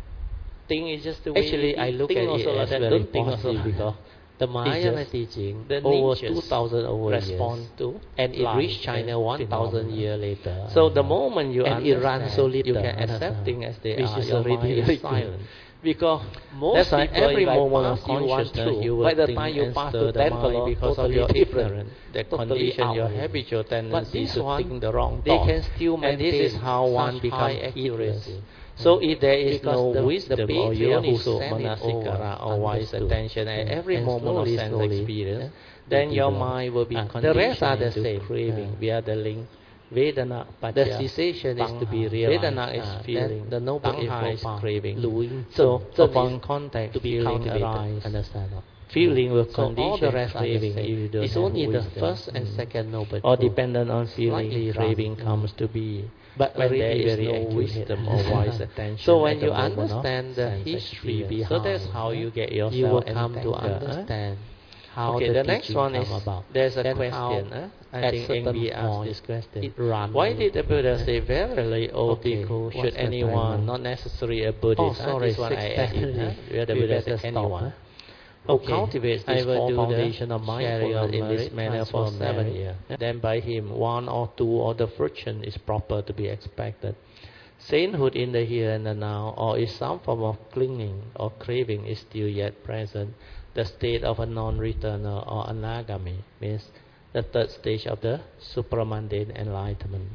[SPEAKER 1] Think is just the way
[SPEAKER 2] actually
[SPEAKER 1] you
[SPEAKER 2] I look
[SPEAKER 1] think
[SPEAKER 2] at
[SPEAKER 1] also
[SPEAKER 2] it
[SPEAKER 1] like
[SPEAKER 2] as
[SPEAKER 1] that.
[SPEAKER 2] very
[SPEAKER 1] Don't think also
[SPEAKER 2] positive because the Mahayana
[SPEAKER 1] just
[SPEAKER 2] teaching
[SPEAKER 1] the
[SPEAKER 2] over
[SPEAKER 1] natures
[SPEAKER 2] two thousand over
[SPEAKER 1] respond
[SPEAKER 2] years,
[SPEAKER 1] to
[SPEAKER 2] and it
[SPEAKER 1] life
[SPEAKER 2] reached China
[SPEAKER 1] and
[SPEAKER 2] one thousand
[SPEAKER 1] phenomena.
[SPEAKER 2] years later.
[SPEAKER 1] So the
[SPEAKER 2] uh,
[SPEAKER 1] moment you
[SPEAKER 2] and it runs
[SPEAKER 1] understand,
[SPEAKER 2] so
[SPEAKER 1] you
[SPEAKER 2] little,
[SPEAKER 1] can accept
[SPEAKER 2] understand,
[SPEAKER 1] things as they
[SPEAKER 2] which
[SPEAKER 1] are.
[SPEAKER 2] is
[SPEAKER 1] Your
[SPEAKER 2] already
[SPEAKER 1] mind
[SPEAKER 2] very
[SPEAKER 1] is silent.
[SPEAKER 2] good.
[SPEAKER 1] Because most
[SPEAKER 2] That's why
[SPEAKER 1] people,
[SPEAKER 2] every
[SPEAKER 1] if I
[SPEAKER 2] moment of
[SPEAKER 1] pass you one
[SPEAKER 2] consciousness,
[SPEAKER 1] through,
[SPEAKER 2] you will
[SPEAKER 1] by the
[SPEAKER 2] think
[SPEAKER 1] time you
[SPEAKER 2] and
[SPEAKER 1] pass
[SPEAKER 2] stir
[SPEAKER 1] to
[SPEAKER 2] the
[SPEAKER 1] ten
[SPEAKER 2] mind
[SPEAKER 1] below, because of
[SPEAKER 2] totally
[SPEAKER 1] your
[SPEAKER 2] different,
[SPEAKER 1] ignorance, that
[SPEAKER 2] totally
[SPEAKER 1] condition your
[SPEAKER 2] outward.
[SPEAKER 1] habitual
[SPEAKER 2] But
[SPEAKER 1] tendency
[SPEAKER 2] this
[SPEAKER 1] to
[SPEAKER 2] one,
[SPEAKER 1] think the wrong
[SPEAKER 2] they
[SPEAKER 1] thoughts.
[SPEAKER 2] can still
[SPEAKER 1] And
[SPEAKER 2] maintain
[SPEAKER 1] this is how one
[SPEAKER 2] such
[SPEAKER 1] becomes
[SPEAKER 2] high
[SPEAKER 1] heedless.
[SPEAKER 2] accuracy.
[SPEAKER 1] So if there is
[SPEAKER 2] Because
[SPEAKER 1] no
[SPEAKER 2] the,
[SPEAKER 1] wisdom
[SPEAKER 2] the
[SPEAKER 1] or
[SPEAKER 2] Bhikkhaya who
[SPEAKER 1] yoniso
[SPEAKER 2] sent it
[SPEAKER 1] manasikara
[SPEAKER 2] over
[SPEAKER 1] or wise
[SPEAKER 2] understood.
[SPEAKER 1] attention at
[SPEAKER 2] Yeah.
[SPEAKER 1] every
[SPEAKER 2] And
[SPEAKER 1] moment
[SPEAKER 2] slowly,
[SPEAKER 1] of sense
[SPEAKER 2] slowly,
[SPEAKER 1] experience,
[SPEAKER 2] yeah,
[SPEAKER 1] then
[SPEAKER 2] will
[SPEAKER 1] your
[SPEAKER 2] develop.
[SPEAKER 1] mind will be
[SPEAKER 2] Ah, the rest are
[SPEAKER 1] conditioned
[SPEAKER 2] the
[SPEAKER 1] into
[SPEAKER 2] same.
[SPEAKER 1] craving
[SPEAKER 2] Ah.
[SPEAKER 1] via the link. Vedana
[SPEAKER 2] The
[SPEAKER 1] paccaya
[SPEAKER 2] cessation is to be
[SPEAKER 1] tanha.
[SPEAKER 2] realized.
[SPEAKER 1] Vedana is
[SPEAKER 2] Ah,
[SPEAKER 1] feeling.
[SPEAKER 2] the noble
[SPEAKER 1] Tanha
[SPEAKER 2] eightfold
[SPEAKER 1] is
[SPEAKER 2] path.
[SPEAKER 1] craving.
[SPEAKER 2] Luing
[SPEAKER 1] So
[SPEAKER 2] zhen
[SPEAKER 1] upon
[SPEAKER 2] is
[SPEAKER 1] contact,
[SPEAKER 2] to be
[SPEAKER 1] feeling
[SPEAKER 2] cultivated.
[SPEAKER 1] arise.
[SPEAKER 2] Understand?
[SPEAKER 1] Feeling will
[SPEAKER 2] So all the
[SPEAKER 1] condition
[SPEAKER 2] rest are the
[SPEAKER 1] craving
[SPEAKER 2] same.
[SPEAKER 1] if you don't
[SPEAKER 2] It's
[SPEAKER 1] have
[SPEAKER 2] only the
[SPEAKER 1] wisdom.
[SPEAKER 2] first and
[SPEAKER 1] Mm.
[SPEAKER 2] second noble
[SPEAKER 1] Or
[SPEAKER 2] truth.
[SPEAKER 1] dependent on feeling,
[SPEAKER 2] Slightly
[SPEAKER 1] craving
[SPEAKER 2] run.
[SPEAKER 1] comes
[SPEAKER 2] Mm.
[SPEAKER 1] to be.
[SPEAKER 2] But
[SPEAKER 1] When there
[SPEAKER 2] already
[SPEAKER 1] is
[SPEAKER 2] very
[SPEAKER 1] no
[SPEAKER 2] accurate.
[SPEAKER 1] wisdom or wise attention.
[SPEAKER 2] So when
[SPEAKER 1] at the
[SPEAKER 2] you
[SPEAKER 1] moment of
[SPEAKER 2] understand the
[SPEAKER 1] sense
[SPEAKER 2] history
[SPEAKER 1] experience.
[SPEAKER 2] behind,
[SPEAKER 1] So that's how you get yourself
[SPEAKER 2] you will come to
[SPEAKER 1] entangled, huh?
[SPEAKER 2] understand how
[SPEAKER 1] Okay,
[SPEAKER 2] the,
[SPEAKER 1] the next
[SPEAKER 2] teaching
[SPEAKER 1] one
[SPEAKER 2] come
[SPEAKER 1] is,
[SPEAKER 2] about.
[SPEAKER 1] there's a
[SPEAKER 2] Then
[SPEAKER 1] question.
[SPEAKER 2] how,
[SPEAKER 1] Huh? I
[SPEAKER 2] at
[SPEAKER 1] think
[SPEAKER 2] certain
[SPEAKER 1] Engbi asked
[SPEAKER 2] point,
[SPEAKER 1] this question.
[SPEAKER 2] it run
[SPEAKER 1] Why did the Buddha
[SPEAKER 2] yeah.
[SPEAKER 1] say, verily, O
[SPEAKER 2] Okay,
[SPEAKER 1] bhikkhu,
[SPEAKER 2] what's
[SPEAKER 1] should
[SPEAKER 2] the
[SPEAKER 1] anyone,
[SPEAKER 2] time now?
[SPEAKER 1] not necessarily a Buddhist,
[SPEAKER 2] Oh,
[SPEAKER 1] huh?
[SPEAKER 2] sorry,
[SPEAKER 1] This one I added,
[SPEAKER 2] six
[SPEAKER 1] huh? Where the
[SPEAKER 2] We
[SPEAKER 1] Buddha
[SPEAKER 2] better
[SPEAKER 1] said,
[SPEAKER 2] stop,
[SPEAKER 1] anyone.
[SPEAKER 2] huh?
[SPEAKER 1] Who
[SPEAKER 2] Okay,
[SPEAKER 1] cultivates
[SPEAKER 2] I
[SPEAKER 1] this
[SPEAKER 2] will
[SPEAKER 1] four
[SPEAKER 2] do the
[SPEAKER 1] foundation of
[SPEAKER 2] sharing
[SPEAKER 1] mindfulness
[SPEAKER 2] of
[SPEAKER 1] in this
[SPEAKER 2] merit,
[SPEAKER 1] manner for
[SPEAKER 2] transfer
[SPEAKER 1] seven
[SPEAKER 2] merit.
[SPEAKER 1] years,
[SPEAKER 2] Yeah.
[SPEAKER 1] then by him one or two or the fruition is proper to be expected. Sainthood in the here and the now, or is some form of clinging or craving is still yet present. The state of a non-returner or anagami means the third stage of the supramundane enlightenment.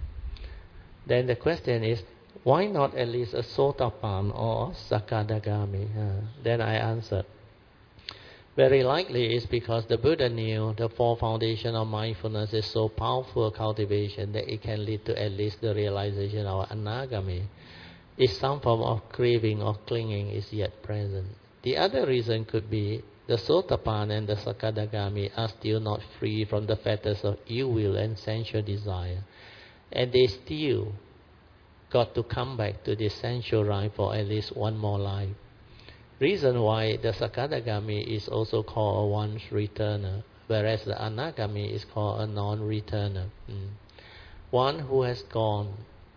[SPEAKER 1] Then the question is, why not at least a sotapan or sakadagami? Uh, then I answered, very likely it's because the Buddha knew the four foundation of mindfulness is so powerful a cultivation that it can lead to at least the realization of anagami. If some form of craving or clinging is yet present. The other reason could be the Sotapan and the Sakadagami are still not free from the fetters of ill will and sensual desire. And they still got to come back to this sensual life for at least one more life. Reason why the Sakadagami is also called a once returner, whereas the Anagami is called a non-returner. Mm. One who has gone,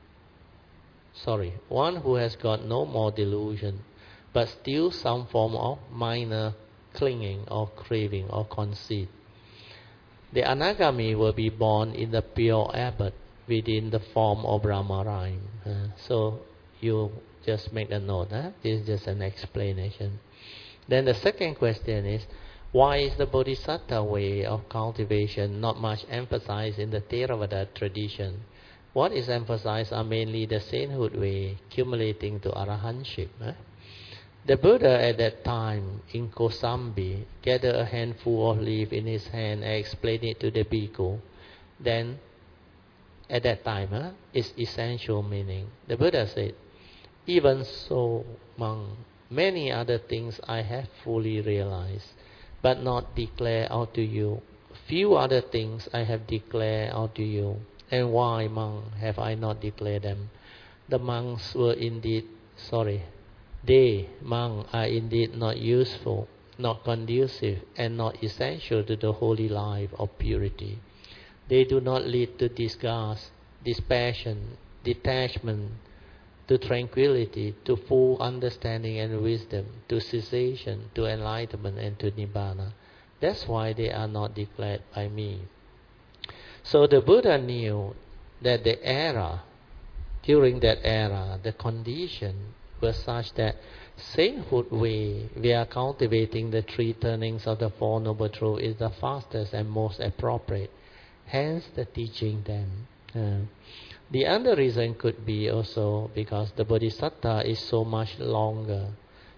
[SPEAKER 1] sorry, one who has got no more delusion, but still some form of minor clinging or craving or conceit. The Anagami will be born in the pure abbot within the form of Brahmarine. Uh, so you just make a note. Huh? This is just an explanation. Then the second question is, why is the Bodhisattva way of cultivation not much emphasized in the Theravada tradition? What is emphasized are mainly the sainthood way, accumulating to arahantship. Huh? The Buddha at that time in Kosambi gathered a handful of leaf in his hand and explained it to the bhikkhu. Then, at that time, huh, its essential meaning. The Buddha said, even so, monk, many other things I have fully realized, but not declared out to you. Few other things I have declared out to you. And why, monk, have I not declared them? The monks were indeed, sorry, they, monk, are indeed not useful, not conducive, and not essential to the holy life of purity. They do not lead to disgust, dispassion, detachment, to tranquility, to full understanding and wisdom, to cessation, to enlightenment, and to nibbana. That's why they are not declared by me. So the Buddha knew that the era, during that era, the condition was such that sainthood way, we are cultivating the three turnings of the Four Noble Truths is the fastest and most appropriate. Hence the teaching them. Uh, the other reason could be also because the Bodhisattva is so much longer.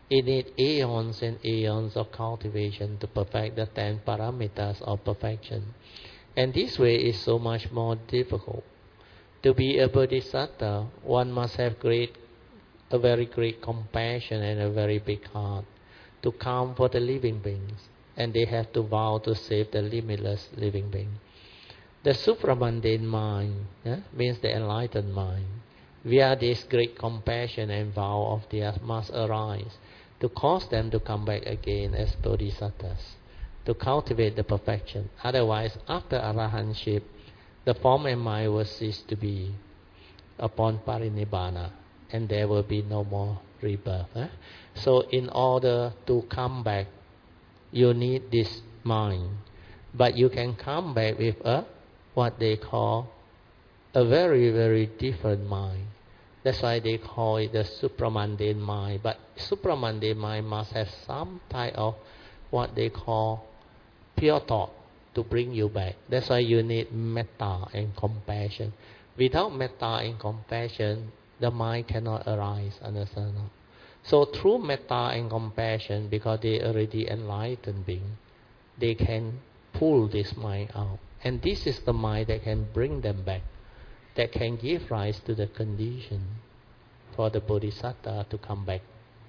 [SPEAKER 1] It needs aeons and aeons of cultivation to perfect the ten parameters of perfection. And this way is so much more difficult. To be a bodhisattva, one must have great, a very great compassion and a very big heart to come for the living beings. And they have to vow to save the limitless living being. The supramundane mind yeah, means the enlightened mind. Via this great compassion and vow of theirs must arise to cause them to come back again as bodhisattvas, to cultivate the perfection. Otherwise, after arahantship, the form and mind will cease to be upon parinibbana, and there will be no more rebirth. Eh? So in order to come back, you need this mind. But you can come back with a what they call a very, very different mind. That's why they call it the supramundane mind. But supramundane mind must have some type of what they call pure thought to bring you back. That's why you need metta and compassion. Without metta and compassion, the mind cannot arise, understand? So through metta and compassion, because they already enlightened being, they can pull this mind out. And this is the mind that can bring them back, that can give rise to the condition for the bodhisattva to come back.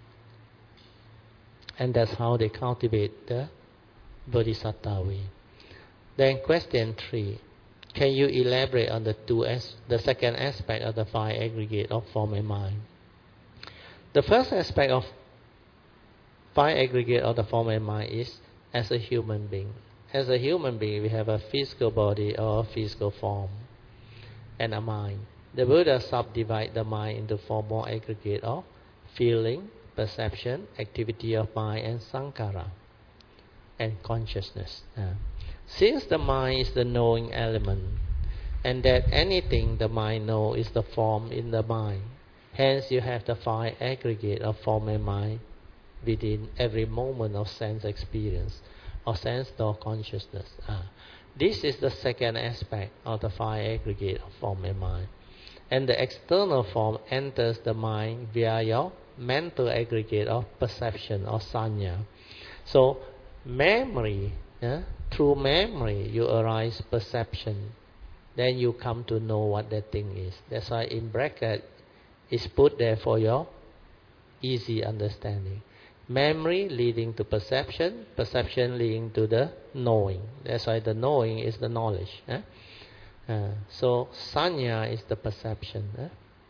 [SPEAKER 1] And that's how they cultivate the bodhisattva way. Then question three. Can you elaborate on the two as the second aspect of the five aggregate of form and mind? The first aspect of five aggregate of the form and mind is as a human being. As a human being, we have a physical body or a physical form and a mind. The Buddha subdivided the mind into four more aggregate of feeling, perception, activity of mind, and sankhara, and consciousness. Uh, since the mind is the knowing element, and that anything the mind knows is the form in the mind, hence you have the five aggregate of form and mind within every moment of sense experience or sense or consciousness. Uh, this is the second aspect of the five aggregate of form and mind. And the external form enters the mind via your mental aggregate of perception or sanya. So memory, yeah, through memory you arise perception. Then you come to know what that thing is. That's why in bracket is put there for your easy understanding. Memory leading to perception, perception leading to the knowing. That's why the knowing is the knowledge. Eh? Uh, so sanya is the perception. Eh?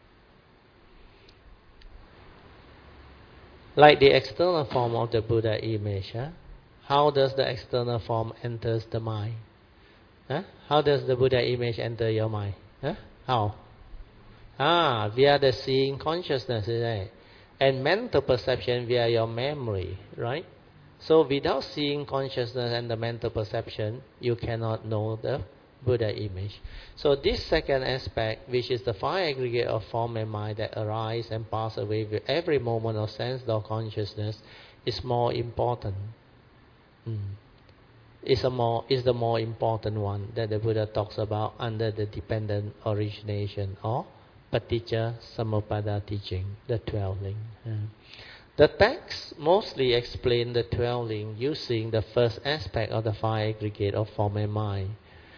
[SPEAKER 1] Like the external form of the Buddha image. Eh? How does the external form enters the mind? Eh? How does the Buddha image enter your mind? Eh? How? Ah, via the seeing consciousness, isn't it? And mental perception via your memory, right? So without seeing consciousness and the mental perception, you cannot know the Buddha image. So this second aspect, which is the five aggregate of form and mind that arise and pass away with every moment of sense or consciousness, is more important. Mm. Is a more is the more important one that the Buddha talks about under the dependent origination or Paticca Samuppada teaching, the twelve link. Uh, the text mostly explain the twelve link using the first aspect of the five aggregate of form and mind,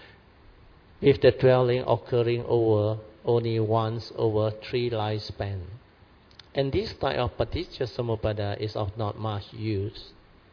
[SPEAKER 1] with the twelve link occurring over only once over three lifespan. And this type of Paticca Samuppada is of not much use.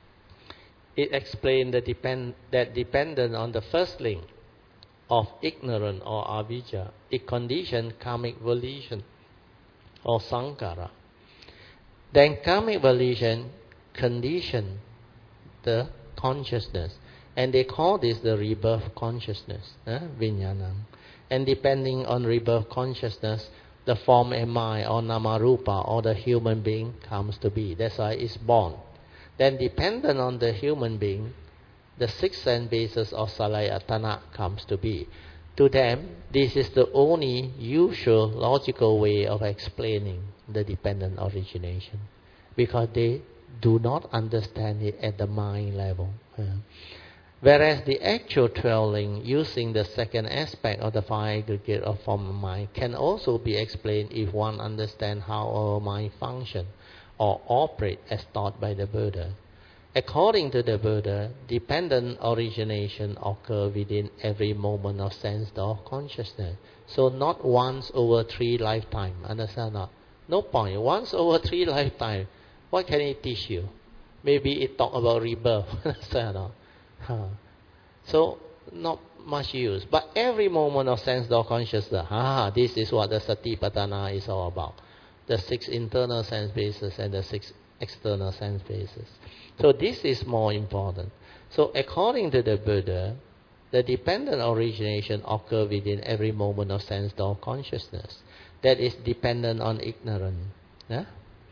[SPEAKER 1] It explains the depend, that dependent on the first link of ignorance or avijja, it conditions karmic volition or sankhara. Then karmic volition condition the consciousness, and they call this the rebirth consciousness, eh? Vijnanam. And depending on rebirth consciousness, the form and mind or namarupa or the human being comes to be. That's why it's born. Then dependent on the human being, the six sense basis of Salayatana comes to be. To them, this is the only usual logical way of explaining the dependent origination, because they do not understand it at the mind level. Yeah. Whereas the actual twelve link, using the second aspect of the five aggregate of form and mind, can also be explained if one understands how our mind functions, or operate as taught by the Buddha. According to the Buddha, dependent origination occurs within every moment of sense or consciousness. So not once over three lifetimes, understand not? No point. Once over three lifetimes, what can it teach you? Maybe it talk about rebirth, understand not? Huh. So not much use. But every moment of sense or consciousness, ah, this is what the Satipatthana is all about. The six internal sense bases and the six external sense bases. So this is more important. So according to the Buddha, the dependent origination occurs within every moment of sense or consciousness. That is dependent on ignorance, yeah?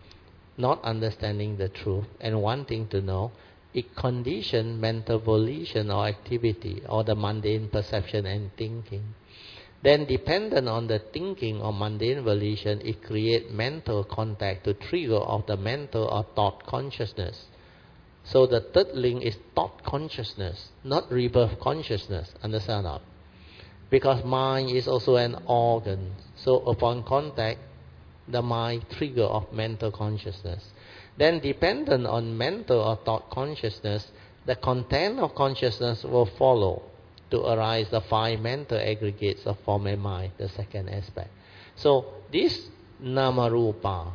[SPEAKER 1] Not understanding the truth and wanting to know. It conditions mental volition or activity or the mundane perception and thinking. Then dependent on the thinking or mundane volition, it creates mental contact to trigger of the mental or thought consciousness. So the third link is thought consciousness, not rebirth consciousness. Understand that? Because mind is also an organ. So upon contact, the mind trigger of mental consciousness. Then dependent on mental or thought consciousness, the content of consciousness will follow to arise the five mental aggregates of form and mind, the second aspect. So this Namarupa,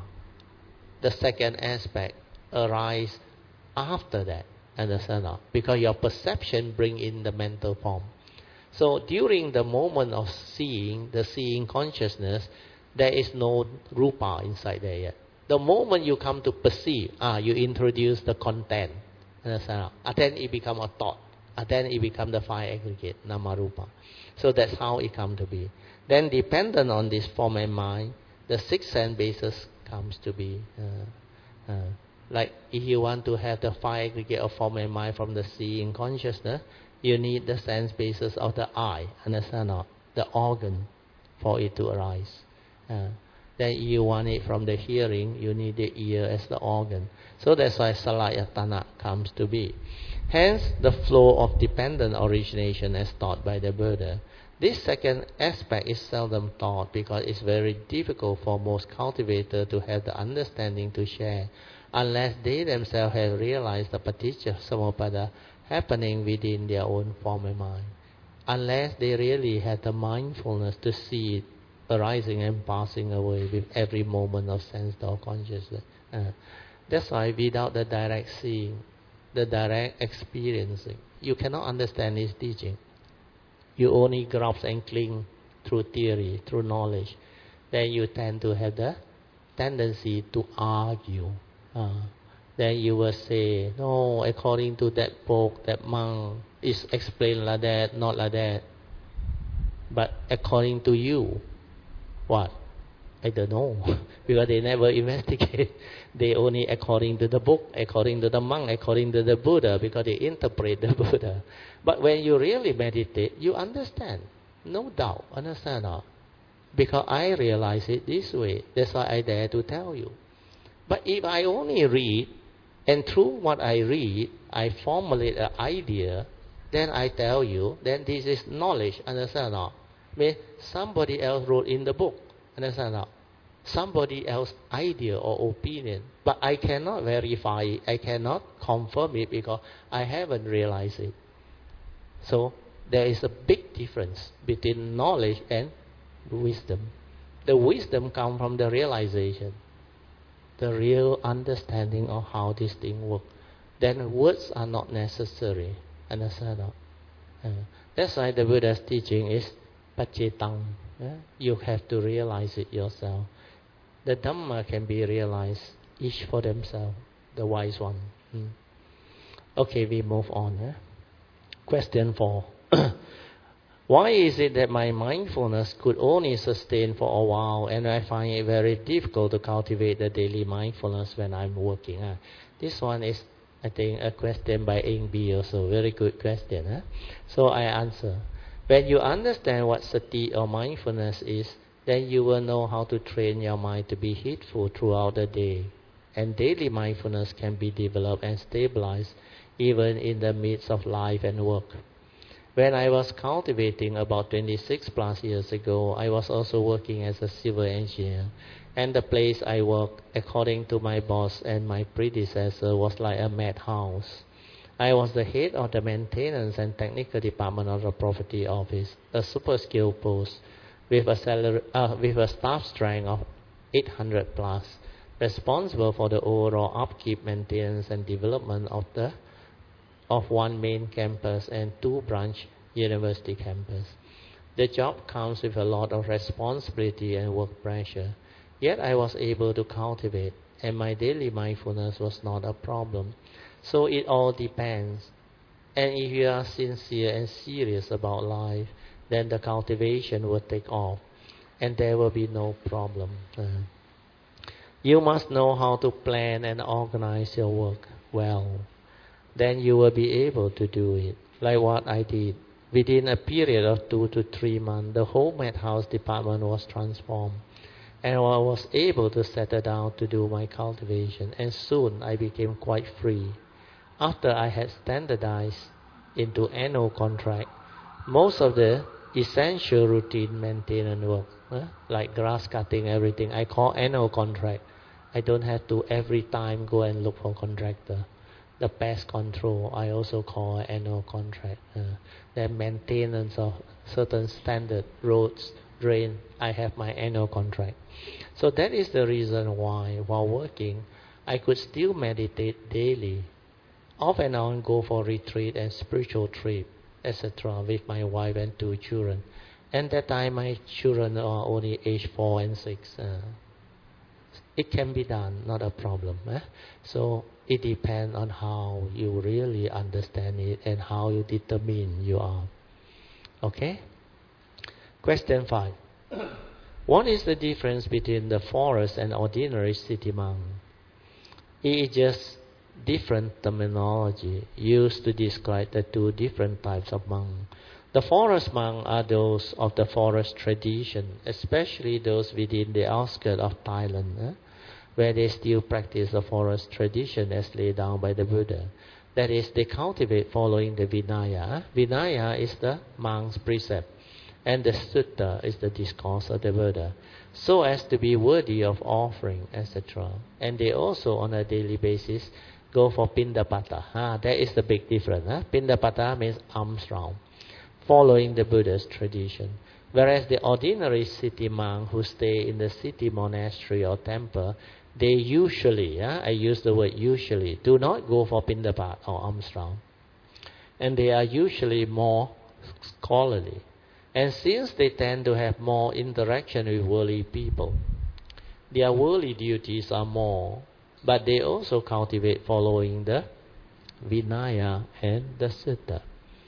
[SPEAKER 1] the second aspect, arise after that, understand not? Because your perception bring in the mental form. So during the moment of seeing, the seeing consciousness, there is no rupa inside there yet. The moment you come to perceive, ah, you introduce the content, understand not? And then it become a thought, and then it become the five aggregate, Namarupa. So that's how it come to be. Then dependent on this form and mind, the six sense bases comes to be. Uh, uh, Like if you want to have the five aggregate of form and mind from the seeing consciousness, you need the sense basis of the eye, understand not? The organ for it to arise. Uh, then you want it from the hearing, you need the ear as the organ. So that's why Salayatana comes to be. Hence the flow of dependent origination as taught by the Buddha. This second aspect is seldom taught because it's very difficult for most cultivators to have the understanding to share, unless they themselves have realized the paticca samuppada happening within their own form and mind. Unless they really have the mindfulness to see it arising and passing away with every moment of sense or consciousness. Uh, that's why without the direct seeing, the direct experiencing, you cannot understand his teaching. You only grasp and cling through theory, through knowledge. Then you tend to have the tendency to argue. Uh, then you will say, no, according to that book, that monk is explained like that, not like that. But according to you, what? I don't know. Because they never investigate. They only according to the book, according to the monk, according to the Buddha, because they interpret the Buddha. But when you really meditate, you understand. No doubt. Understand not? Because I realize it this way. That's why I dare to tell you. But if I only read, and through what I read, I formulate an idea, then I tell you, then this is knowledge, understand not? I mean, somebody else wrote in the book, understand not? Somebody else's idea or opinion, but I cannot verify it, I cannot confirm it because I haven't realized it. So there is a big difference between knowledge and wisdom. The wisdom comes from the realization, the real understanding of how this thing works. Then words are not necessary. Understand? Uh, that's why the Buddha's teaching is pacetang. Yeah? You have to realize it yourself. The Dhamma can be realized each for themselves, the wise one. Hmm. Okay, we move on. Eh? Question four. Why is it that my mindfulness could only sustain for a while and I find it very difficult to cultivate the daily mindfulness when I'm working? Huh? This one is, I think, a question by Eng B also. Very good question. Huh? So I answer. When you understand what sati or mindfulness is, then you will know how to train your mind to be heedful throughout the day. And daily mindfulness can be developed and stabilized even in the midst of life and work. When I was cultivating about twenty-six plus years ago, I was also working as a civil engineer. And the place I worked, according to my boss and my predecessor, was like a madhouse. I was the head of the maintenance and technical department of the property office, a super skilled post with a salary, uh, with a staff strength of eight hundred plus, responsible for the overall upkeep, maintenance, and development of the of one main campus and two branch university campus. The job comes with a lot of responsibility and work pressure. Yet I was able to cultivate, and my daily mindfulness was not a problem. So it all depends. And if you are sincere and serious about life, then the cultivation will take off, and there will be no problem. Uh, you must know how to plan and organize your work well. Then you will be able to do it, like what I did. Within a period of two to three months, the whole madhouse department was transformed. And I was able to settle down to do my cultivation, and soon I became quite free. After I had standardized into annual contract, most of the essential routine maintenance work, eh, like grass cutting, everything, I call annual contract. I don't have to every time go and look for contractor. The pest control, I also call annual contract. Uh, the maintenance of certain standard roads, drain, I have my annual contract. So that is the reason why, while working, I could still meditate daily, off and on go for retreat and spiritual trip, et cetera, with my wife and two children. And that time my children are only age four and six. Uh, it can be done, not a problem. Eh? So it depends on how you really understand it and how you determine you are. Okay? Question five. What is the difference between the forest and ordinary city monk? It is just different terminology used to describe the two different types of monk. The forest monk are those of the forest tradition, especially those within the outskirts of Thailand, eh? where they still practice the forest tradition as laid down by the Buddha. That is, they cultivate following the Vinaya. Vinaya is the monk's precept, and the Sutta is the discourse of the Buddha, so as to be worthy of offering, et cetera. And they also, on a daily basis, go for Pindapata. Ah, that is the big difference. Huh? Pindapata means alms round, following the Buddha's tradition. Whereas the ordinary city monk who stay in the city monastery or temple, they usually, uh, I use the word usually, do not go for Pindapat or alms round. And they are usually more scholarly. And since they tend to have more interaction with worldly people, their worldly duties are more, but they also cultivate following the Vinaya and the Sutta.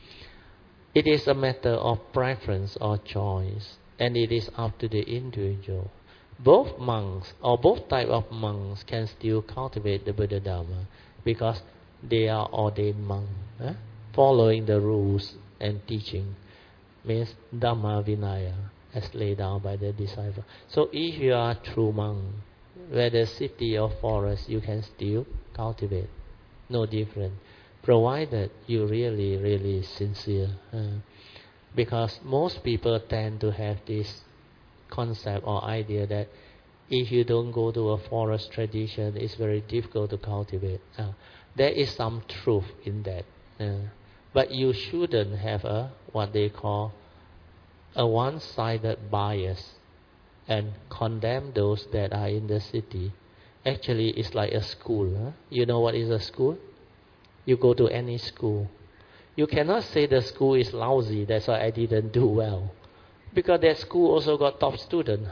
[SPEAKER 1] It is a matter of preference or choice, and it is up to the individual. Both monks, or both type of monks, can still cultivate the Buddha Dharma, because they are ordained monks, eh? following the rules and teaching. Means Dhamma Vinaya, as laid down by the disciple. So if you are a true monk, whether city or forest, you can still cultivate. No different, provided you really, really sincere. Uh, because most people tend to have this concept or idea that if you don't go to a forest tradition, it's very difficult to cultivate. Uh, there is some truth in that. Uh, but you shouldn't have a what they call a one-sided bias and condemn those that are in the city. Actually, it's like a school. Huh? You know what is a school? You go to any school. You cannot say the school is lousy, that's why I didn't do well. Because that school also got top students.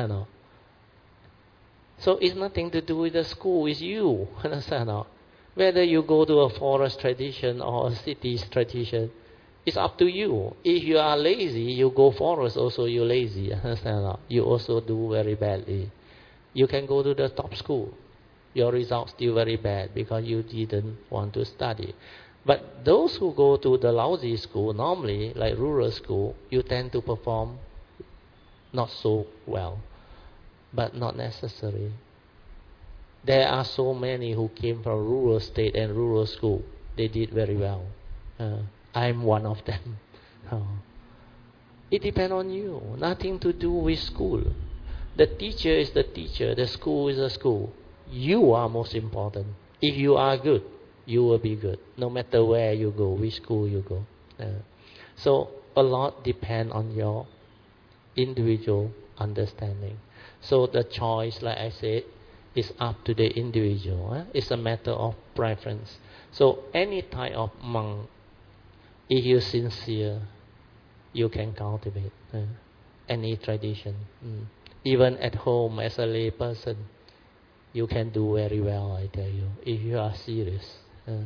[SPEAKER 1] So it's nothing to do with the school, it's you. Whether you go to a forest tradition or a city's tradition, it's up to you. If you are lazy, you go forest also, you're lazy. You also do very badly. You can go to the top school. Your results still very bad because you didn't want to study. But those who go to the lousy school, normally, like rural school, you tend to perform not so well, but not necessary. There are so many who came from rural state and rural school. They did very well. Uh, I'm one of them. Oh. It depends on you. Nothing to do with school. The teacher is the teacher. The school is the school. You are most important. If you are good, you will be good. No matter where you go, which school you go. Uh, so a lot depends on your individual understanding. So the choice, like I said, is up to the individual. Eh? It's a matter of preference. So any type of monk, if you're sincere, you can cultivate uh, any tradition. Mm. Even at home as a lay person, you can do very well, I tell you, if you are serious. Uh.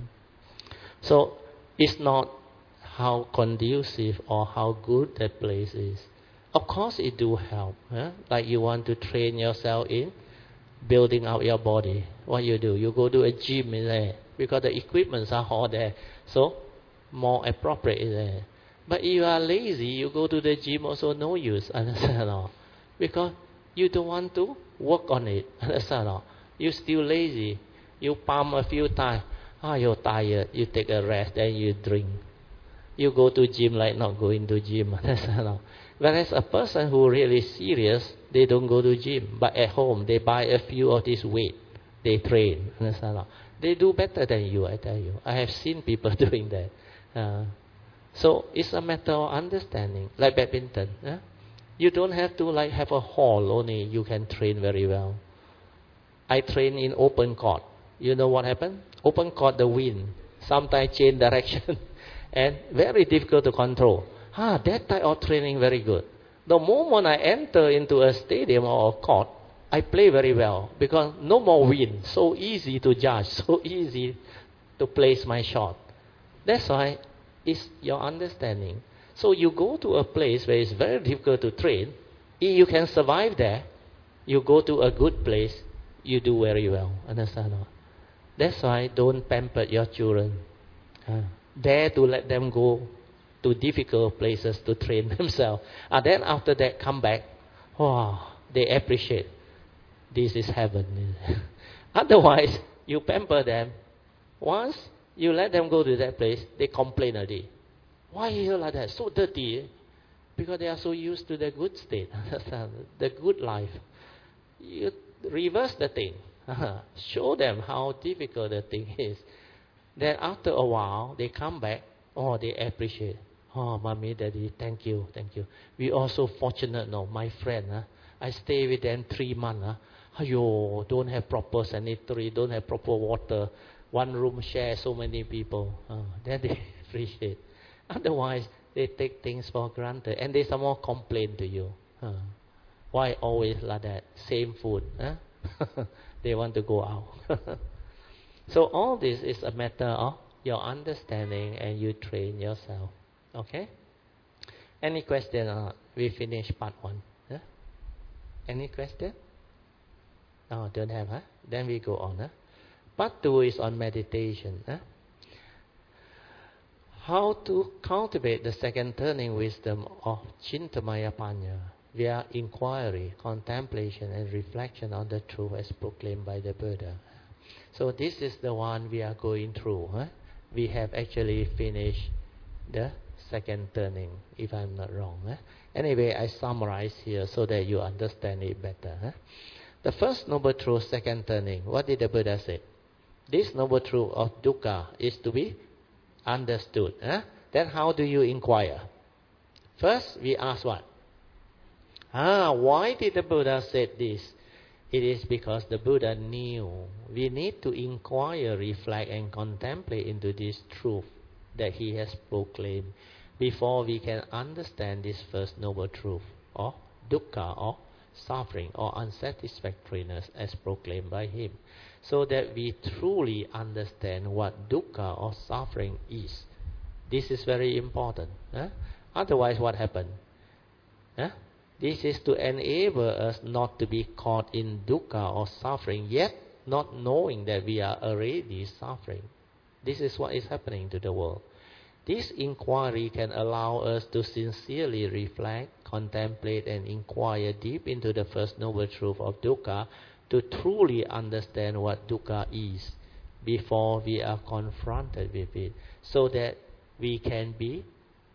[SPEAKER 1] So it's not how conducive or how good that place is. Of course it do help. Huh? Like you want to train yourself in building out your body. What you do? You go to a gym in there because the equipments are all there. So more appropriate is there. But if you are lazy, you go to the gym also no use. Understand or? Because you don't want to work on it. Understand or? You still lazy. You pump a few times. Ah, you're tired. You take a rest, then you drink. You go to gym like not going to gym. Understand or? Whereas a person who really serious, they don't go to gym. But at home, they buy a few of this weight. They train. Understand or? They do better than you, I tell you. I have seen people doing that. Uh, so it's a matter of understanding. Like badminton. Eh? You don't have to like have a hall only. You can train very well. I train in open court. You know what happened? Open court, the wind. Sometimes change direction. And very difficult to control. Ah, that type of training very good. The moment I enter into a stadium or a court, I play very well because no more wind. So easy to judge. So easy to place my shot. That's why it's your understanding. So you go to a place where it's very difficult to train. If you can survive there, you go to a good place, you do very well. Understand? That's why don't pamper your children. Uh, dare to let them go to difficult places to train themselves. And then after that, come back. Wow, they appreciate. This is heaven. Otherwise, you pamper them. Once you let them go to that place, they complain already. Why are you like that? So dirty. Because they are so used to the good state, the good life. You reverse the thing. Show them how difficult the thing is. Then after a while, they come back. Oh, they appreciate. Oh, mommy, daddy, thank you, thank you. We are so fortunate now. My friend, huh? I stay with them three months. Huh? Ayo, don't have proper sanitary, don't have proper water. One room share so many people. Oh, then they appreciate. Otherwise, they take things for granted. And they somehow complain to you. Huh? Why always like that? Same food. Huh? They want to go out. So all this is a matter of your understanding and you train yourself. Okay? Any question? Uh, we finish part one. Huh? Any question? No, don't have, huh? Then we go on. Huh? Part two is on meditation. Huh? How to cultivate the second turning wisdom of Chintamaya Panya via inquiry, contemplation, and reflection on the truth as proclaimed by the Buddha. So this is the one we are going through. Huh? We have actually finished the second turning, if I'm not wrong. Huh? Anyway, I summarize here so that you understand it better. Huh? The first noble truth, second turning. What did the Buddha say? This noble truth of dukkha is to be understood. Huh? Then how do you inquire? First, we ask what? Ah, why did the Buddha say this? It is because the Buddha knew we need to inquire, reflect, and contemplate into this truth that he has proclaimed before we can understand this first noble truth, or dukkha, or suffering, or unsatisfactoriness as proclaimed by him, so that we truly understand what dukkha or suffering is. This is very important. Huh? Otherwise, what happened? Huh? This is to enable us not to be caught in dukkha or suffering, yet not knowing that we are already suffering. This is what is happening to the world. This inquiry can allow us to sincerely reflect, contemplate, and inquire deep into the first noble truth of dukkha to truly understand what dukkha is before we are confronted with it, so that we can be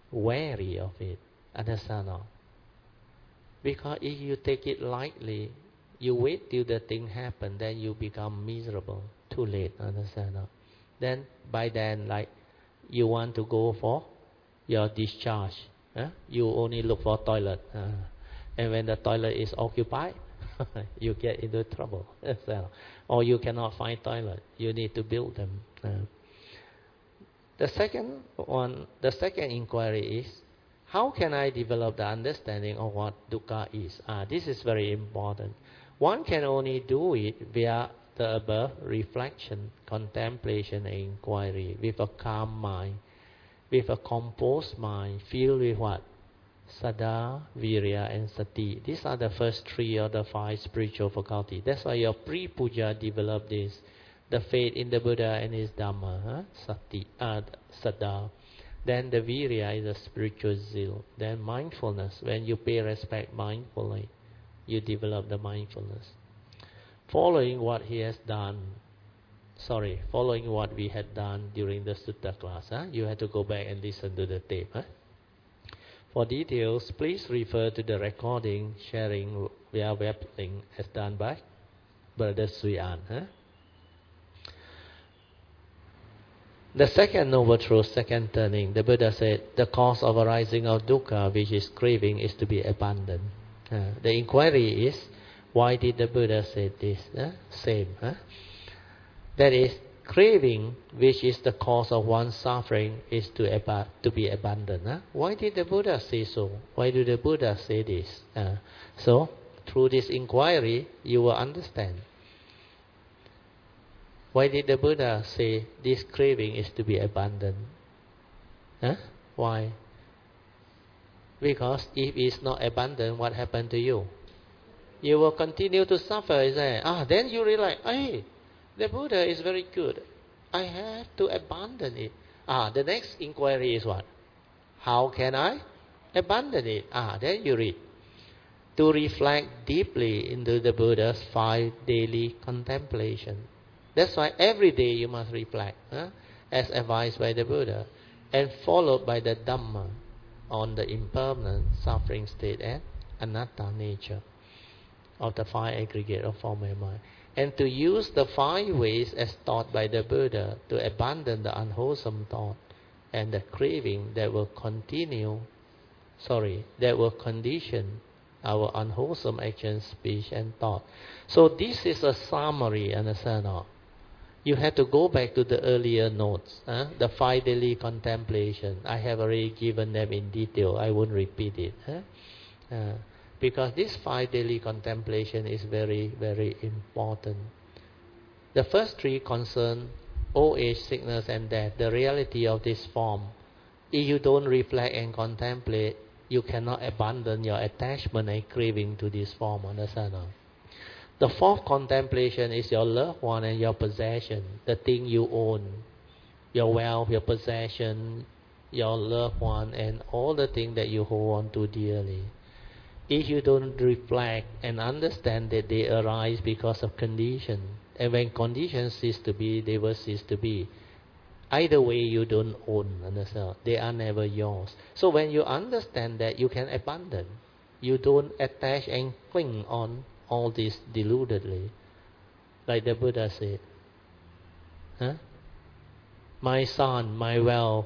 [SPEAKER 1] wary of it. Understand or? Because if you take it lightly, you wait till the thing happen, then you become miserable. Too late, understand or? Then by then, like, you want to go for your discharge. Huh? You only look for toilet. Uh, and when the toilet is occupied, you get into trouble. Or you cannot find toilet. You need to build them. Uh, the second one, the second inquiry is, how can I develop the understanding of what dukkha is? Ah, this is very important. One can only do it via the above reflection, contemplation, and inquiry with a calm mind, with a composed mind, filled with what? Saddha, Virya, and Sati. These are the first three or the five spiritual faculties. That's why your pre-puja developed this. The faith in the Buddha and his Dhamma, huh? Sati, uh, Saddha. Then the Virya is a spiritual zeal. Then mindfulness. When you pay respect mindfully, you develop the mindfulness. Following what he has done, sorry, following what we had done during the sutta class, huh? You have to go back and listen to the tape. Huh? For details, please refer to the recording sharing via web link as done by Brother Sui An. Huh? The second noble truth, second turning, the Buddha said, the cause of arising of dukkha, which is craving, is to be abandoned. Uh, the inquiry is, why did the Buddha say this? Uh, same. Huh? That is, craving, which is the cause of one's suffering, is to, ab- to be abandoned. Huh? Why did the Buddha say so? Why did the Buddha say this? Uh, so, through this inquiry, you will understand. Why did the Buddha say this craving is to be abandoned? Huh? Why? Because if it's not abandoned, what happened to you? You will continue to suffer, isn't it? Ah, then you realize, hey, the Buddha is very good. I have to abandon it. Ah, the next inquiry is what? How can I abandon it? Ah, then you read. To reflect deeply into the Buddha's five daily contemplation. That's why every day you must reflect, huh? As advised by the Buddha, and followed by the Dhamma on the impermanent suffering state and anatta nature of the five aggregate of form and mind. And to use the five ways as taught by the Buddha to abandon the unwholesome thought and the craving that will continue, sorry, that will condition our unwholesome action, speech, and thought. So this is a summary, understand or? You have to go back to the earlier notes, huh? The five daily contemplation. I have already given them in detail. I won't repeat it. Huh? Uh, because this five daily contemplation is very, very important. The first three concern old age, sickness, and death, the reality of this form. If you don't reflect and contemplate, you cannot abandon your attachment and craving to this form. Understand? The fourth contemplation is your loved one and your possession, the thing you own, your wealth, your possession, your loved one, and all the things that you hold on to dearly. If you don't reflect and understand that they arise because of condition, and when conditions cease to be, they will cease to be. Either way, you don't own, understand? They are never yours. So when you understand that, you can abandon. You don't attach and cling on all this deludedly. Like the Buddha said, huh? My son, my wealth,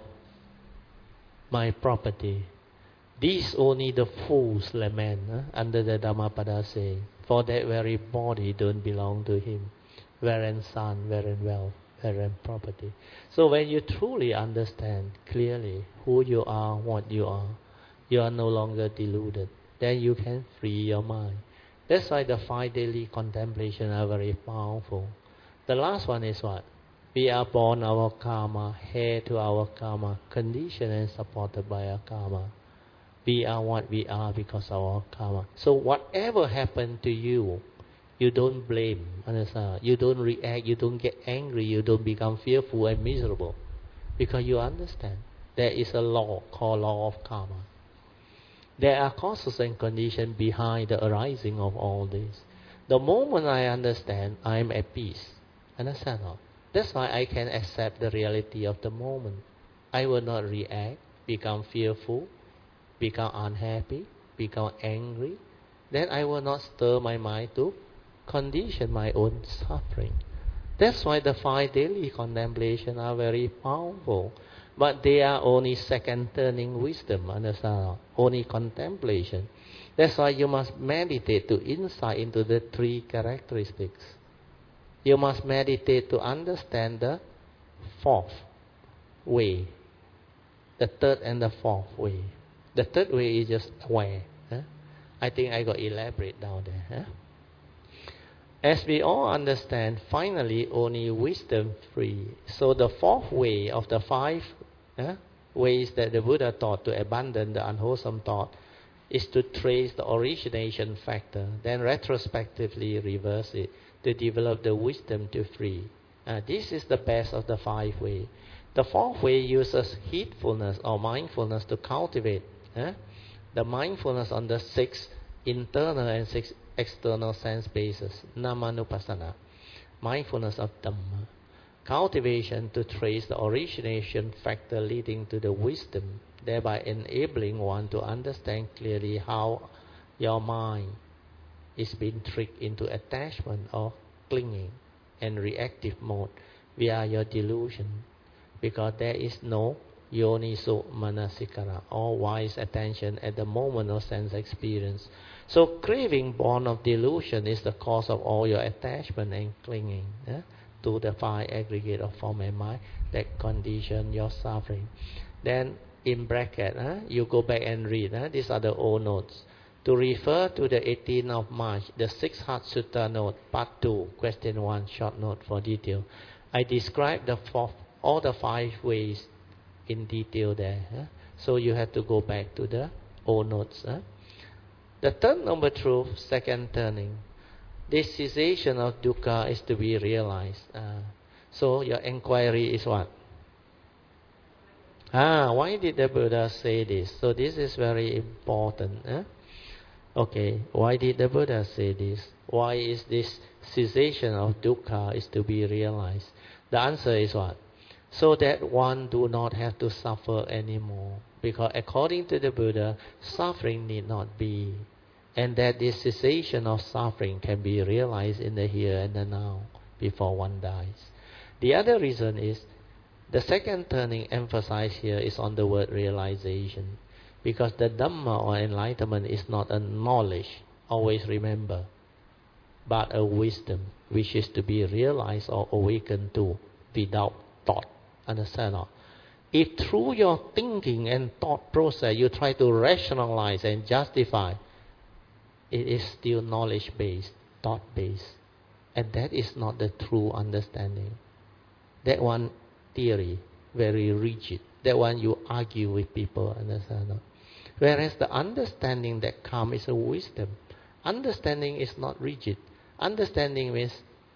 [SPEAKER 1] my property. These only the fools lament, huh? Under the Dhammapada saying, for that very body don't belong to him. Wherein son, wherein wealth, wherein property. So when you truly understand clearly who you are, what you are, you are no longer deluded. Then you can free your mind. That's why the five daily contemplation are very powerful. The last one is what? We are born our karma, heir to our karma, conditioned and supported by our karma. We are what we are because of our karma. So whatever happened to you, you don't blame, understand? You don't react, you don't get angry, you don't become fearful and miserable. Because you understand. There is a law called law of karma. There are causes and conditions behind the arising of all this. The moment I understand, I am at peace. Understand? That's why I can accept the reality of the moment. I will not react. become fearful, become unhappy, become angry, then I will not stir my mind to condition my own suffering. That's why the five daily contemplation are very powerful. But they are only second turning wisdom, understand? Only contemplation. That's why you must meditate to insight into the three characteristics. You must meditate to understand the fourth way. The third and the fourth way. The third way is just aware. Huh? I think I got elaborate down there. Huh? As we all understand, finally only wisdom free. So the fourth way of the five uh, ways that the Buddha taught to abandon the unwholesome thought is to trace the origination factor, then retrospectively reverse it to develop the wisdom to free. Uh, this is the best of the five ways. The fourth way uses heedfulness or mindfulness to cultivate uh, the mindfulness on the six internal and six external sense bases, Namanupassana, mindfulness of Dhamma, cultivation to trace the origination factor leading to the wisdom, thereby enabling one to understand clearly how your mind is being tricked into attachment or clinging and reactive mode via your delusion, because there is no yoniso manasikara, or wise attention at the moment of sense experience. So craving born of delusion is the cause of all your attachment and clinging eh, to the five aggregate of form and mind that condition your suffering. Then in bracket, eh, you go back and read. Eh, these are the old notes. To refer to the eighteenth of March, the Sixth Heart Sutta note, part two, question one, short note for detail. I describe the fourth, all the five ways in detail there. Eh? So you have to go back to the old notes. Eh? The third noble truth, second turning. This cessation of dukkha is to be realized. Uh, so your inquiry is what? Ah, why did the Buddha say this? So this is very important. Eh? Okay, why did the Buddha say this? Why is this cessation of dukkha is to be realized? The answer is what? So that one do not have to suffer anymore. Because according to the Buddha, suffering need not be. And that this cessation of suffering can be realized in the here and the now before one dies. The other reason is, the second turning emphasized here is on the word realization. Because the Dhamma or enlightenment is not a knowledge, always remember, but a wisdom which is to be realized or awakened to without thought. Understand or? If through your thinking and thought process you try to rationalize and justify, it is still knowledge-based, thought-based. And that is not the true understanding. That one theory, very rigid. That one you argue with people, understand or? Whereas the understanding that comes is a wisdom. Understanding is not rigid. Understanding means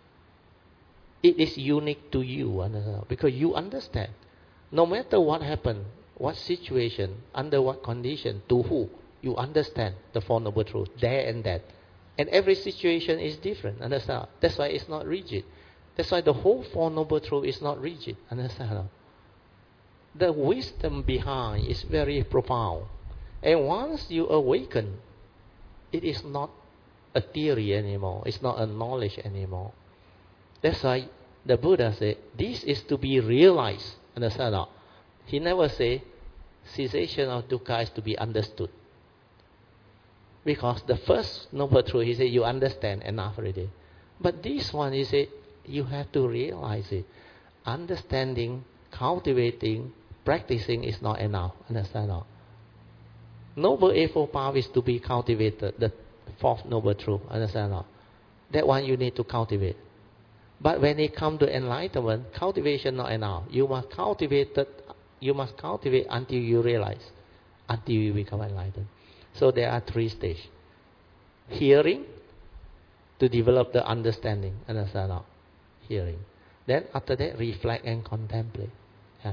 [SPEAKER 1] it is unique to you, understand? Because you understand. No matter what happened, what situation, under what condition, to who, you understand the Four Noble Truths, there and that. And every situation is different, understand? That's why it's not rigid. That's why the whole Four Noble Truths is not rigid, understand? The wisdom behind is very profound. And once you awaken, it is not a theory anymore. It's not a knowledge anymore. That's why the Buddha said, this is to be realized. Understand or not? He never said, cessation of dukkha is to be understood. Because the first noble truth, he said, you understand enough already. But this one, he said, you have to realize it. Understanding, cultivating, practicing is not enough. Understand or not? Noble Eightfold Path is to be cultivated, the fourth noble truth. Understand or not? That one you need to cultivate. But when it comes to enlightenment, cultivation not enough. You must cultivate it, you must cultivate until you realize, until you become enlightened. So there are three stages. Hearing, to develop the understanding. Understand or not? Hearing. Then after that, reflect and contemplate. Yeah.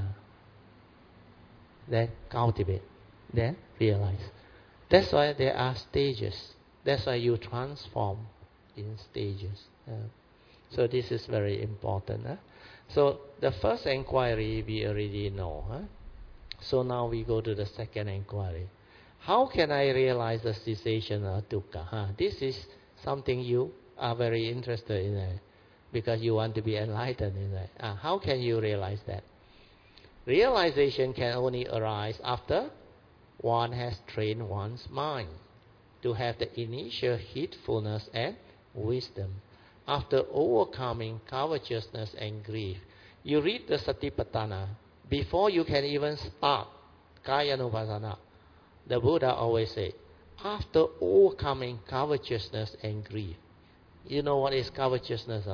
[SPEAKER 1] Then cultivate. Then realize. That's why there are stages. That's why you transform in stages. Yeah. So this is very important. Huh? So the first inquiry we already know. Huh? So now we go to the second inquiry. How can I realize the cessation of dukkha? Huh? This is something you are very interested in uh, because you want to be enlightened in that. Uh, how can you realize that? Realization can only arise after one has trained one's mind to have the initial heedfulness and wisdom. After overcoming covetousness and grief, you read the Satipatthana. Before you can even start Kayanupassana, the Buddha always said, after overcoming covetousness and grief. You know what is covetousness?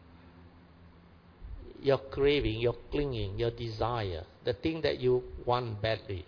[SPEAKER 1] Your craving, your clinging, your desire, the thing that you want badly.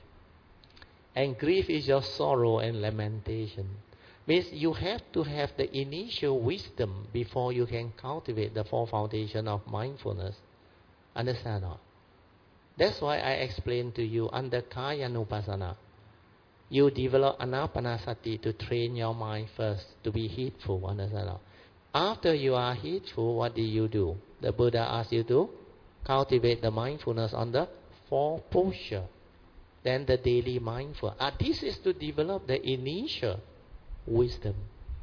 [SPEAKER 1] And grief is your sorrow and lamentation. Means you have to have the initial wisdom before you can cultivate the four foundation of mindfulness. Understand or? That's why I explained to you under Kayanupassana. You develop Anapanasati to train your mind first to be heedful. Understand or? After you are heedful, what do you do? The Buddha asks you to cultivate the mindfulness on the four posture. Then the daily mindful. Ah, this is to develop the initial wisdom.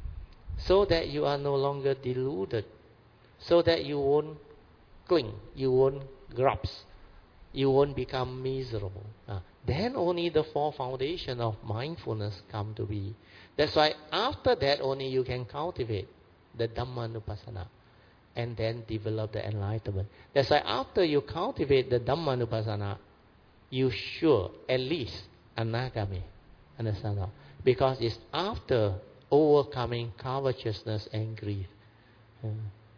[SPEAKER 1] So that you are no longer deluded. So that you won't cling. You won't grasp. You won't become miserable. Ah, then only the four foundation of mindfulness come to be. That's why after that only you can cultivate the Dhammanupassana and then develop the enlightenment. That's why after you cultivate the Dhammanupassana, you sure at least Anagami. Understand now? Because it's after overcoming covetousness and grief. Yeah.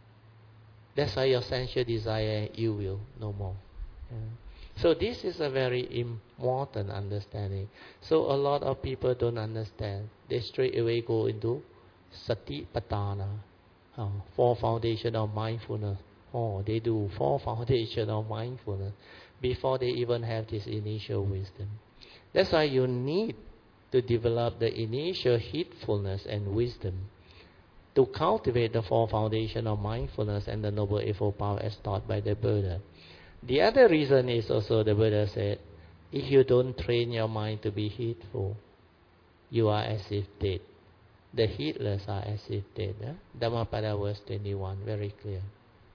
[SPEAKER 1] That's why your sensual desire, you will no more. Yeah. So this is a very important understanding. So a lot of people don't understand. They straight away go into Satipatthana, oh, four foundation of mindfulness. Oh, they do four foundation of mindfulness before they even have this initial wisdom. That's why you need to develop the initial heedfulness and wisdom to cultivate the four foundation of mindfulness and the Noble Eightfold Path as taught by the Buddha. The other reason is also the Buddha said, if you don't train your mind to be heedful, you are as if dead. The heedless are as if dead. Eh? Dhammapada verse twenty-one, very clear.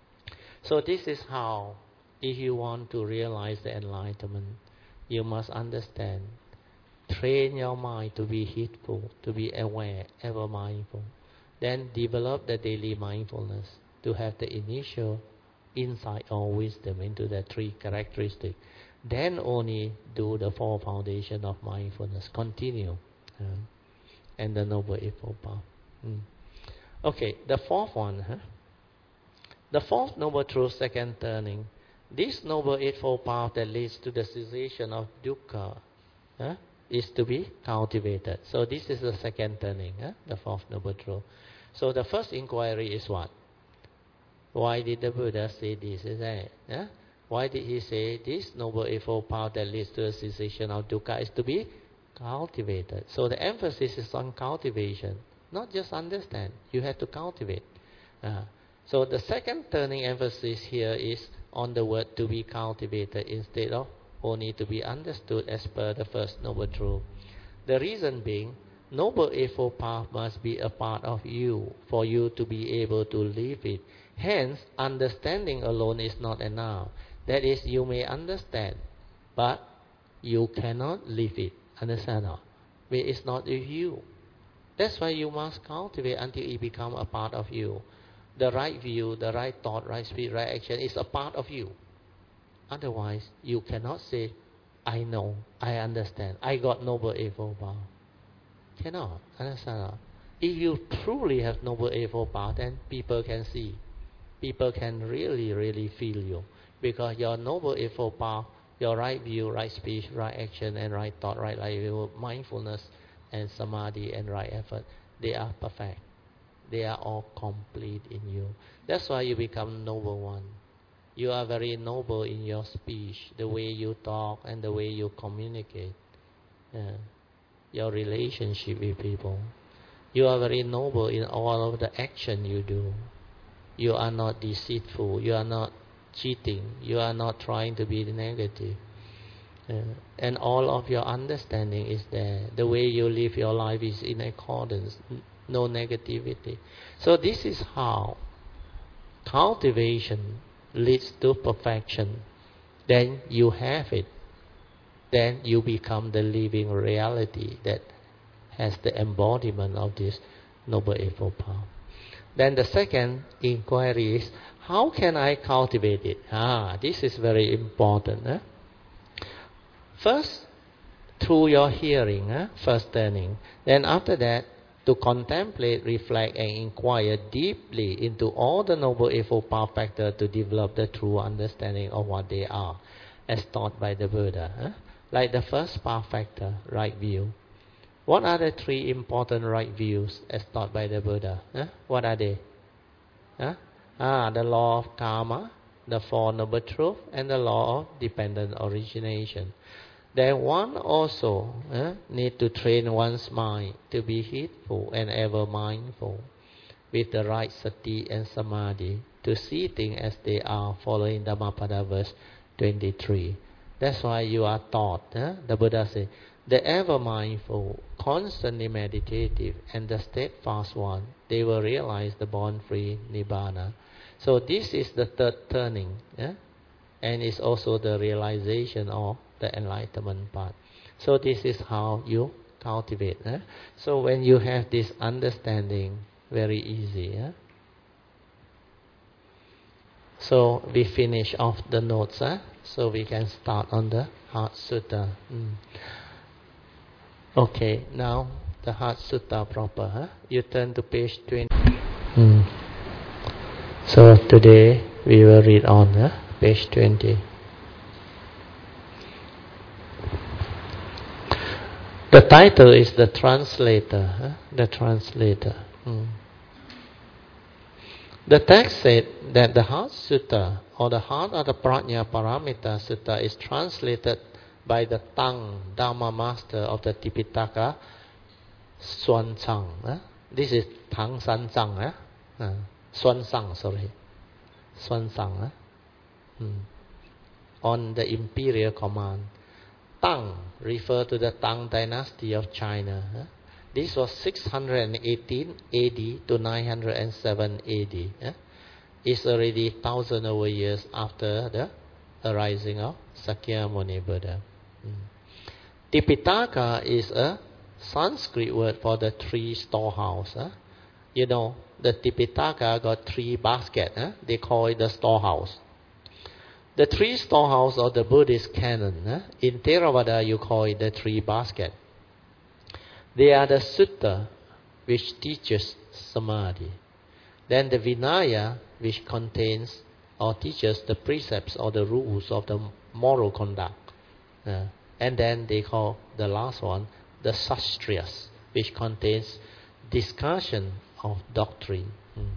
[SPEAKER 1] So this is how, if you want to realize the enlightenment, you must understand. Train your mind to be heedful, to be aware, ever mindful. Then develop the daily mindfulness to have the initial insight or wisdom into the three characteristics. Then only do the four foundation of mindfulness. Continue. Uh, and the Noble Eightfold Path. Mm. Okay, the fourth one. Huh? The fourth Noble Truth, second turning. This Noble Eightfold Path that leads to the cessation of dukkha huh, is to be cultivated. So this is the second turning, huh? The fourth Noble Truth. So the first inquiry is what? Why did the Buddha say this? Is that, huh? Why did he say this Noble Eightfold Path that leads to the cessation of dukkha is to be cultivated? So the emphasis is on cultivation, not just understand. You have to cultivate. Uh, so the second turning emphasis here is on the word to be cultivated instead of only to be understood as per the first Noble Truth. The reason being, Noble Eightfold Path must be a part of you for you to be able to live it. Hence, understanding alone is not enough. That is, you may understand, but you cannot live it. Understand or? It's not with you. That's why you must cultivate until it becomes a part of you. The right view, the right thought, right speech, right action is a part of you. Otherwise, you cannot say, I know, I understand, I got Noble Eightfold Path. Cannot. Understand or? If you truly have Noble Eightfold Path, then people can see. People can really, really feel you. Because your Noble Eightfold Path, your right view, right speech, right action, and right thought, right livelihood, mindfulness, and samadhi, and right effort, they are perfect. They are all complete in you. That's why you become noble one. You are very noble in your speech, the way you talk, and the way you communicate. Yeah. Your relationship with people. You are very noble in all of the action you do. You are not deceitful. You are not cheating. You are not trying to be negative. Uh, and all of your understanding is there. The way you live your life is in accordance, n- no negativity. So this is how cultivation leads to perfection. Then you have it. Then you become the living reality that has the embodiment of this Noble Eightfold Path. Then the second inquiry is, how can I cultivate it? Ah, this is very important. Eh? First, through your hearing, eh? First turning. Then after that, to contemplate, reflect, and inquire deeply into all the Noble Eightfold Path factors to develop the true understanding of what they are, as taught by the Buddha. Eh? Like the first path factor, right view. What are the three important right views as taught by the Buddha? Eh? What are they? Eh? Ah, the law of karma, the Four Noble Truths, and the law of dependent origination. Then one also eh, need to train one's mind to be heedful and ever mindful with the right sati and samadhi to see things as they are, following Dhammapada verse twenty-three. That's why you are taught. Eh? The Buddha said, the ever mindful, constantly meditative, and the steadfast one, they will realize the born-free Nibbana. So this is the third turning, eh? And it's also the realization of the enlightenment path. So this is how you cultivate. Eh? So when you have this understanding, very easy. Eh? So we finish off the notes. Eh? So we can start on the Heart Sutta. Mm. Okay, now the Heart Sutta proper. Huh? You turn to page twenty. Mm. So today we will read on huh? Page twenty. The title is The Translator. Huh? The Translator. Mm. The text said that the Heart Sutta, or the Heart of the Prajna Paramita Sutta, is translated by the tongue Dharma Master of the Tipitaka, Xuanzang. Eh? This is Tang San Zhang. Eh? Uh, Xuanzang, sorry. Xuanzang. Eh? Hmm. On the imperial command. Tang refer to the Tang dynasty of China. Eh? This was six hundred eighteen A D to nine hundred seven A D. Eh? It's already thousand over years after the arising of Sakyamuni Buddha. Mm. Tipitaka is a Sanskrit word for the three storehouse. Eh? You know, the Tipitaka got three baskets. Eh? They call it the storehouse. The three storehouse of the Buddhist canon. Eh? In Theravada, you call it the three basket. They are the Sutta, which teaches Samadhi. Then the Vinaya, which contains or teaches the precepts or the rules of the moral conduct. Uh, and then they call the last one the Sastriyas, which contains discussion of doctrine. Mm.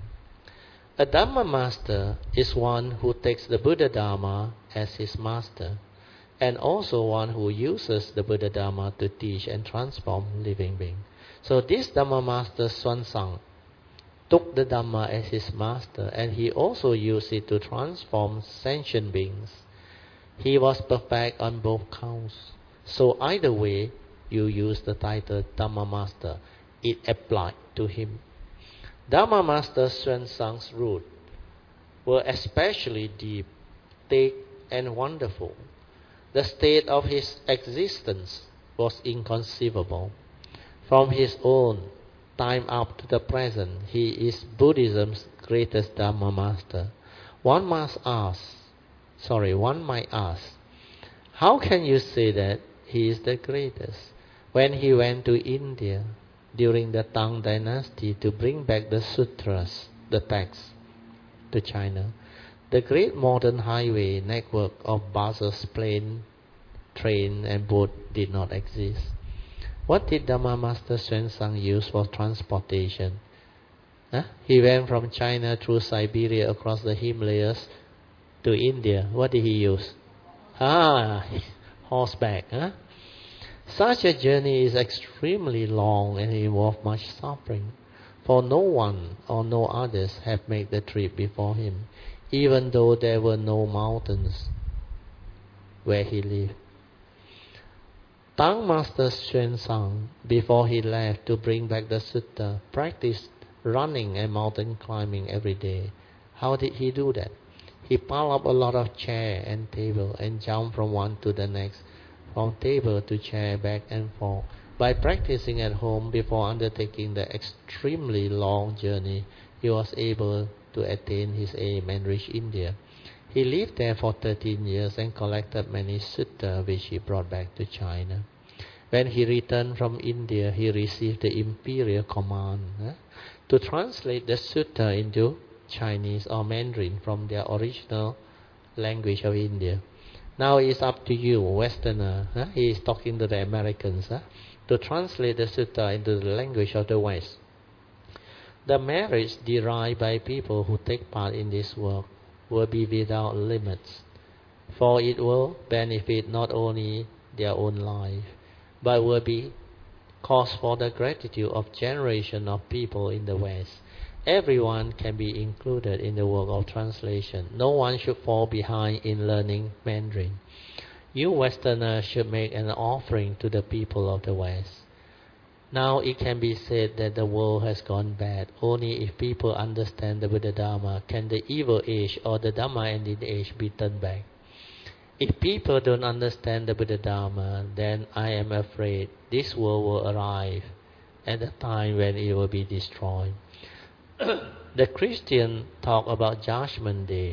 [SPEAKER 1] A Dhamma master is one who takes the Buddha Dhamma as his master, and also one who uses the Buddha Dhamma to teach and transform living beings. So this Dhamma master, Xuanzang, took the Dhamma as his master, and he also used it to transform sentient beings. He was perfect on both counts. So either way, you use the title Dhamma Master. It applied to him. Dhamma Master Xuanzang's roots were especially deep, thick, and wonderful. The state of his existence was inconceivable. From his own time up to the present, he is Buddhism's greatest Dhamma Master. One must ask, sorry, one might ask, how can you say that he is the greatest? When he went to India during the Tang dynasty to bring back the sutras, the texts, to China, the great modern highway network of buses, plane, train, and boat did not exist. What did Dhamma Master Xuanzang use for transportation? Huh? He went from China through Siberia across the Himalayas to India. What did he use? Ah, horseback. Huh? Such a journey is extremely long and involves much suffering, for no one or no others have made the trip before him, even though there were no mountains where he lived. Tang Master Xuanzang, before he left to bring back the sutta, practiced running and mountain climbing every day. How did he do that? He piled up a lot of chair and table and jumped from one to the next, from table to chair, back and forth. By practicing at home before undertaking the extremely long journey, he was able to attain his aim and reach India. He lived there for thirteen years and collected many sutta which he brought back to China. When he returned from India, he received the imperial command eh, to translate the sutta into Chinese or Mandarin from their original language of India. Now it's up to you, Westerner. Eh? He is talking to the Americans. Eh? To translate the sutta into the language of the West. The merits derived by people who take part in this work will be without limits, for it will benefit not only their own life, but will be cause for the gratitude of generations of people in the West. Everyone can be included in the work of translation. No one should fall behind in learning Mandarin. You Westerners should make an offering to the people of the West. Now it can be said that the world has gone bad. Only if people understand the Buddha Dharma can the evil age or the Dharma ending age be turned back. If people don't understand the Buddha Dharma, then I am afraid this world will arrive at the time when it will be destroyed. The Christian talk about Judgment Day.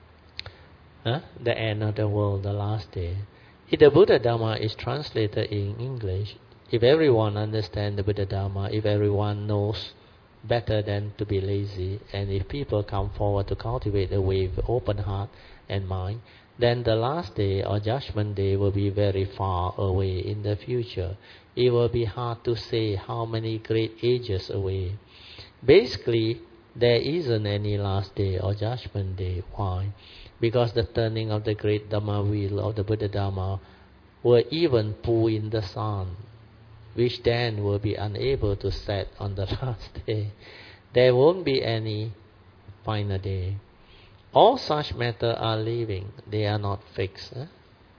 [SPEAKER 1] Huh? The end of the world, the last day. If the Buddha Dharma is translated in English, if everyone understands the Buddha Dharma, if everyone knows better than to be lazy, and if people come forward to cultivate the way with open heart and mind, then the last day or Judgment Day will be very far away in the future. It will be hard to say how many great ages away. Basically, there isn't any last day or Judgment Day. Why? Because the turning of the great Dhamma wheel of the Buddha Dharma will even pull in the sun, which then will be unable to set on the last day. There won't be any final day. All such matters are living, they are not fixed. Eh?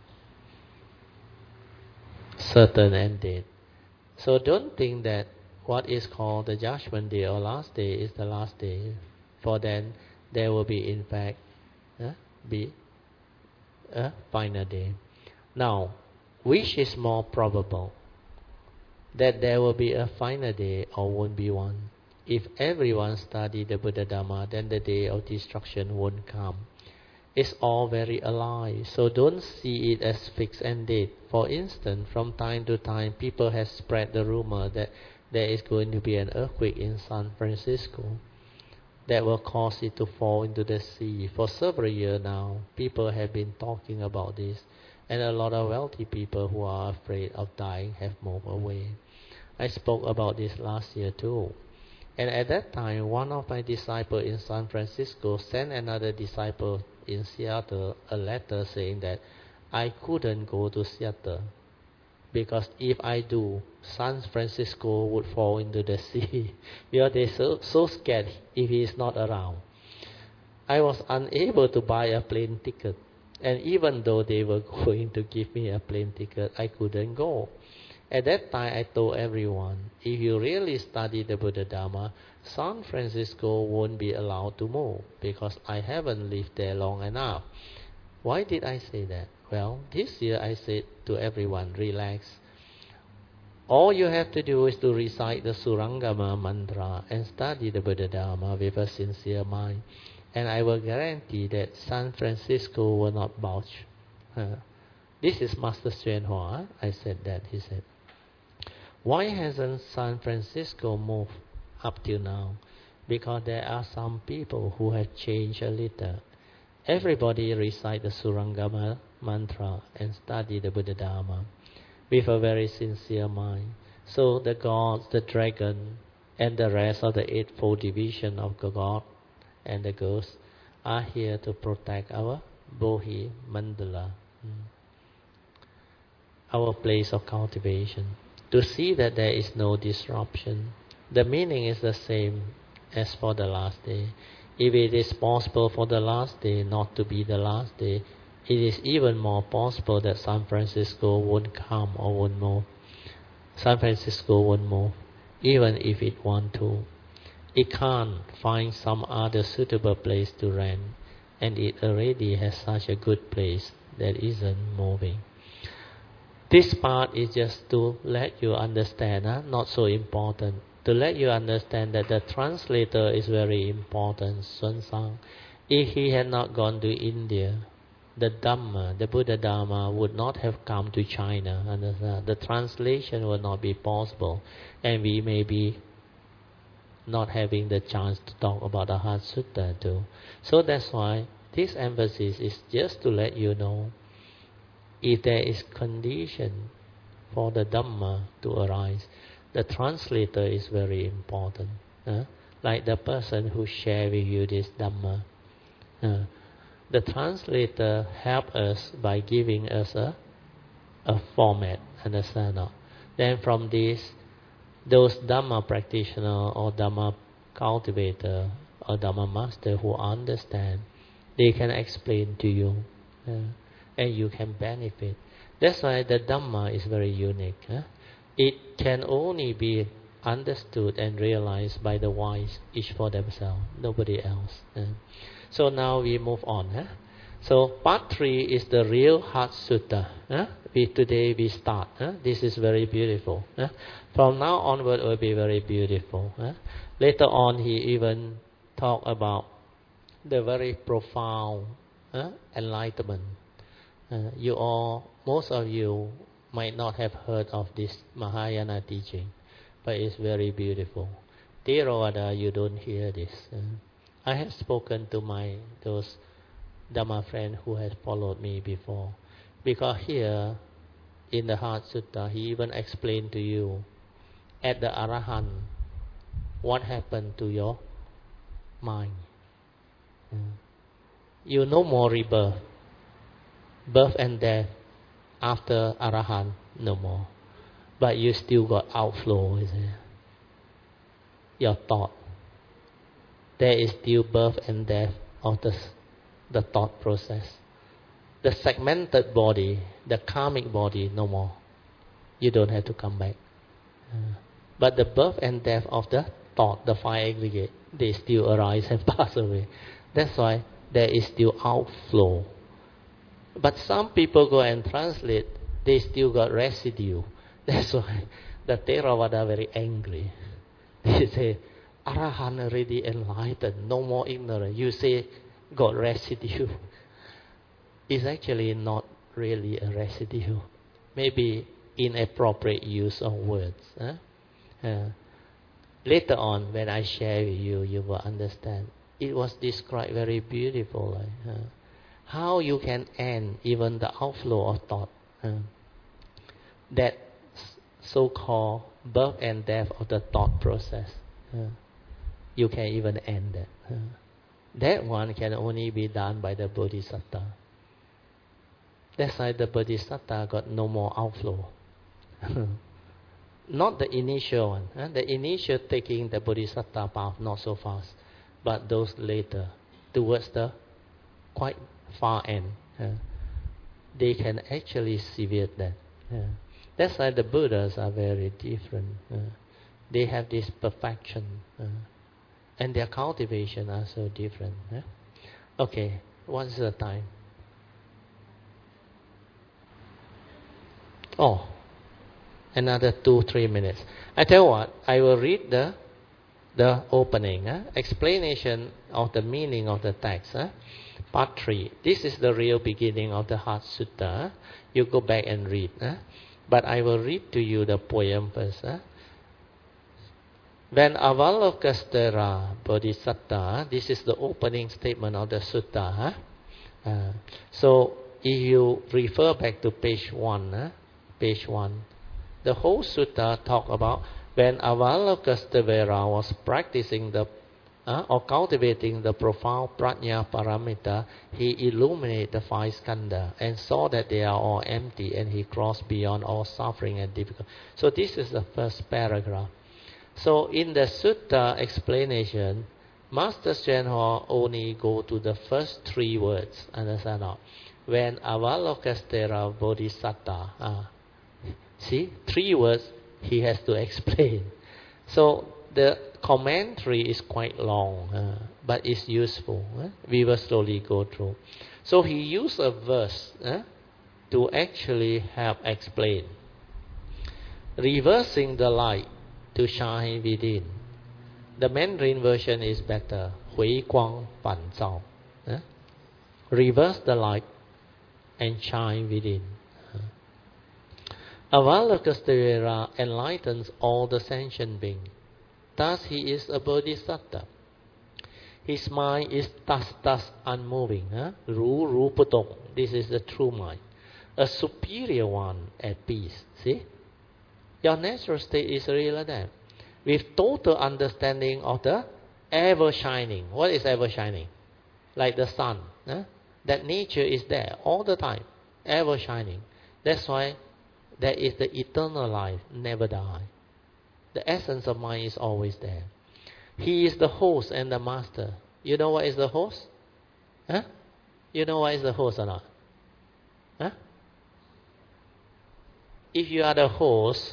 [SPEAKER 1] Certain and dead. So don't think that what is called the Judgment Day or last day is the last day. For then there will be in fact eh, be a final day. Now, which is more probable? That there will be a final day or won't be one? If everyone study the Buddha Dharma, then the day of destruction won't come. It's all very alive, so don't see it as fixed and dead. For instance, from time to time, people have spread the rumor that there is going to be an earthquake in San Francisco that will cause it to fall into the sea. For several years now, people have been talking about this, and a lot of wealthy people who are afraid of dying have moved away. I spoke about this last year too. And at that time, one of my disciples in San Francisco sent another disciple in Seattle a letter saying that I couldn't go to Seattle because if I do, San Francisco would fall into the sea. Because they're so, so scared if he is not around. I was unable to buy a plane ticket. And even though they were going to give me a plane ticket, I couldn't go. At that time, I told everyone, if you really study the Buddha Dharma, San Francisco won't be allowed to move because I haven't lived there long enough. Why did I say that? Well, this year I said to everyone, relax. All you have to do is to recite the Surangama mantra and study the Buddha Dharma with a sincere mind. And I will guarantee that San Francisco will not budge. Uh, this is Master Xuan Hua. I said that, he said. Why hasn't San Francisco moved up till now? Because there are some people who have changed a little. Everybody recite the Surangama mantra and study the Buddha Dharma with a very sincere mind. So the gods, the dragon, and the rest of the eightfold division of the god and the ghosts are here to protect our Bodhi Mandala, our place of cultivation, to see that there is no disruption. The meaning is the same as for the last day. If it is possible for the last day not to be the last day, it is even more possible that San Francisco won't come or won't move. San Francisco won't move, even if it want to. It can't find some other suitable place to rent, and it already has such a good place that isn't moving. This part is just to let you understand, huh? Not so important. To let you understand that the translator is very important, Xuan Zang. If he had not gone to India, the Dhamma, the Buddha Dhamma would not have come to China. Understand? The translation would not be possible, and we may be not having the chance to talk about the Heart Sutta too. So that's why this emphasis is just to let you know, if there is condition for the Dhamma to arise, the translator is very important. Uh, like the person who share with you this Dhamma. Uh, the translator help us by giving us a, a format, understand? Then from this, those Dhamma practitioner or Dhamma cultivator or Dhamma master who understand, they can explain to you, uh, and you can benefit. That's why the Dhamma is very unique. Huh? It can only be understood and realized by the wise, each for themselves, nobody else. Uh. So now we move on. Huh? So part three is the real Heart Sutta. Huh? We, today we start. Huh? This is very beautiful. Huh? From now onward it will be very beautiful. Huh? Later on he even talk about the very profound huh? enlightenment. Uh, you all, most of you might not have heard of this Mahayana teaching, but it's very beautiful. Theravada, you don't hear this. Uh, I have spoken to my those Dhamma friends who has followed me before, because here in the Heart Sutta he even explained to you at the Arahant what happened to your mind. Uh, you no more rebirth, birth and death after Arahant, no more. But you still got outflow, is it? Your thought. There is still birth and death of the, the thought process. The segmented body, the karmic body, no more. You don't have to come back. Uh, but the birth and death of the thought, the five aggregate, they still arise and pass away. That's why there is still outflow. But some people go and translate, they still got residue. That's why the Theravada are very angry. They say, Arahant already enlightened, no more ignorant. You say, got residue. It's actually not really a residue. Maybe inappropriate use of words. Huh? Uh, later on, when I share with you, you will understand. It was described very beautifully. Uh, how you can end even the outflow of thought. Uh, that so-called birth and death of the thought process. Uh, you can even end that. Uh, that one can only be done by the Bodhisattva. That's why the Bodhisattva got no more outflow. Not the initial one. Uh, the initial taking the Bodhisattva path, not so fast. But those later, towards the quite far end, uh, they can actually severe that. Uh, that's why the Buddhas are very different. Uh, they have this perfection. Uh, and their cultivation are so different. Uh. Okay, what's the time? Oh, another two, three minutes. I tell you what, I will read the the opening, uh, explanation of the meaning of the text. Uh, part three. This is the real beginning of the Heart Sutta. Uh. You go back and read. Uh. But I will read to you the poem first. Uh. When Avalokiteshvara Bodhisattva, this is the opening statement of the Sutta. Huh? Uh, so if you refer back to page one, uh, page one, the whole Sutta talk about when Avalokiteshvara was practicing the uh, or cultivating the profound prajna paramita, he illuminated the five skandha and saw that they are all empty, and he crossed beyond all suffering and difficulty. So this is the first paragraph. So in the Sutta explanation, Master Hsuan Hua only go to the first three words, understand or not? When Avalokiteshvara Bodhisattva, ah, see, three words he has to explain. So the commentary is quite long, uh, but it's useful. Uh, we will slowly go through. So he used a verse uh, to actually help explain. Reversing the light to shine within. The Mandarin version is better. 回光返照. Uh, reverse the light and shine within. Avalokiteshvara enlightens all the sentient beings. Thus he is a bodhisattva. His mind is thus, thus unmoving. Huh? Ru, ru, putong. This is the true mind. A superior one at peace. See? Your natural state is really like that. With total understanding of the ever shining. What is ever shining? Like the sun. Huh? That nature is there all the time. Ever shining. That's why there is the eternal life, never die. The essence of mind is always there. He is the host and the master. You know what is the host? Huh? You know what is the host or not? Huh? If you are the host,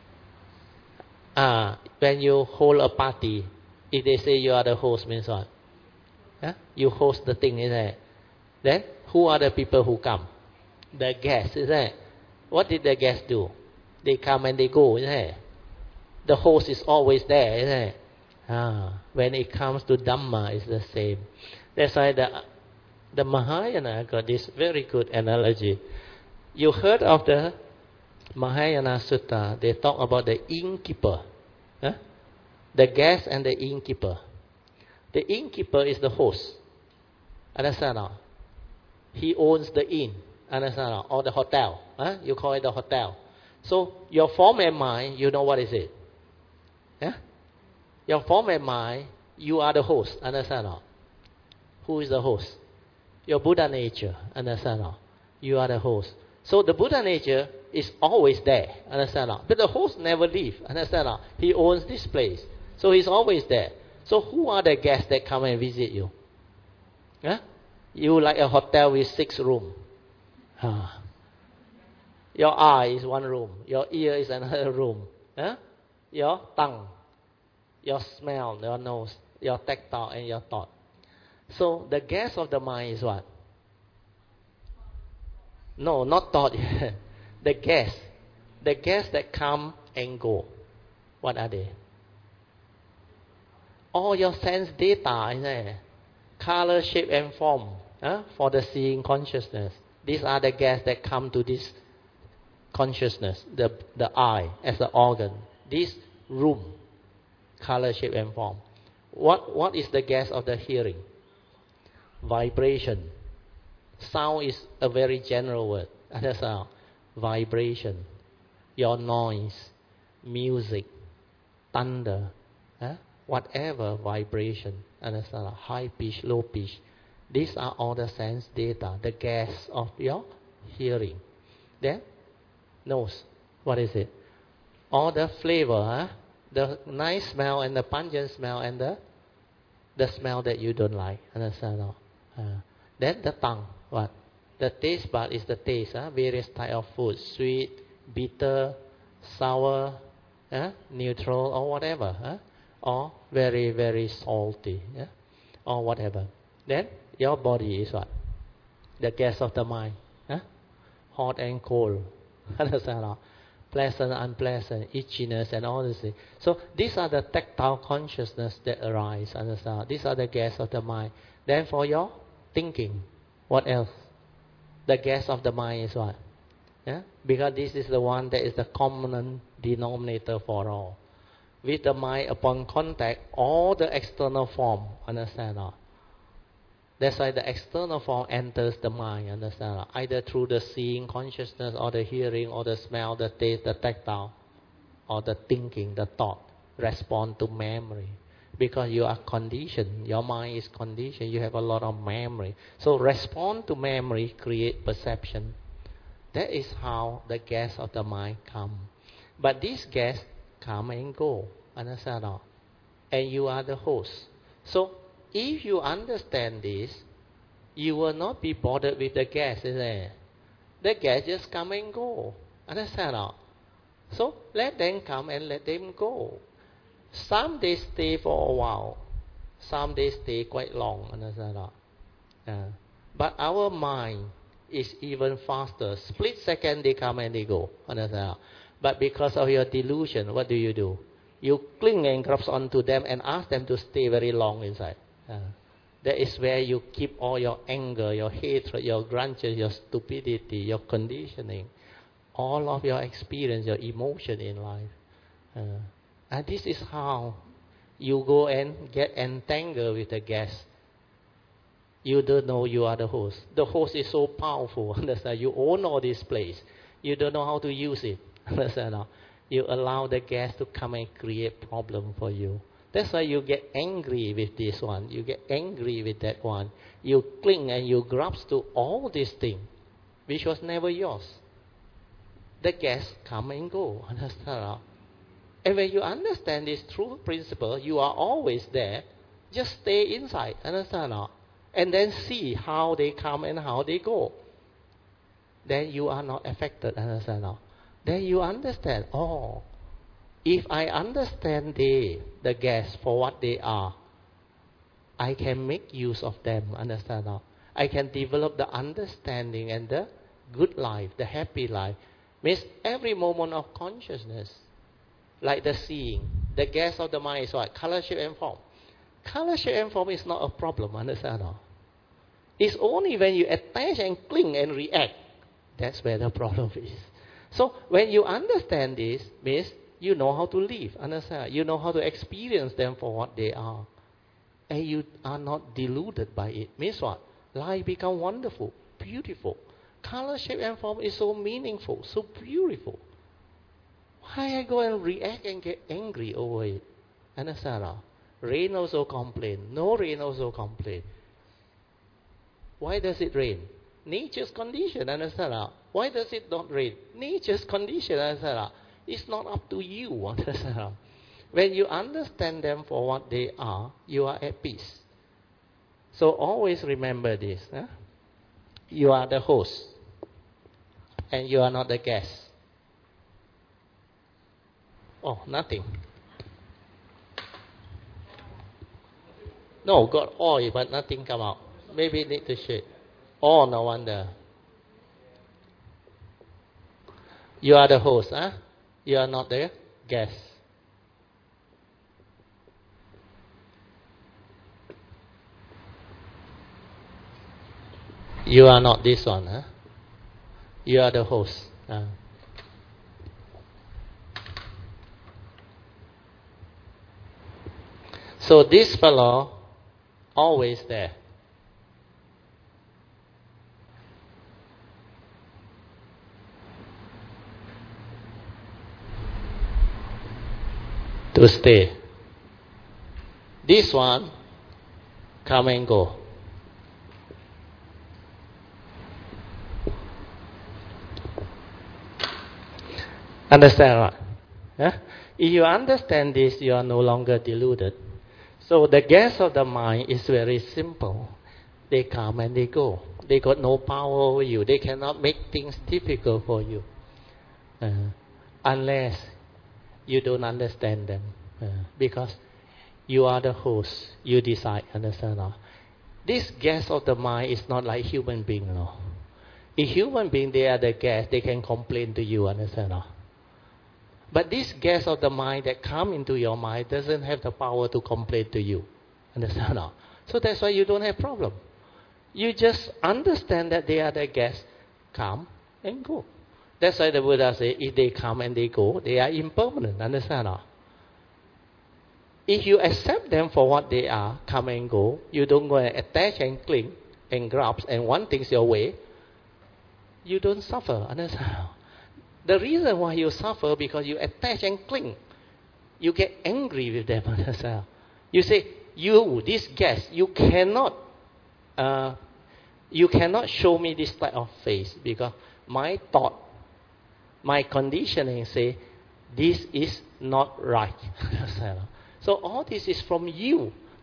[SPEAKER 1] uh, when you hold a party, if they say you are the host, means what? Huh? You host the thing, isn't it? Then, who are the people who come? The guests, isn't it? What did the guests do? They come and they go, isn't it? The host is always there, isn't it? Ah, when it comes to Dhamma, it's the same. That's why the, the Mahayana got this very good analogy. You heard of the Mahayana Sutta, they talk about the innkeeper. Huh? The guest and the innkeeper. The innkeeper is the host. Understand now? He owns the inn. Understand now? Or the hotel. Huh? You call it the hotel. So your form and mind, you know what is it? Yeah? Your form and mind, you are the host. Understand now? Who is the host? Your Buddha nature. Understand now? You are the host. So the Buddha nature is always there. Understand now? But the host never leaves. Understand now? He owns this place. So he's always there. So who are the guests that come and visit you? Huh? You like a hotel with six rooms. Ah. Your eye is one room. Your ear is another room. Huh? Your tongue, your smell, your nose, your tactile, and your thought. So the guest of the mind is what? No, not thought. The guests. The guests that come and go. What are they? All your sense data, isn't it? Color, shape, and form. Huh? For the seeing consciousness. These are the guests that come to this consciousness, the, the eye as the organ. This room, color, shape, and form. What, what is the guest of the hearing? Vibration. Sound is a very general word. Understand? Vibration. Your noise, music, thunder, huh? Whatever vibration. Understand? High pitch, low pitch. These are all the sense data, the gas of your hearing. Then, nose. What is it? All the flavor, huh? The nice smell and the pungent smell and the the smell that you don't like. Understand? Uh, then the tongue. What? The taste bud is the taste. Huh? Various type of food. Sweet, bitter, sour, huh? Neutral, or whatever. Huh? Or very, very salty. Yeah? Or whatever. Then, your body is what? The gas of the mind. Huh? Hot and cold. Understand? Pleasant, unpleasant, itchiness, and all these things. So these are the tactile consciousness that arise. Understand? These are the gas of the mind. Then for your thinking, what else? The gas of the mind is what? Yeah? Because this is the one that is the common denominator for all. With the mind upon contact, all the external form, understand? That's why the external form enters the mind, understand? Either through the seeing consciousness, or the hearing, or the smell, the taste, the tactile, or the thinking, the thought, respond to memory. Because you are conditioned, your mind is conditioned, you have a lot of memory. So respond to memory, create perception. That is how the gas of the mind come. But these gas come and go, understand? And you are the host. So if you understand this, you will not be bothered with the gas, isn't it? The gas just come and go. Understand or not? So let them come and let them go. Some they stay for a while. Some they stay quite long. Understand or not? Uh, but our mind is even faster. Split second they come and they go. Understand or not? But because of your delusion, what do you do? You cling and grasp onto them and ask them to stay very long inside. Uh, that is where you keep all your anger, your hatred, your grudges, your stupidity, your conditioning, all of your experience, your emotion in life. Uh, and this is how you go and get entangled with the guest. You don't know you are the host. The host is so powerful. Understand? You own all this place. You don't know how to use it. Understand? You allow the guest to come and create problem for you. That's why you get angry with this one. You get angry with that one. You cling and you grasp to all these things, which was never yours. The guests come and go. Understand? And when you understand this true principle, you are always there. Just stay inside. Understand? And then see how they come and how they go. Then you are not affected. Understand? Then you understand, oh, if I understand they, the guests, for what they are, I can make use of them. Understand? I can develop the understanding and the good life, the happy life. Means every moment of consciousness, like the seeing, the guest of the mind is what? Color, shape, and form. Color, shape, and form is not a problem. Understand? It's only when you attach and cling and react, that's where the problem is. So when you understand this, means you know how to live. Understand? You know how to experience them for what they are. And you are not deluded by it. Means what? Life become wonderful, beautiful. Color, shape, and form is so meaningful, so beautiful. Why I go and react and get angry over it? Understand? Rain also complain. No rain also complain. Why does it rain? Nature's condition. Understand? Why does it not rain? Nature's condition. Understand? It's not up to you. Understand? When you understand them for what they are, you are at peace. So always remember this. Huh? You are the host. And you are not the guest. Oh, nothing. No, got oil, but nothing come out. Maybe need to shake. Oh, no wonder. You are the host, huh? You are not the guest. You are not this one, huh? You are the host. Huh? So this fellow always there. To stay. This one come and go. Understand what? Yeah? If you understand this, you are no longer deluded. So the gas of the mind is very simple. They come and they go. They got no power over you. They cannot make things difficult for you. Uh, unless you don't understand them. Uh, because you are the host. You decide. Understand? No? This gas of the mind is not like human being. No? A human being, they are the gas. They can complain to you. Understand? No? But this gas of the mind that come into your mind doesn't have the power to complain to you. Understand? No? So that's why you don't have problem. You just understand that they are the gas. Come and go. That's why the Buddha says, if they come and they go, they are impermanent. Understand? No? If you accept them for what they are, come and go, you don't go and attach and cling and grasp and want things your way, you don't suffer. Understand? The reason why you suffer because you attach and cling. You get angry with them. Understand? You say, you, this guest, you cannot, uh, you cannot show me this type of face because my thought, my conditioning say, this is not right. So all this is from you.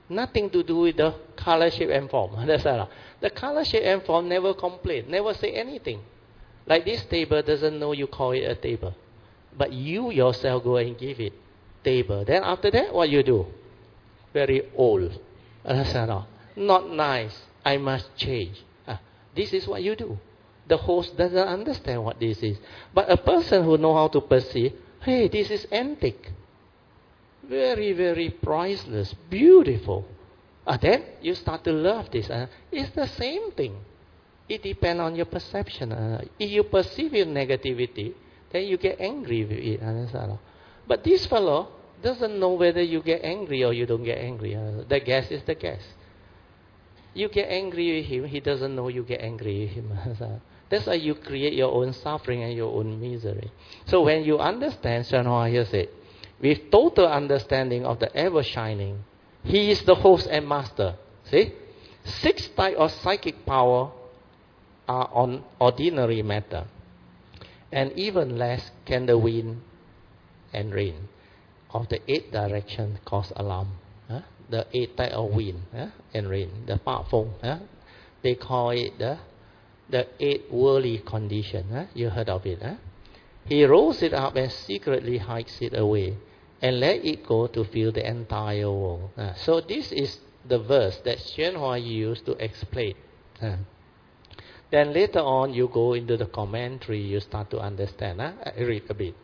[SPEAKER 1] Nothing to do with the color, shape, and form. Understand? The color, shape, and form never complain, never say anything. Like this table doesn't know you call it a table. But you yourself go and give it table. Then after that, what you do? Very old. Understand? Not nice. I must change. Ah, this is what you do. The host doesn't understand what this is. But a person who knows how to perceive, hey, this is antique. Very, very priceless, beautiful. Uh, then you start to love this. Uh, it's the same thing. It depends on your perception. Uh, if you perceive your negativity, then you get angry with it. Uh, but this fellow doesn't know whether you get angry or you don't get angry. Uh, the guess is the guess. You get angry with him, he doesn't know you get angry with him. That's why you create your own suffering and your own misery. So when you understand, Shanhua here said, with total understanding of the ever-shining, he is the host and master. See? Six types of psychic power are on ordinary matter. And even less can the wind and rain of the eight directions cause alarm. Huh? The eight types of wind huh? and rain, the Pa Feng. Huh? They call it the, the eight worldly condition. Huh? You heard of it. Huh? He rolls it up and secretly hides it away and let it go to fill the entire world. Uh, so this is the verse that Xuanhua used to explain. Uh, then later on, you go into the commentary, you start to understand. Huh? I read a bit.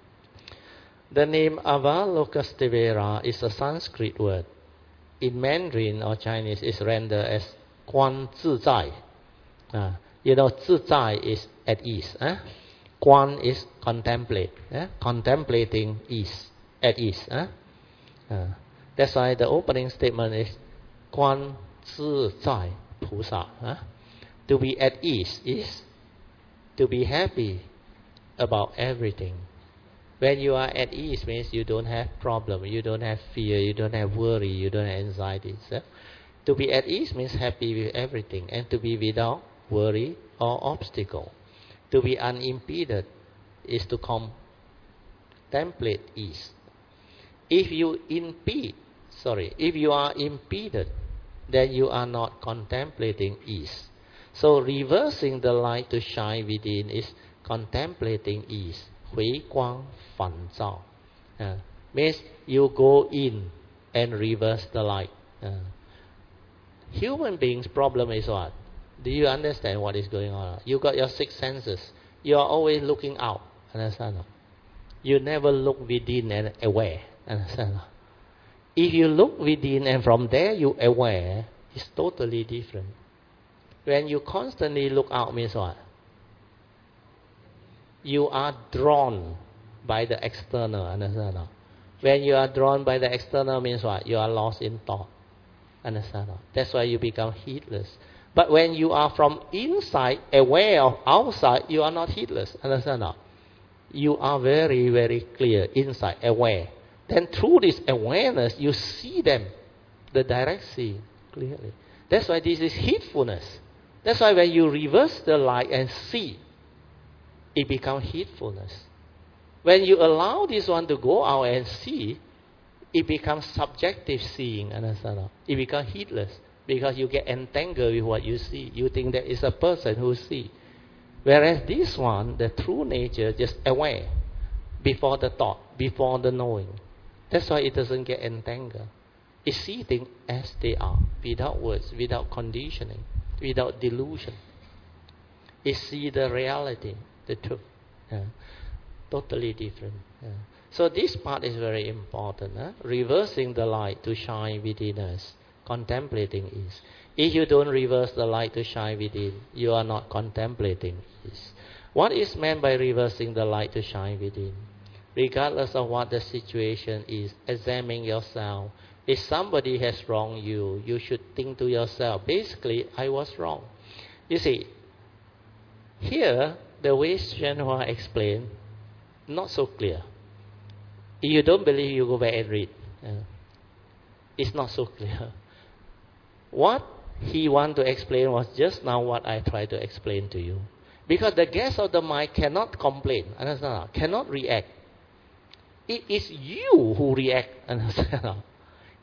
[SPEAKER 1] The name Avalokiteshvara is a Sanskrit word. In Mandarin or Chinese, it's rendered as Guan Zizai. Uh, you know, Zizai is at ease. Huh? Guan is contemplate. Eh? Contemplating ease, at ease. Eh? Uh, that's why the opening statement is Guan Zi Zai Pusa. Eh? To be at ease is to be happy about everything. When you are at ease means you don't have problem, you don't have fear, you don't have worry, you don't have anxiety. So, to be at ease means happy with everything and to be without worry or obstacle. To be unimpeded is to contemplate ease. If you impede, sorry, if you are impeded, then you are not contemplating ease. So reversing the light to shine within is contemplating ease. Hui Guang Fan Zao. Uh, means you go in and reverse the light. Uh, human beings' problem is what? Do you understand what is going on? You got your six senses. You are always looking out. Understand? You never look within and aware. Understand? If you look within and from there you aware, it's totally different. When you constantly look out means what? You are drawn by the external. Understand? When you are drawn by the external means what? You are lost in thought. Understand? That's why you become heedless. But when you are from inside, aware of outside, you are not heedless. Understand now? You are very, very clear inside, aware. Then through this awareness, you see them, the direct seeing clearly. That's why this is heedfulness. That's why when you reverse the light and see, it becomes heedfulness. When you allow this one to go out and see, it becomes subjective seeing. Understand now? It becomes heedless. Because you get entangled with what you see. You think that it's a person who sees. Whereas this one, the true nature, just aware. Before the thought, before the knowing. That's why it doesn't get entangled. It sees things as they are. Without words, without conditioning, without delusion. It sees the reality, the truth. Yeah. Totally different. Yeah. So this part is very important. Huh? Reversing the light to shine within us. Contemplating is. If you don't reverse the light to shine within, you are not contemplating is. What is meant by reversing the light to shine within? Regardless of what the situation is, examine yourself. If somebody has wronged you, you should think to yourself, basically, I was wrong. You see, here, the way Xuanhua explained, not so clear. If you don't believe, you go back and read. Uh, it's not so clear. What he wanted to explain was just now what I tried to explain to you. Because the guest of the mind cannot complain, understand? Cannot react. It is you who react, understand?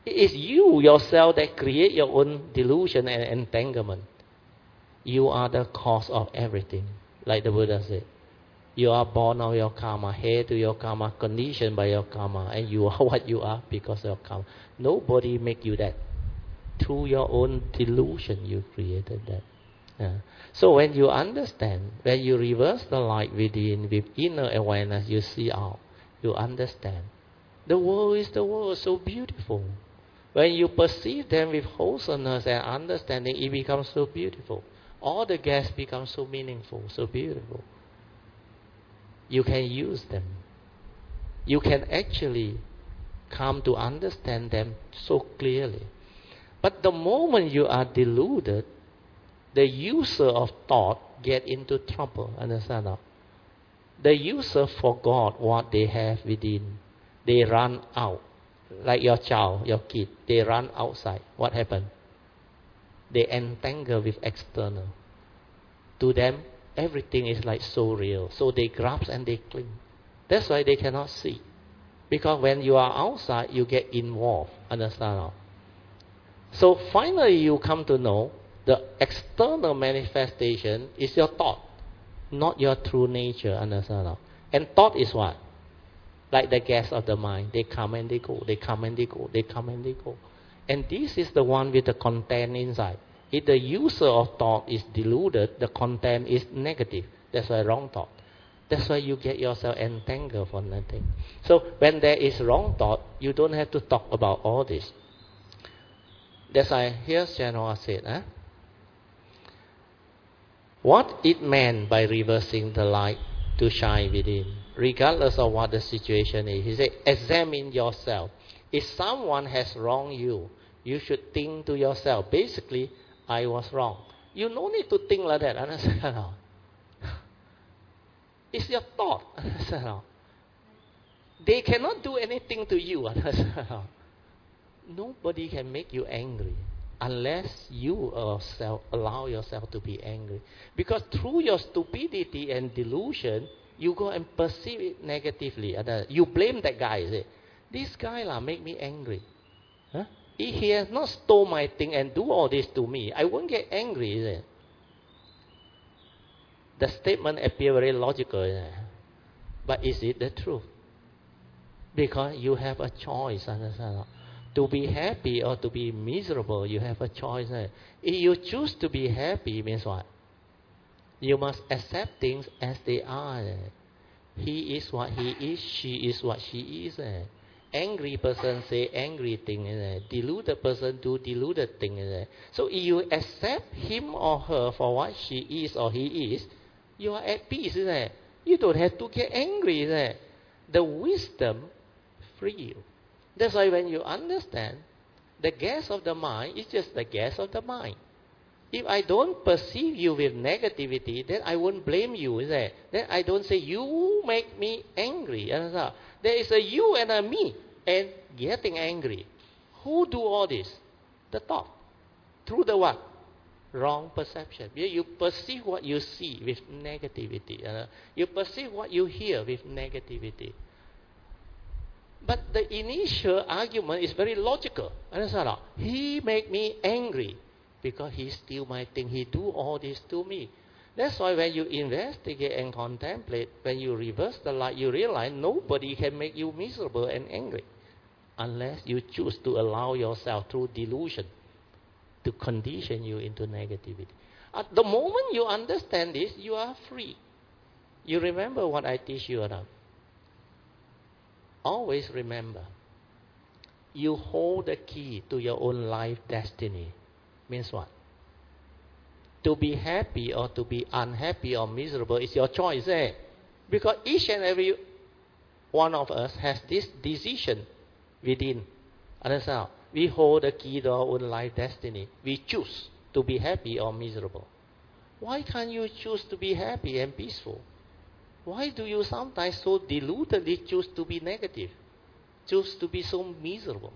[SPEAKER 1] It is you yourself that create your own delusion and entanglement. You are the cause of everything, like the Buddha said. You are born of your karma, heir to your karma, conditioned by your karma, and you are what you are because of your karma. Nobody make you that. Through your own delusion, you created that. Yeah. So when you understand, when you reverse the light within with inner awareness, you see out, you understand. The world is the world, so beautiful. When you perceive them with wholesomeness and understanding, it becomes so beautiful. All the gas becomes so meaningful, so beautiful. You can use them. You can actually come to understand them so clearly. But the moment you are deluded, the user of thought get into trouble. Understand that? The user forgot what they have within. They run out. Like your child, your kid, they run outside. What happened? They entangle with external. To them, everything is like so real. So they grasp and they cling. That's why they cannot see. Because when you are outside, you get involved. Understand? So finally you come to know the external manifestation is your thought, not your true nature. Understand? And thought is what? Like the gas of the mind. They come and they go. They come and they go. They come and they go. And this is the one with the content inside. If the user of thought is deluded, the content is negative. That's why wrong thought. That's why you get yourself entangled for nothing. So when there is wrong thought, you don't have to talk about all this. That's why here Chandra said, huh? What it meant by reversing the light to shine within, regardless of what the situation is. He said, examine yourself. If someone has wronged you, you should think to yourself, basically, I was wrong. You no need to think like that. Understand? It's your thought. Understand? They cannot do anything to you. Understand? Nobody can make you angry unless you yourself allow yourself to be angry. Because through your stupidity and delusion, you go and perceive it negatively. You blame that guy. You say, this guy la make me angry. Huh? If he has not stole my thing and do all this to me, I won't get angry. Is it? The statement appears very logical. Is it? But is it the truth? Because you have a choice. Understand? To be happy or to be miserable, you have a choice. If you choose to be happy, means what? You must accept things as they are. He is what he is, she is what she is. Angry person say angry thing. Deluded person do deluded thing. So if you accept him or her for what she is or he is, you are at peace. You don't have to get angry. The wisdom free you. That's why when you understand, the gas of the mind is just the gas of the mind. If I don't perceive you with negativity, then I won't blame you. Is it? Then I don't say, you make me angry. There is a you and a me, and getting angry. Who do all this? The thought. Through the what? Wrong perception. You perceive what you see with negativity. You perceive what you hear with negativity. But the initial argument is very logical. Understand? He make me angry because he steal my thing. He do all this to me. That's why when you investigate and contemplate, when you reverse the light, you realize nobody can make you miserable and angry unless you choose to allow yourself through delusion to condition you into negativity. At the moment you understand this, you are free. You remember what I teach you about. Always remember, you hold the key to your own life destiny. Means what? To be happy or to be unhappy or miserable is your choice. Eh? Because each and every one of us has this decision within. Understand? We hold the key to our own life destiny. We choose to be happy or miserable. Why can't you choose to be happy and peaceful? Why do you sometimes so deludedly choose to be negative? Choose to be so miserable?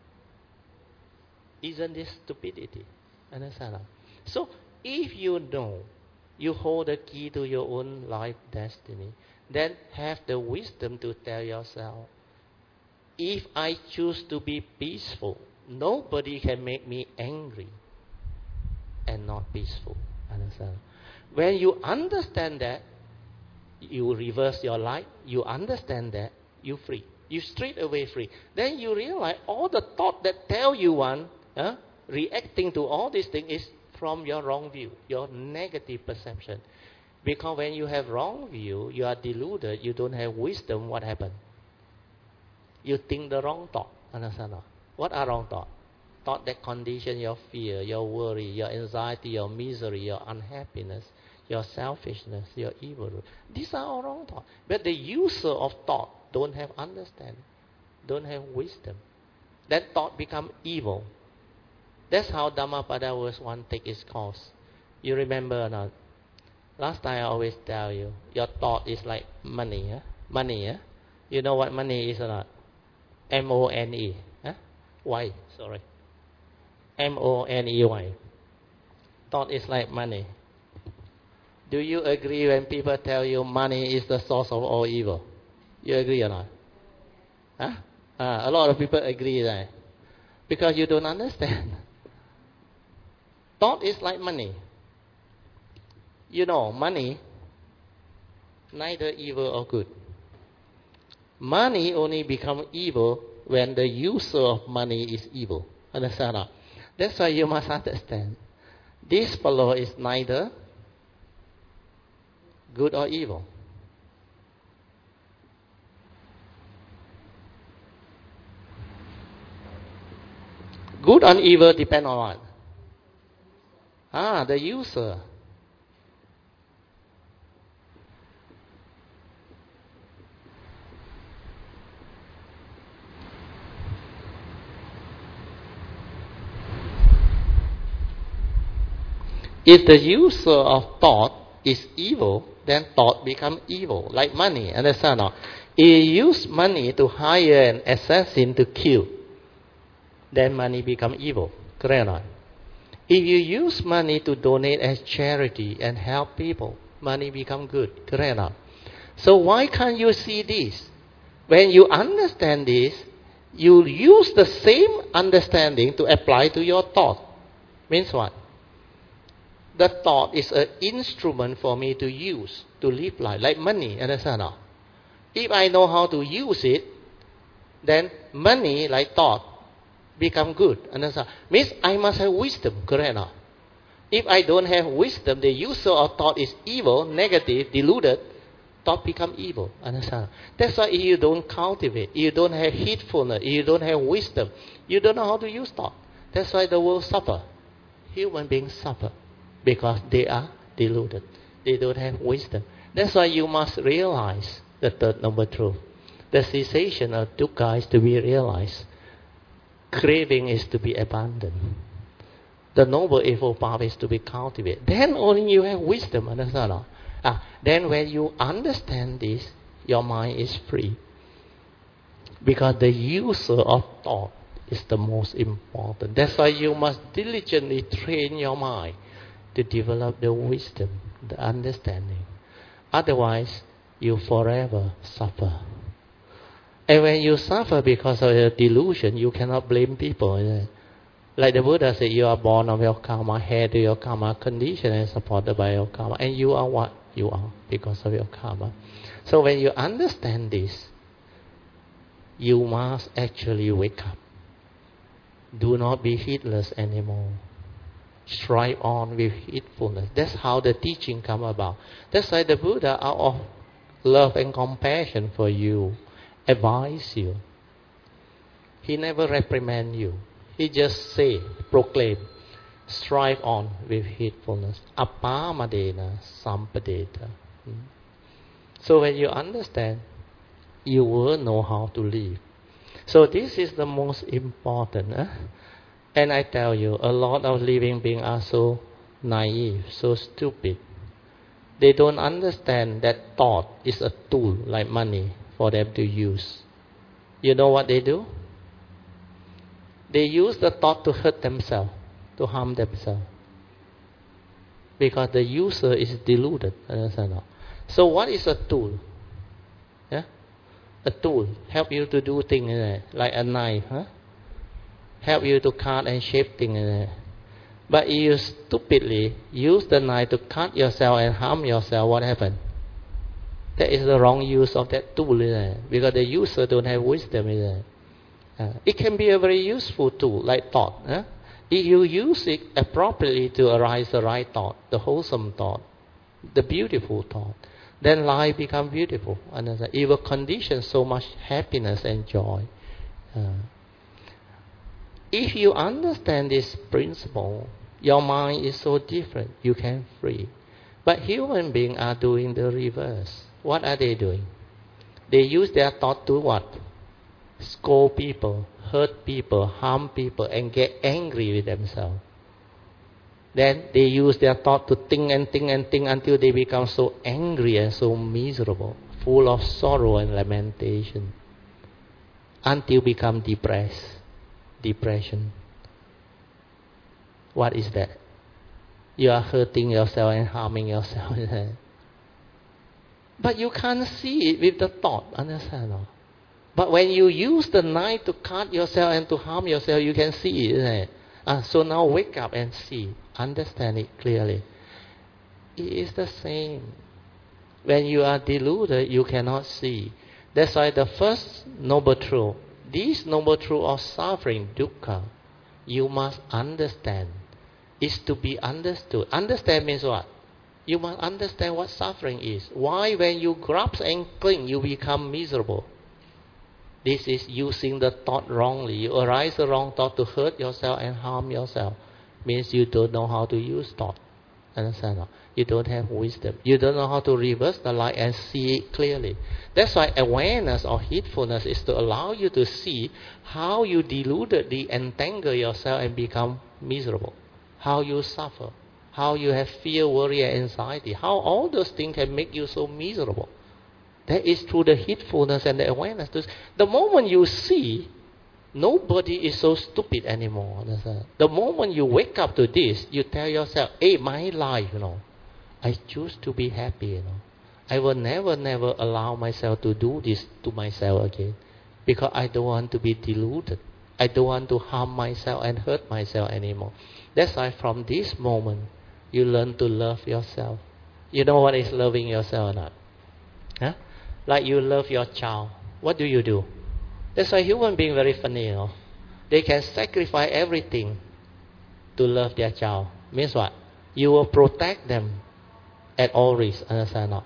[SPEAKER 1] Isn't this stupidity? Understand? So, if you know you hold the key to your own life destiny, then have the wisdom to tell yourself, if I choose to be peaceful, Nobody can make me angry and not peaceful. Understand? When you understand that, you reverse your life. You understand that, you free. You straight away free. Then you realize all the thought that tell you one, uh, reacting to all these things is from your wrong view, your negative perception. Because when you have wrong view, you are deluded, you don't have wisdom, what happened? You think the wrong thought. Understand? What are wrong thoughts? Thought that condition your fear, your worry, your anxiety, your misery, your unhappiness, your selfishness, your evil. These are all wrong thoughts. But the user of thought don't have understanding, don't have wisdom. That thought become evil. That's how Dhammapada verse one take its course. You remember or not? Last time I always tell you, your thought is like money. Huh? Money. Huh? You know what money is or not? M O N E. Huh? Y. Sorry. M O N E Y. Thought is like money. Do you agree when people tell you money is the source of all evil? You agree or not? Huh? Uh, a lot of people agree that. Because you don't understand. Thought is like money. You know, money, neither evil or good. Money only becomes evil when the user of money is evil. Understand or not? That's why you must understand. This fellow is neither good or evil. Good and evil depend on what? Ah, the user. If the user of thought is evil, then thought become evil, like money. Understand or not? If you use money to hire an assassin to kill, then money become evil. Correct or not? If you use money to donate as charity and help people, money become good. Correct or not? So why can't you see this? When you understand this, you use the same understanding to apply to your thought. Means what? The thought is an instrument for me to use to live life, like money. Understand or not? If I know how to use it, then money, like thought, become good. Understand? Means I must have wisdom. Correct or not? If I don't have wisdom, the user of thought is evil, negative, deluded, thought become evil. Understand? That's why if you don't cultivate, you don't have heedfulness, you don't have wisdom, you don't know how to use thought. That's why the world suffer. Human beings suffer. Because they are deluded. They don't have wisdom. That's why you must realize the third noble truth. The cessation of dukkha is to be realized. Craving is to be abandoned. The noble eightfold path is to be cultivated. Then only you have wisdom. Understand? Ah, then when you understand this, your mind is free. Because the user of thought is the most important. That's why you must diligently train your mind to develop the wisdom, the understanding. Otherwise, you forever suffer. And when you suffer because of your delusion, you cannot blame people. Like the Buddha said, you are born of your karma, heir to your karma, conditioned and supported by your karma. And you are what you are because of your karma. So when you understand this, you must actually wake up. Do not be heedless anymore. Strive on with heedfulness. That's how the teaching come about. That's why the Buddha, out of love and compassion for you, advise you. He never reprimand you. He just say, proclaim, strive on with heedfulness. Appamadena sampadeta. So when you understand, you will know how to live. So this is the most important. Eh? And I tell you, a lot of living beings are so naive, so stupid. They don't understand that thought is a tool like money for them to use. You know what they do? They use the thought to hurt themselves, to harm themselves. Because the user is deluded. Understand? So what is a tool? Yeah? A tool help you to do things like a knife. Huh? help you to cut and shape things. But if you stupidly use the knife to cut yourself and harm yourself, what happened? That is the wrong use of that tool, because the user don't have wisdom. Uh, it can be a very useful tool, like thought. Huh? If you use it appropriately to arise the right thought, the wholesome thought, the beautiful thought, then life becomes beautiful. Understand? It will condition so much happiness and joy. Uh, if you understand this principle, your mind is so different, you can free. But human beings are doing the reverse. What are they doing? They use their thought to what? Scold people, hurt people, harm people, and get angry with themselves. Then they use their thought to think and think and think until they become so angry and so miserable, full of sorrow and lamentation, until become depressed. Depression. What is that? You are hurting yourself and harming yourself. But you can't see it with the thought, understand? No? But when you use the knife to cut yourself and to harm yourself, you can see it. Isn't it? Uh, so now wake up and see, understand it clearly. It is the same. When you are deluded, you cannot see. That's why the first noble truth, this noble truth of suffering, dukkha, you must understand. Is to be understood. Understand means what? You must understand what suffering is. Why when you grasp and cling, you become miserable? This is using the thought wrongly. You arise the wrong thought to hurt yourself and harm yourself. Means you don't know how to use thought. Understand? You don't have wisdom. You don't know how to reverse the light and see it clearly. That's why awareness or heedfulness is to allow you to see how you deludedly entangle yourself and become miserable. How you suffer. How you have fear, worry, and anxiety. How all those things can make you so miserable. That is through the heedfulness and the awareness. The moment you see, nobody is so stupid anymore. Understand? The moment you wake up to this, you tell yourself, hey, my life, you know, I choose to be happy, you know. I will never, never allow myself to do this to myself again. Because I don't want to be deluded. I don't want to harm myself and hurt myself anymore. That's why from this moment, you learn to love yourself. You know what is loving yourself or not? Huh? Like you love your child. What do you do? That's why human beings very funny, you know. They can sacrifice everything to love their child. Means what? You will protect them at all risks. Understand or not?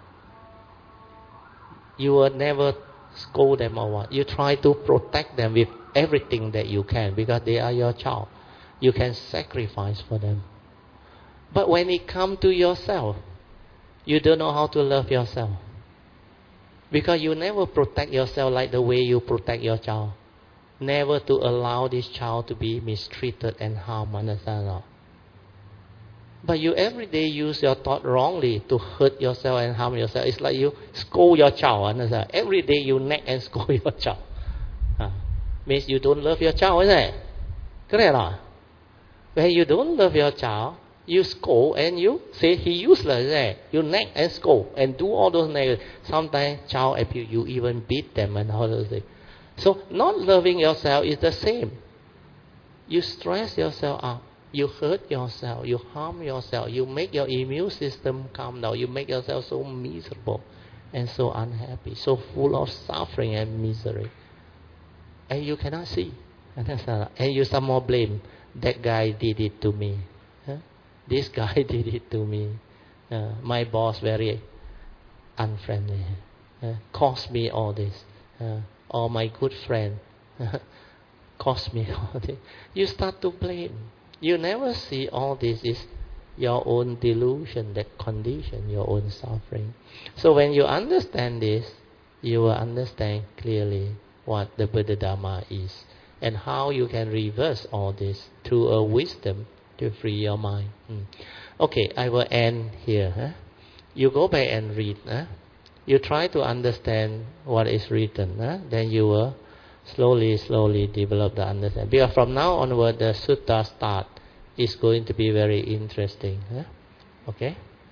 [SPEAKER 1] You will never scold them or what. You try to protect them with everything that you can because they are your child. You can sacrifice for them. But when it comes to yourself, you don't know how to love yourself. Because you never protect yourself like the way you protect your child. Never to allow this child to be mistreated and harmed, understand or not? But you every day use your thought wrongly to hurt yourself and harm yourself. It's like you scold your child, understand? Every day you nag and scold your child. Uh, means you don't love your child, isn't it? Correct or not? When you don't love your child, you scold and you say he useless, isn't it? You nag and scold and do all those negative. Sometimes child abuse, you even beat them and all those things. So not loving yourself is the same. You stress yourself out. You hurt yourself. You harm yourself. You make your immune system calm down. You make yourself so miserable and so unhappy, so full of suffering and misery. And you cannot see. And you some more blame. That guy did it to me. Huh? This guy did it to me. Uh, my boss very unfriendly. Uh, cost me all this. Uh, or my good friend cost me all this. You start to blame. You never see all this is your own delusion, that condition, your own suffering. So when you understand this, you will understand clearly what the Buddha Dharma is and how you can reverse all this through a wisdom to free your mind. Mm. Okay, I will end here. Huh? You go back and read. Huh? You try to understand what is written. Huh? Then you will slowly, slowly develop the understanding. Because from now onward, the sutta start is going to be very interesting. Huh? Okay?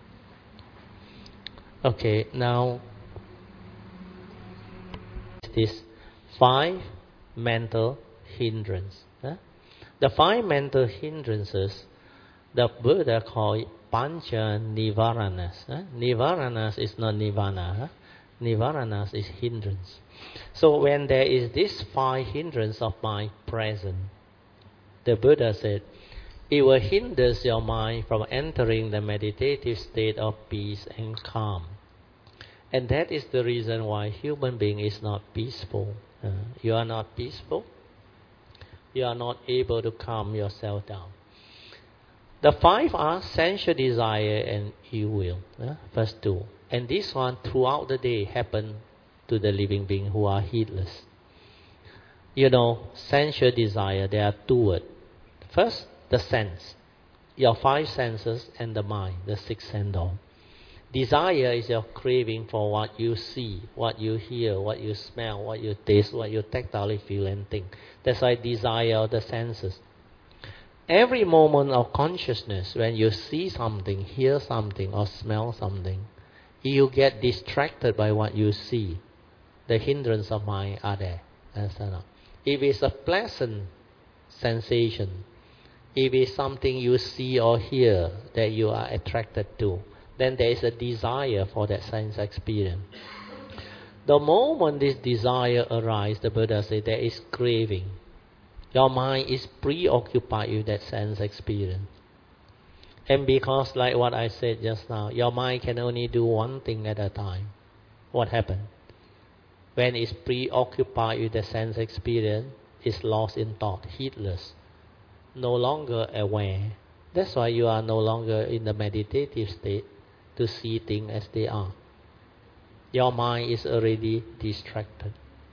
[SPEAKER 1] Okay, now this five mental hindrance. Huh? The five mental hindrances, the Buddha called Pancha Nivaranas. Huh? Nivaranas is not Nirvana. Huh? Nivaranas is hindrance. So when there is this five hindrance of mind present, the Buddha said, it will hinder your mind from entering the meditative state of peace and calm. And that is the reason why human being is not peaceful. Uh, you are not peaceful. You are not able to calm yourself down. The five are sensual desire and ill will. Uh, first two. And this one throughout the day happen to the living being who are heedless. You know, sensual desire, there are two words. First, the sense. Your five senses and the mind, the sixth sense all. Desire is your craving for what you see, what you hear, what you smell, what you taste, what you tactile feel and think. That's why desire of the senses. Every moment of consciousness, when you see something, hear something, or smell something, you get distracted by what you see. The hindrance of mind are there. If it's a pleasant sensation, if it's something you see or hear that you are attracted to, then there is a desire for that sense experience. The moment this desire arises, the Buddha said there is craving. Your mind is preoccupied with that sense experience. And because, like what I said just now, your mind can only do one thing at a time. What happens? When it's preoccupied with the sense experience, it's lost in thought, heedless, no longer aware. That's why you are no longer in the meditative state to see things as they are. Your mind is already distracted,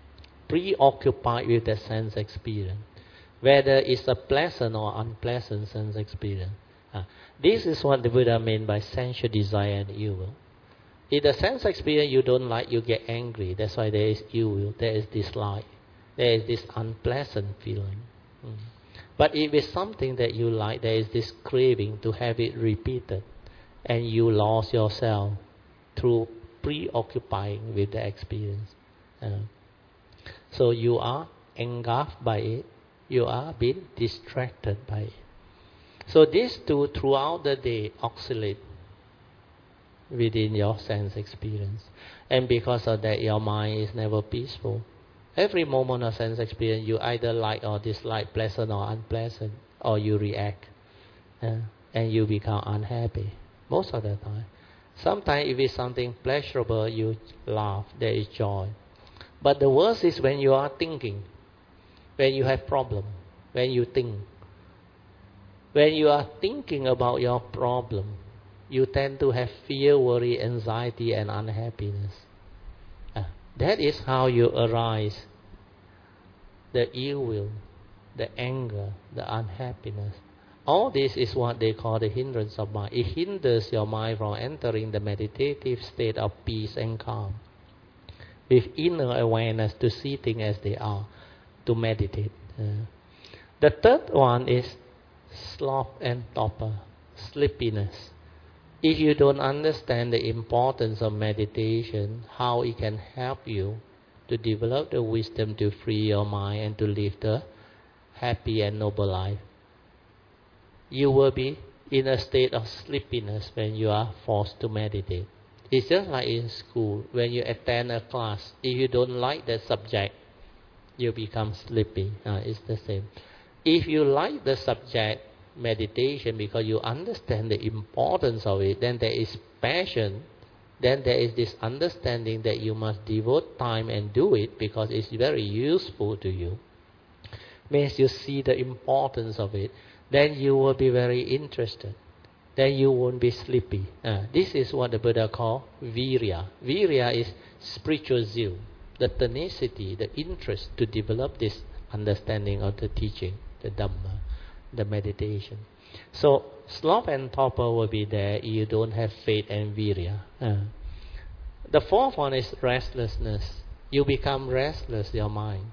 [SPEAKER 1] preoccupied with the sense experience, whether it's a pleasant or unpleasant sense experience. Uh, this is what the Buddha meant by sensual desire and ill will. If the sense experience you don't like, you get angry. That's why there is ill will, there is dislike, there is this unpleasant feeling. Mm. But if it's something that you like, there is this craving to have it repeated, and you lost yourself through preoccupying with the experience. Uh, so you are engulfed by it, you are being distracted by it. So these two throughout the day oscillate within your sense experience. And because of that, your mind is never peaceful. Every moment of sense experience, you either like or dislike, pleasant or unpleasant, or you react. Uh, and you become unhappy most of the time. Sometimes if it's something pleasurable, you laugh, there is joy. But the worst is when you are thinking, when you have problem, when you think. When you are thinking about your problem, you tend to have fear, worry, anxiety, and unhappiness. Uh, that is how you arise the ill will, the anger, the unhappiness. All this is what they call the hindrance of mind. It hinders your mind from entering the meditative state of peace and calm, with inner awareness to see things as they are, to meditate. Uh, the third one is sloth and torpor, sleepiness. If you don't understand the importance of meditation, how it can help you to develop the wisdom to free your mind and to live the happy and noble life, you will be in a state of sleepiness when you are forced to meditate. It's just like in school, when you attend a class, if you don't like the subject, you become sleepy. Uh, it's the same. If you like the subject, meditation, because you understand the importance of it, then there is passion, then there is this understanding that you must devote time and do it because it's very useful to you. Means you see the importance of it, then you will be very interested. Then you won't be sleepy. Uh, this is what the Buddha called virya. Virya is spiritual zeal, the tenacity, the interest to develop this understanding of the teaching, the Dhamma, the meditation. So sloth and torpor will be there if you don't have faith and virya. Uh. The fourth one is restlessness. You become restless, your mind.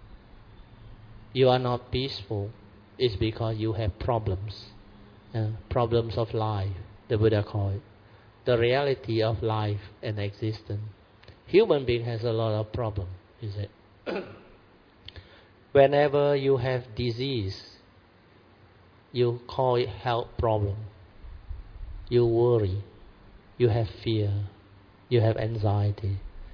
[SPEAKER 1] You are not peaceful. It's because you have problems. Uh, problems of life, the Buddha called it. The reality of life and existence. Human being has a lot of problems, is it? Whenever you have disease, You call it health problem. You worry. You have fear. You have anxiety.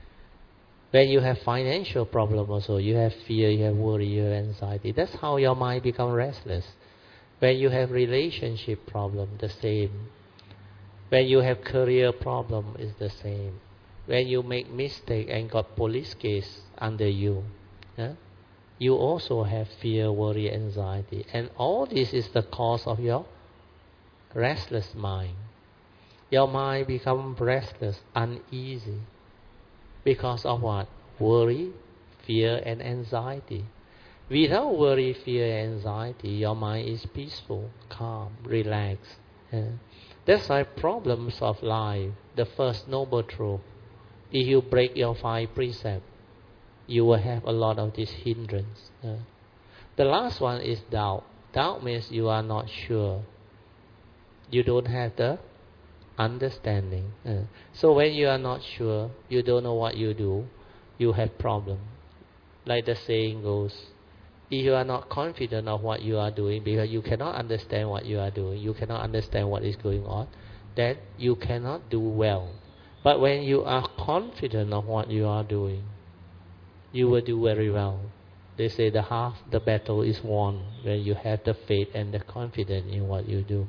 [SPEAKER 1] When you have financial problem also, you have fear, you have worry, you have anxiety. That's how your mind becomes restless. When you have relationship problem, the same. When you have career problem, it's the same. When you make mistake and got police case under you, yeah, you also have fear, worry, anxiety. And all this is the cause of your restless mind. Your mind becomes restless, uneasy. Because of what? Worry, fear, and anxiety. Without worry, fear, and anxiety, your mind is peaceful, calm, relaxed. Yeah. That's why problems of life, the first noble truth, if you break your five precepts, you will have a lot of this hindrance. Yeah. The last one is doubt. Doubt means you are not sure. You don't have the understanding. Uh, so when you are not sure, you don't know what you do, you have problem. Like the saying goes, if you are not confident of what you are doing, because you cannot understand what you are doing, you cannot understand what is going on, then you cannot do well. But when you are confident of what you are doing, you will do very well. They say the half the battle is won when you have the faith and the confidence in what you do.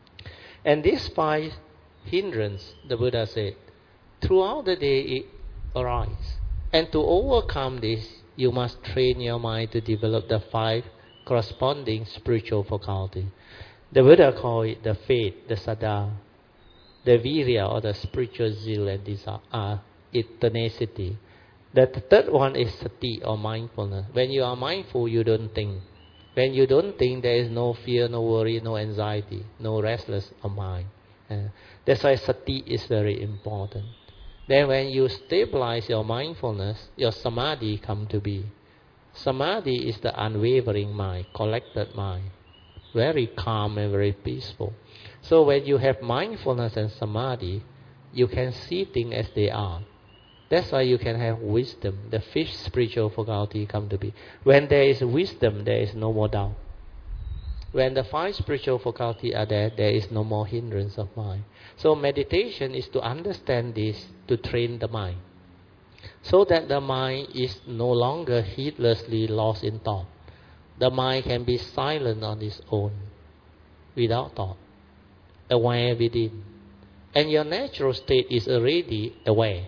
[SPEAKER 1] And these five hindrance, the Buddha said, throughout the day it arises. And to overcome this, you must train your mind to develop the five corresponding spiritual faculty. The Buddha called it the faith, the saddha, the virya or the spiritual zeal and desire, uh, it tenacity. The third one is sati or mindfulness. When you are mindful, you don't think. When you don't think, there is no fear, no worry, no anxiety, no restless of mind. Uh, that's why sati is very important. Then when you stabilize your mindfulness, your samadhi come to be. Samadhi is the unwavering mind, collected mind. Very calm and very peaceful. So when you have mindfulness and samadhi, you can see things as they are. That's why you can have wisdom. The fifth spiritual faculty come to be. When there is wisdom, there is no more doubt. When the five spiritual faculty are there, there is no more hindrance of mind. So meditation is to understand this, to train the mind. So that the mind is no longer heedlessly lost in thought. The mind can be silent on its own, without thought, aware within. And your natural state is already aware,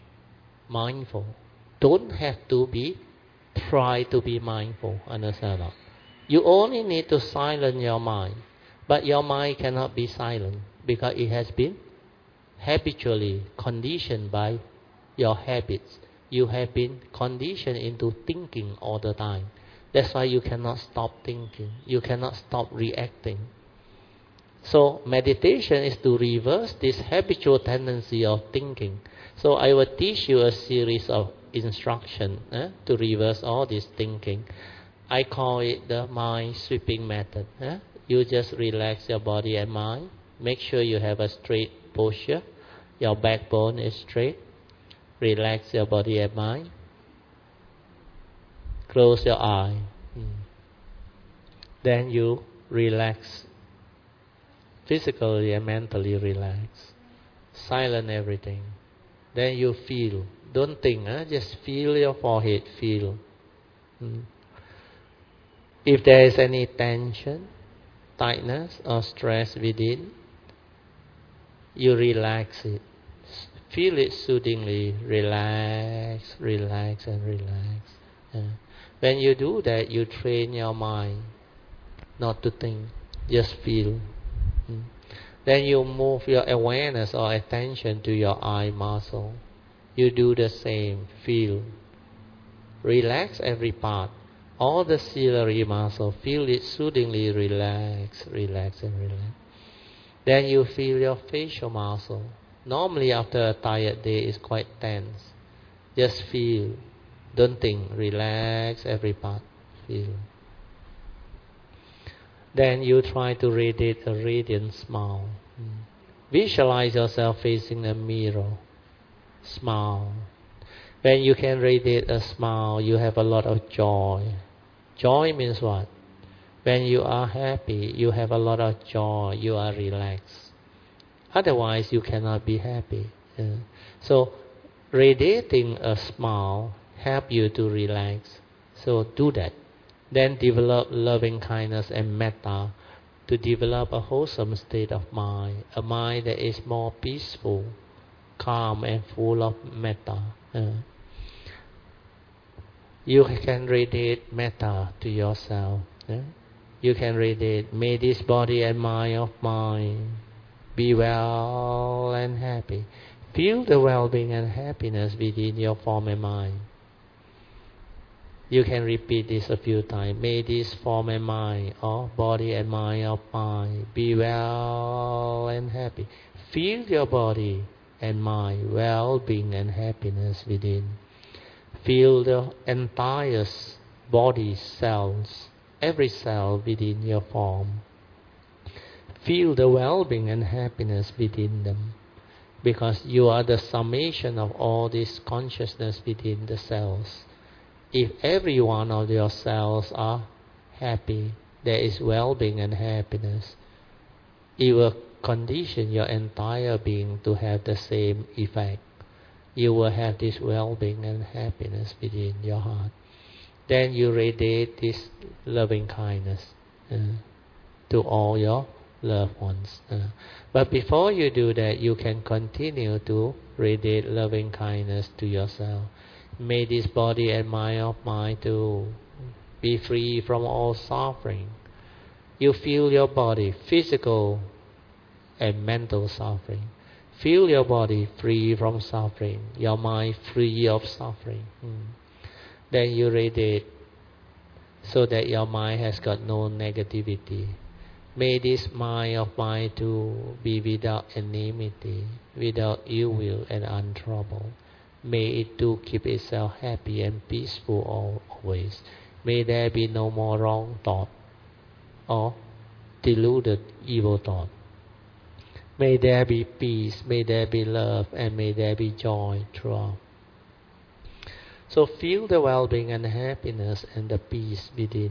[SPEAKER 1] mindful. Don't have to be, try to be mindful, understand that? You only need to silence your mind. But your mind cannot be silent because it has been habitually conditioned by your habits. You have been conditioned into thinking all the time. That's why you cannot stop thinking. You cannot stop reacting. So meditation is to reverse this habitual tendency of thinking. So I will teach you a series of instructions eh, to reverse all this thinking. I call it the mind sweeping method. Eh? You just relax your body and mind. Make sure you have a straight posture. Your backbone is straight. Relax your body and mind. Close your eye. Mm. Then you relax. Physically and mentally relax. Silence everything. Then you feel. Don't think. Eh? Just feel your forehead. Feel. Mm. If there is any tension, tightness or stress within, you relax it. Feel it soothingly. Relax, relax and relax. Yeah. When you do that, you train your mind not to think. Just feel. Mm. Then you move your awareness or attention to your eye muscle. You do the same. Feel. Relax every part. All the ciliary muscle, feel it soothingly, relax, relax and relax. Then you feel your facial muscle. Normally after a tired day, it's quite tense. Just feel. Don't think. Relax every part. Feel. Then you try to radiate a radiant smile. Mm. Visualize yourself facing a mirror. Smile. When you can radiate a smile, you have a lot of joy. Joy means what? When you are happy, you have a lot of joy, you are relaxed. Otherwise, you cannot be happy. Uh, so, radiating a smile help you to relax. So, do that. Then develop loving kindness and metta to develop a wholesome state of mind, a mind that is more peaceful, calm, and full of metta. Uh, you can radiate metta to yourself. Yeah? You can radiate, may this body and mind of mine be well and happy. Feel the well-being and happiness within your form and mind. You can repeat this a few times. May this form and mind, or body and mind of mine, be well and happy. Feel your body and mind, well-being and happiness within. Feel the entire body cells, every cell within your form. Feel the well-being and happiness within them, because you are the summation of all this consciousness within the cells. If every one of your cells are happy, there is well-being and happiness. It will condition your entire being to have the same effect. You will have this well-being and happiness within your heart. Then you radiate this loving kindness uh, to all your loved ones. Uh, but before you do that, you can continue to radiate loving kindness to yourself. May this body and mind of mine to be free from all suffering. You feel your body, physical and mental suffering. Feel your body free from suffering, your mind free of suffering. Hmm. Then you radiate so that your mind has got no negativity. May this mind of mine to be without enmity, without ill will and untroubled. May it too keep itself happy and peaceful always. May there be no more wrong thought or deluded evil thought. May there be peace, may there be love, and may there be joy throughout. So feel the well-being and happiness and the peace within.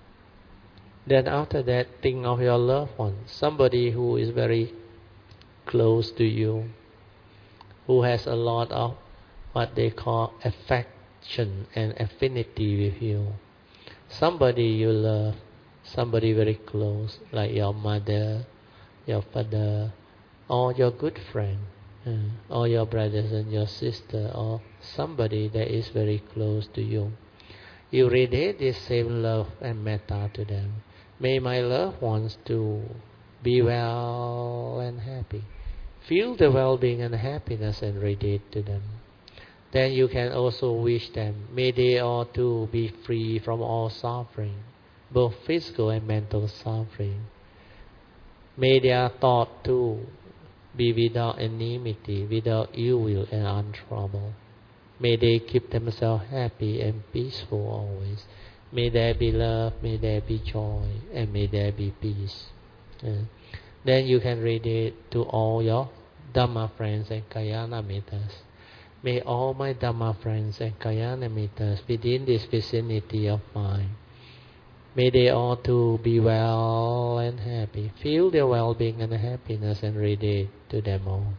[SPEAKER 1] Then after that, think of your loved one, somebody who is very close to you, who has a lot of what they call affection and affinity with you. Somebody you love, somebody very close, like your mother, your father, or your good friend, uh, or your brothers and your sister, or somebody that is very close to you. You radiate this same love and metta to them. May my loved ones to be well and happy. Feel the well-being and happiness and radiate to them. Then you can also wish them, may they all too be free from all suffering, both physical and mental suffering. May their thought too be without enmity, without ill will and untroubled. May they keep themselves happy and peaceful always. May there be love, may there be joy, and may there be peace. Uh, then you can radiate to all your Dhamma friends and Kalyana Mittas. May all my Dhamma friends and Kalyana Mittas within this vicinity of mine, may they all too be well and happy. Feel their well-being and happiness and radiate to them all.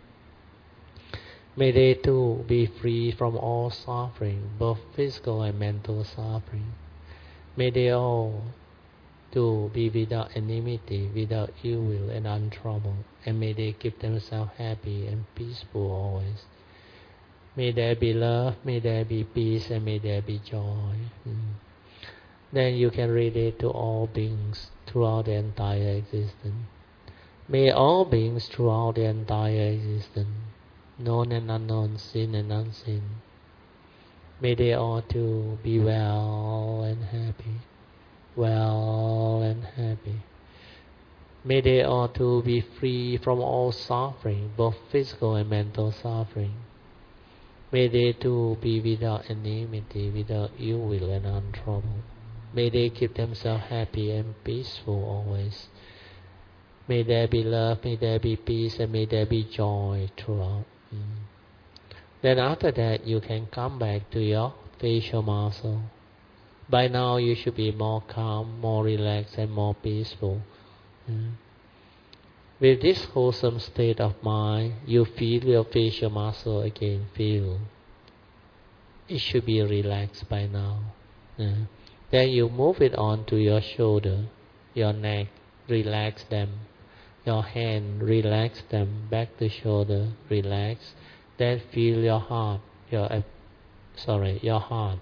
[SPEAKER 1] May they too be free from all suffering, both physical and mental suffering. May they all too be without enmity, without ill will and untroubled, and may they keep themselves happy and peaceful always. May there be love, may there be peace, and may there be joy. Mm. Then you can radiate to all beings throughout the entire existence. May all beings throughout the entire existence, known and unknown, seen and unseen, may they all too be well and happy, well and happy. May they all too be free from all suffering, both physical and mental suffering. May they too be without enmity, without ill will and untroubled. May they keep themselves happy and peaceful always. May there be love, may there be peace, and may there be joy throughout. Mm. Then after that, you can come back to your facial muscle. By now you should be more calm, more relaxed, and more peaceful. Mm. With this wholesome state of mind, you feel your facial muscle again. Feel. It should be relaxed by now. Mm. Then you move it on to your shoulder, your neck, relax them. Your hand, relax them. Back to shoulder, relax. Then feel your heart, your uh, sorry, your heart.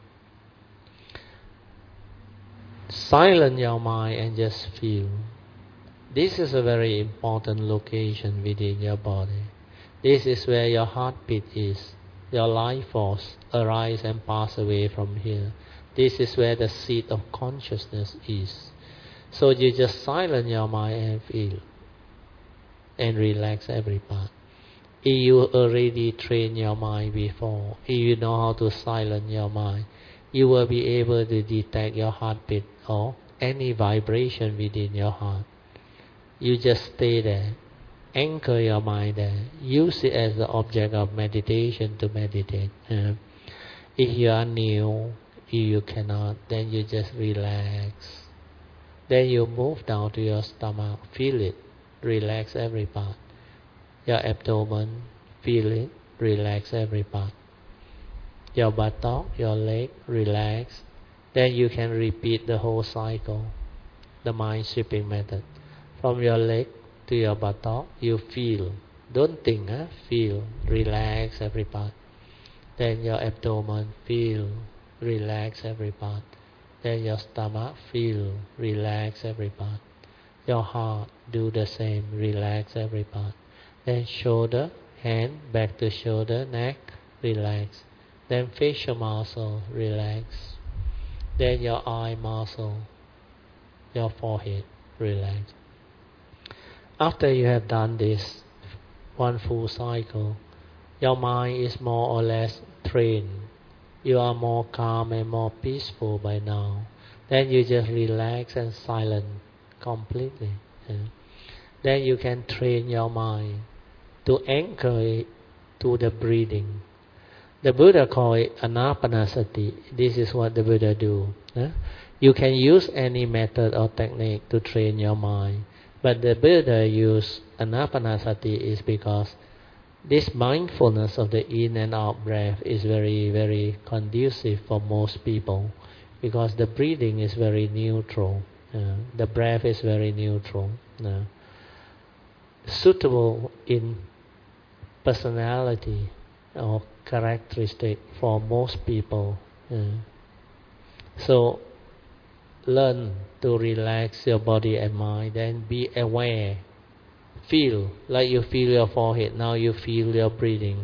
[SPEAKER 1] Silence your mind and just feel. This is a very important location within your body. This is where your heartbeat is. Your life force arise and pass away from here. This is where the seat of consciousness is. So you just silence your mind and feel. And relax every part. If you already trained your mind before, if you know how to silence your mind, you will be able to detect your heartbeat or any vibration within your heart. You just stay there, anchor your mind there, use it as the object of meditation to meditate. Uh, if you are new, if you cannot, then you just relax. Then you move down to your stomach, feel it, relax every part. Your abdomen, feel it, relax every part. Your buttock, your leg, relax. Then you can repeat the whole cycle, the mind sweeping method. From your leg to your buttock, you feel. Don't think, huh? Feel, relax every part. Then your abdomen, feel, relax every part. Then your stomach, feel, relax every part. Your heart, do the same, relax every part. Then shoulder, hand, back to shoulder, neck, relax. Then facial muscle, relax. Then your eye muscle, your forehead, relax. After you have done this one full cycle, your mind is more or less trained. You are more calm and more peaceful by now. Then you just relax and silent completely. Yeah. Then you can train your mind to anchor it to the breathing. The Buddha called it anapanasati. This is what the Buddha do. Yeah? You can use any method or technique to train your mind. But the Buddha used anapanasati is because this mindfulness of the in and out breath is very, very conducive for most people, because the breathing is very neutral. Uh, the breath is very neutral. Uh, suitable in personality or characteristic for most people. Uh, so learn to relax your body and mind, and be aware. Feel like you feel your forehead, now you feel your breathing.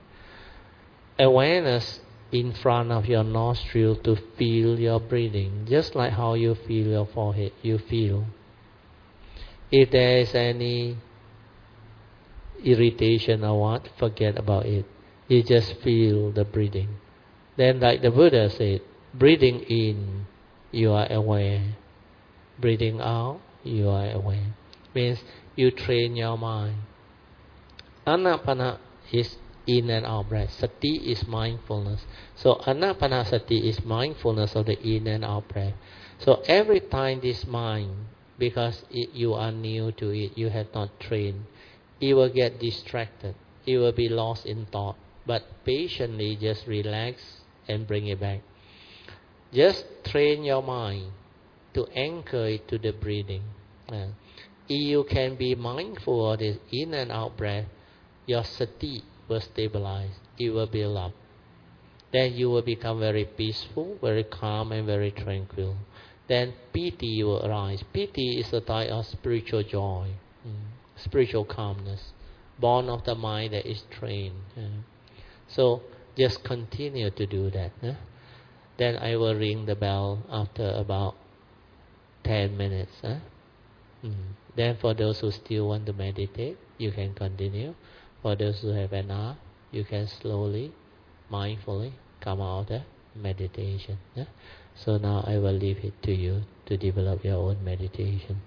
[SPEAKER 1] Huh? Awareness in front of your nostril to feel your breathing, just like how you feel your forehead, you feel. If there is any irritation or what, forget about it. You just feel the breathing. Then like the Buddha said, breathing in, you are aware. Breathing out, you are aware. Means you train your mind. Anapana is in and out breath. Sati is mindfulness. So anapanasati is mindfulness of the in and out breath. So every time this mind, because it, you are new to it, you have not trained, it will get distracted. It will be lost in thought. But patiently just relax and bring it back. Just train your mind to anchor it to the breathing. Uh, if you can be mindful of this in and out breath, your sati will stabilize. It will build up. Then you will become very peaceful, very calm, and very tranquil. Then piti will arise. Piti is a type of spiritual joy, mm, spiritual calmness, born of the mind that is trained. Uh, so just continue to do that. Uh. Then I will ring the bell after about ten minutes. Huh? Mm. Then for those who still want to meditate, you can continue. For those who have enough, you can slowly, mindfully come out of meditation. Huh? So now I will leave it to you to develop your own meditation.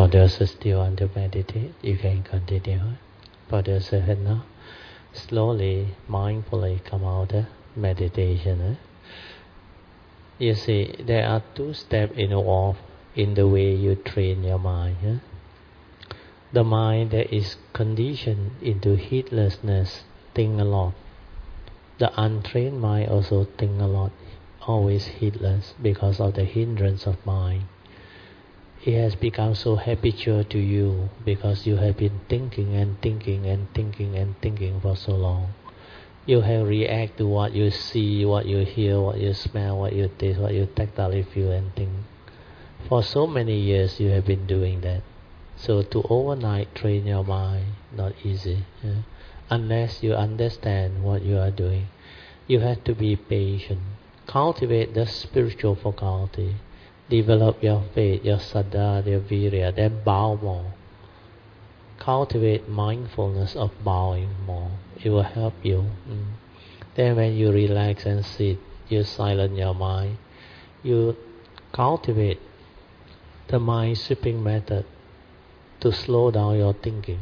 [SPEAKER 1] For those who still want to meditate, you can continue. For those who have not, slowly, mindfully come out of meditation. Eh? You see, there are two steps involved in the way you train your mind. Eh? The mind that is conditioned into heedlessness think a lot. The untrained mind also think a lot, always heedless because of the hindrance of mind. It has become so habitual to you because you have been thinking and thinking and thinking and thinking for so long. You have react to what you see, what you hear, what you smell, what you taste, what you tactile feel and think. For so many years you have been doing that. So to overnight train your mind, not easy. Yeah? Unless you understand what you are doing. You have to be patient. Cultivate the spiritual faculty. Develop your faith, your saddha, your virya, then bow more. Cultivate mindfulness of bowing more. It will help you. Mm. Then when you relax and sit, you silence your mind. You cultivate the mind sweeping method to slow down your thinking.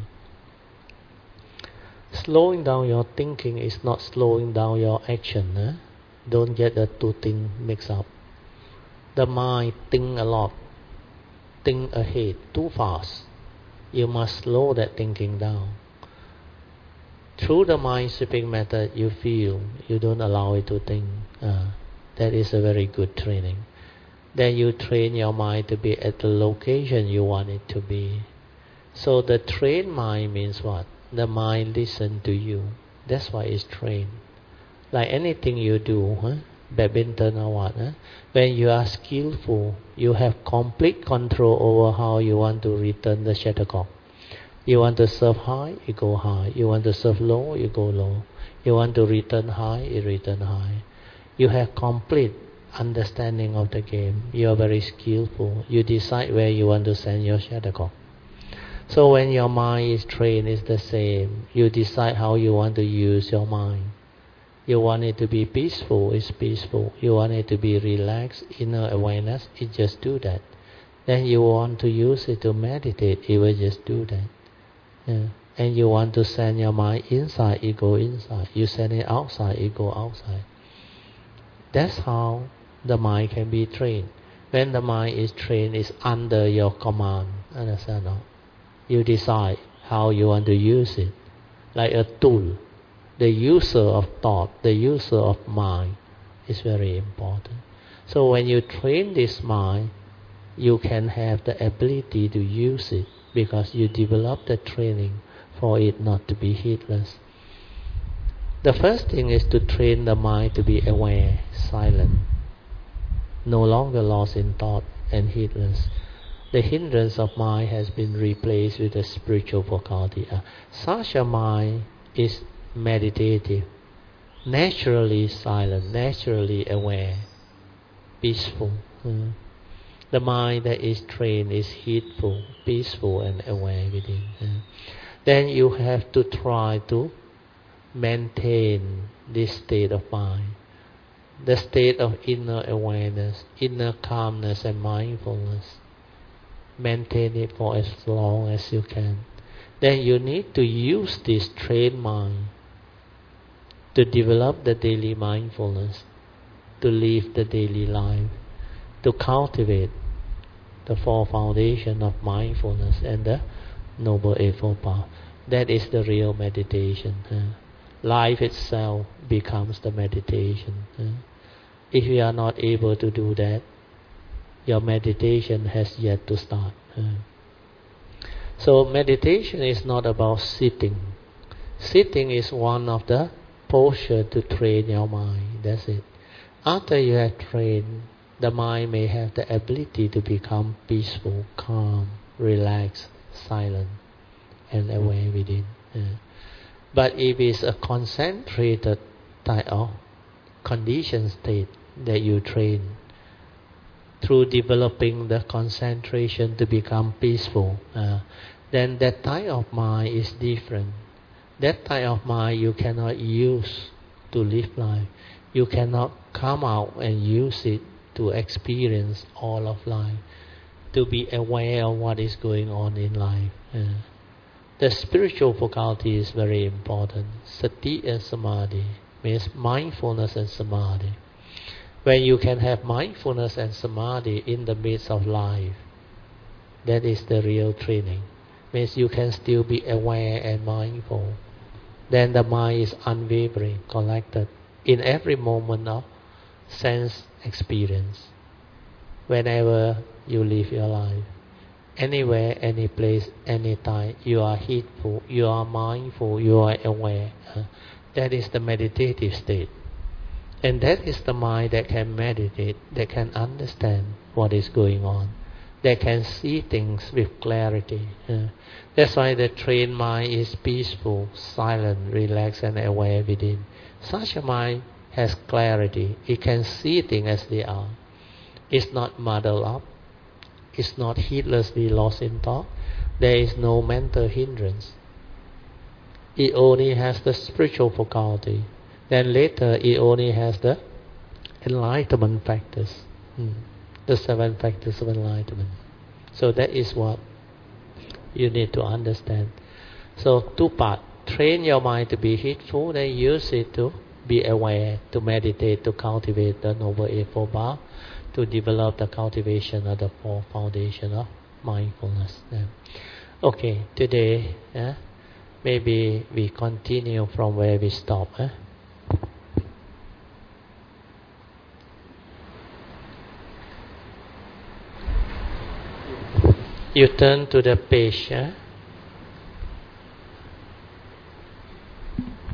[SPEAKER 1] Slowing down your thinking is not slowing down your action. Eh? Don't get the two things mixed up. The mind think a lot, think ahead, too fast. You must slow that thinking down. Through the mind sweeping method, you feel, you don't allow it to think. Uh, that is a very good training. Then you train your mind to be at the location you want it to be. So the trained mind means what? The mind listens to you. That's why it's trained. Like anything you do, huh? Badminton or what, huh? When you are skillful, you have complete control over how you want to return the shuttlecock. You want to serve high, you go high. You want to serve low, you go low. You want to return high, you return high. You have complete understanding of the game. You are very skillful. You decide where you want to send your shuttlecock. So when your mind is trained, it's the same. You decide how you want to use your mind. You want it to be peaceful, it's peaceful. You want it to be relaxed, inner awareness, it just do that. Then you want to use it to meditate, it will just do that. Yeah. And you want to send your mind inside, it go inside. You send it outside, it go outside. That's how the mind can be trained. When the mind is trained, it's under your command. Understand? No? You decide how you want to use it, like a tool. The user of thought, the user of mind is very important. So when you train this mind, you can have the ability to use it because you develop the training for it not to be heedless. The first thing is to train the mind to be aware, silent, no longer lost in thought and heedless. The hindrance of mind has been replaced with a spiritual faculty. Uh, such a mind is meditative, naturally silent, naturally aware, peaceful. Uh, the mind that is trained is heedful, peaceful and aware within. Uh, then you have to try to maintain this state of mind, the state of inner awareness, inner calmness and mindfulness. Maintain it for as long as you can. Then you need to use this trained mind to develop the daily mindfulness, to live the daily life, to cultivate the four foundations of mindfulness and the Noble Eightfold Path. That is the real meditation. Uh, life itself becomes the meditation. Uh, if you are not able to do that, your meditation has yet to start. Uh, so meditation is not about sitting. Sitting is one of the postures to train your mind. That's it. After you have trained, the mind may have the ability to become peaceful, calm, relaxed, silent, and aware within. Uh, but if it's a concentrated type of conditioned state that you train, through developing the concentration to become peaceful, uh, then that type of mind is different. That type of mind you cannot use to live life. You cannot come out and use it to experience all of life. to be aware of what is going on in life. Uh, the spiritual faculty is very important. Sati and Samadhi means mindfulness and Samadhi. When you can have mindfulness and Samadhi in the midst of life, that is the real training. Means you can still be aware and mindful. Then the mind is unwavering, collected in every moment of sense experience. Whenever you live your life, anywhere, any place, any time, you are heedful, you are mindful, you are aware. Uh, that is the meditative state. And that is the mind that can meditate, that can understand what is going on, that can see things with clarity. Uh, that's why the trained mind is peaceful, silent, relaxed and aware within. Such a mind has clarity. It can see things as they are. It's not muddled up. It's not heedlessly lost in thought. There is no mental hindrance. It only has the spiritual faculty. Then later it only has the enlightenment factors. Hmm. The seven factors of enlightenment. So that is what you need to understand. So two parts. Train your mind to be heedful, then use it to be aware, to meditate, to cultivate the Noble Eightfold Path, to develop the cultivation of the four foundation of mindfulness. Yeah. Okay, today yeah, maybe we continue from where we stop. Eh? You turn to the page. Eh?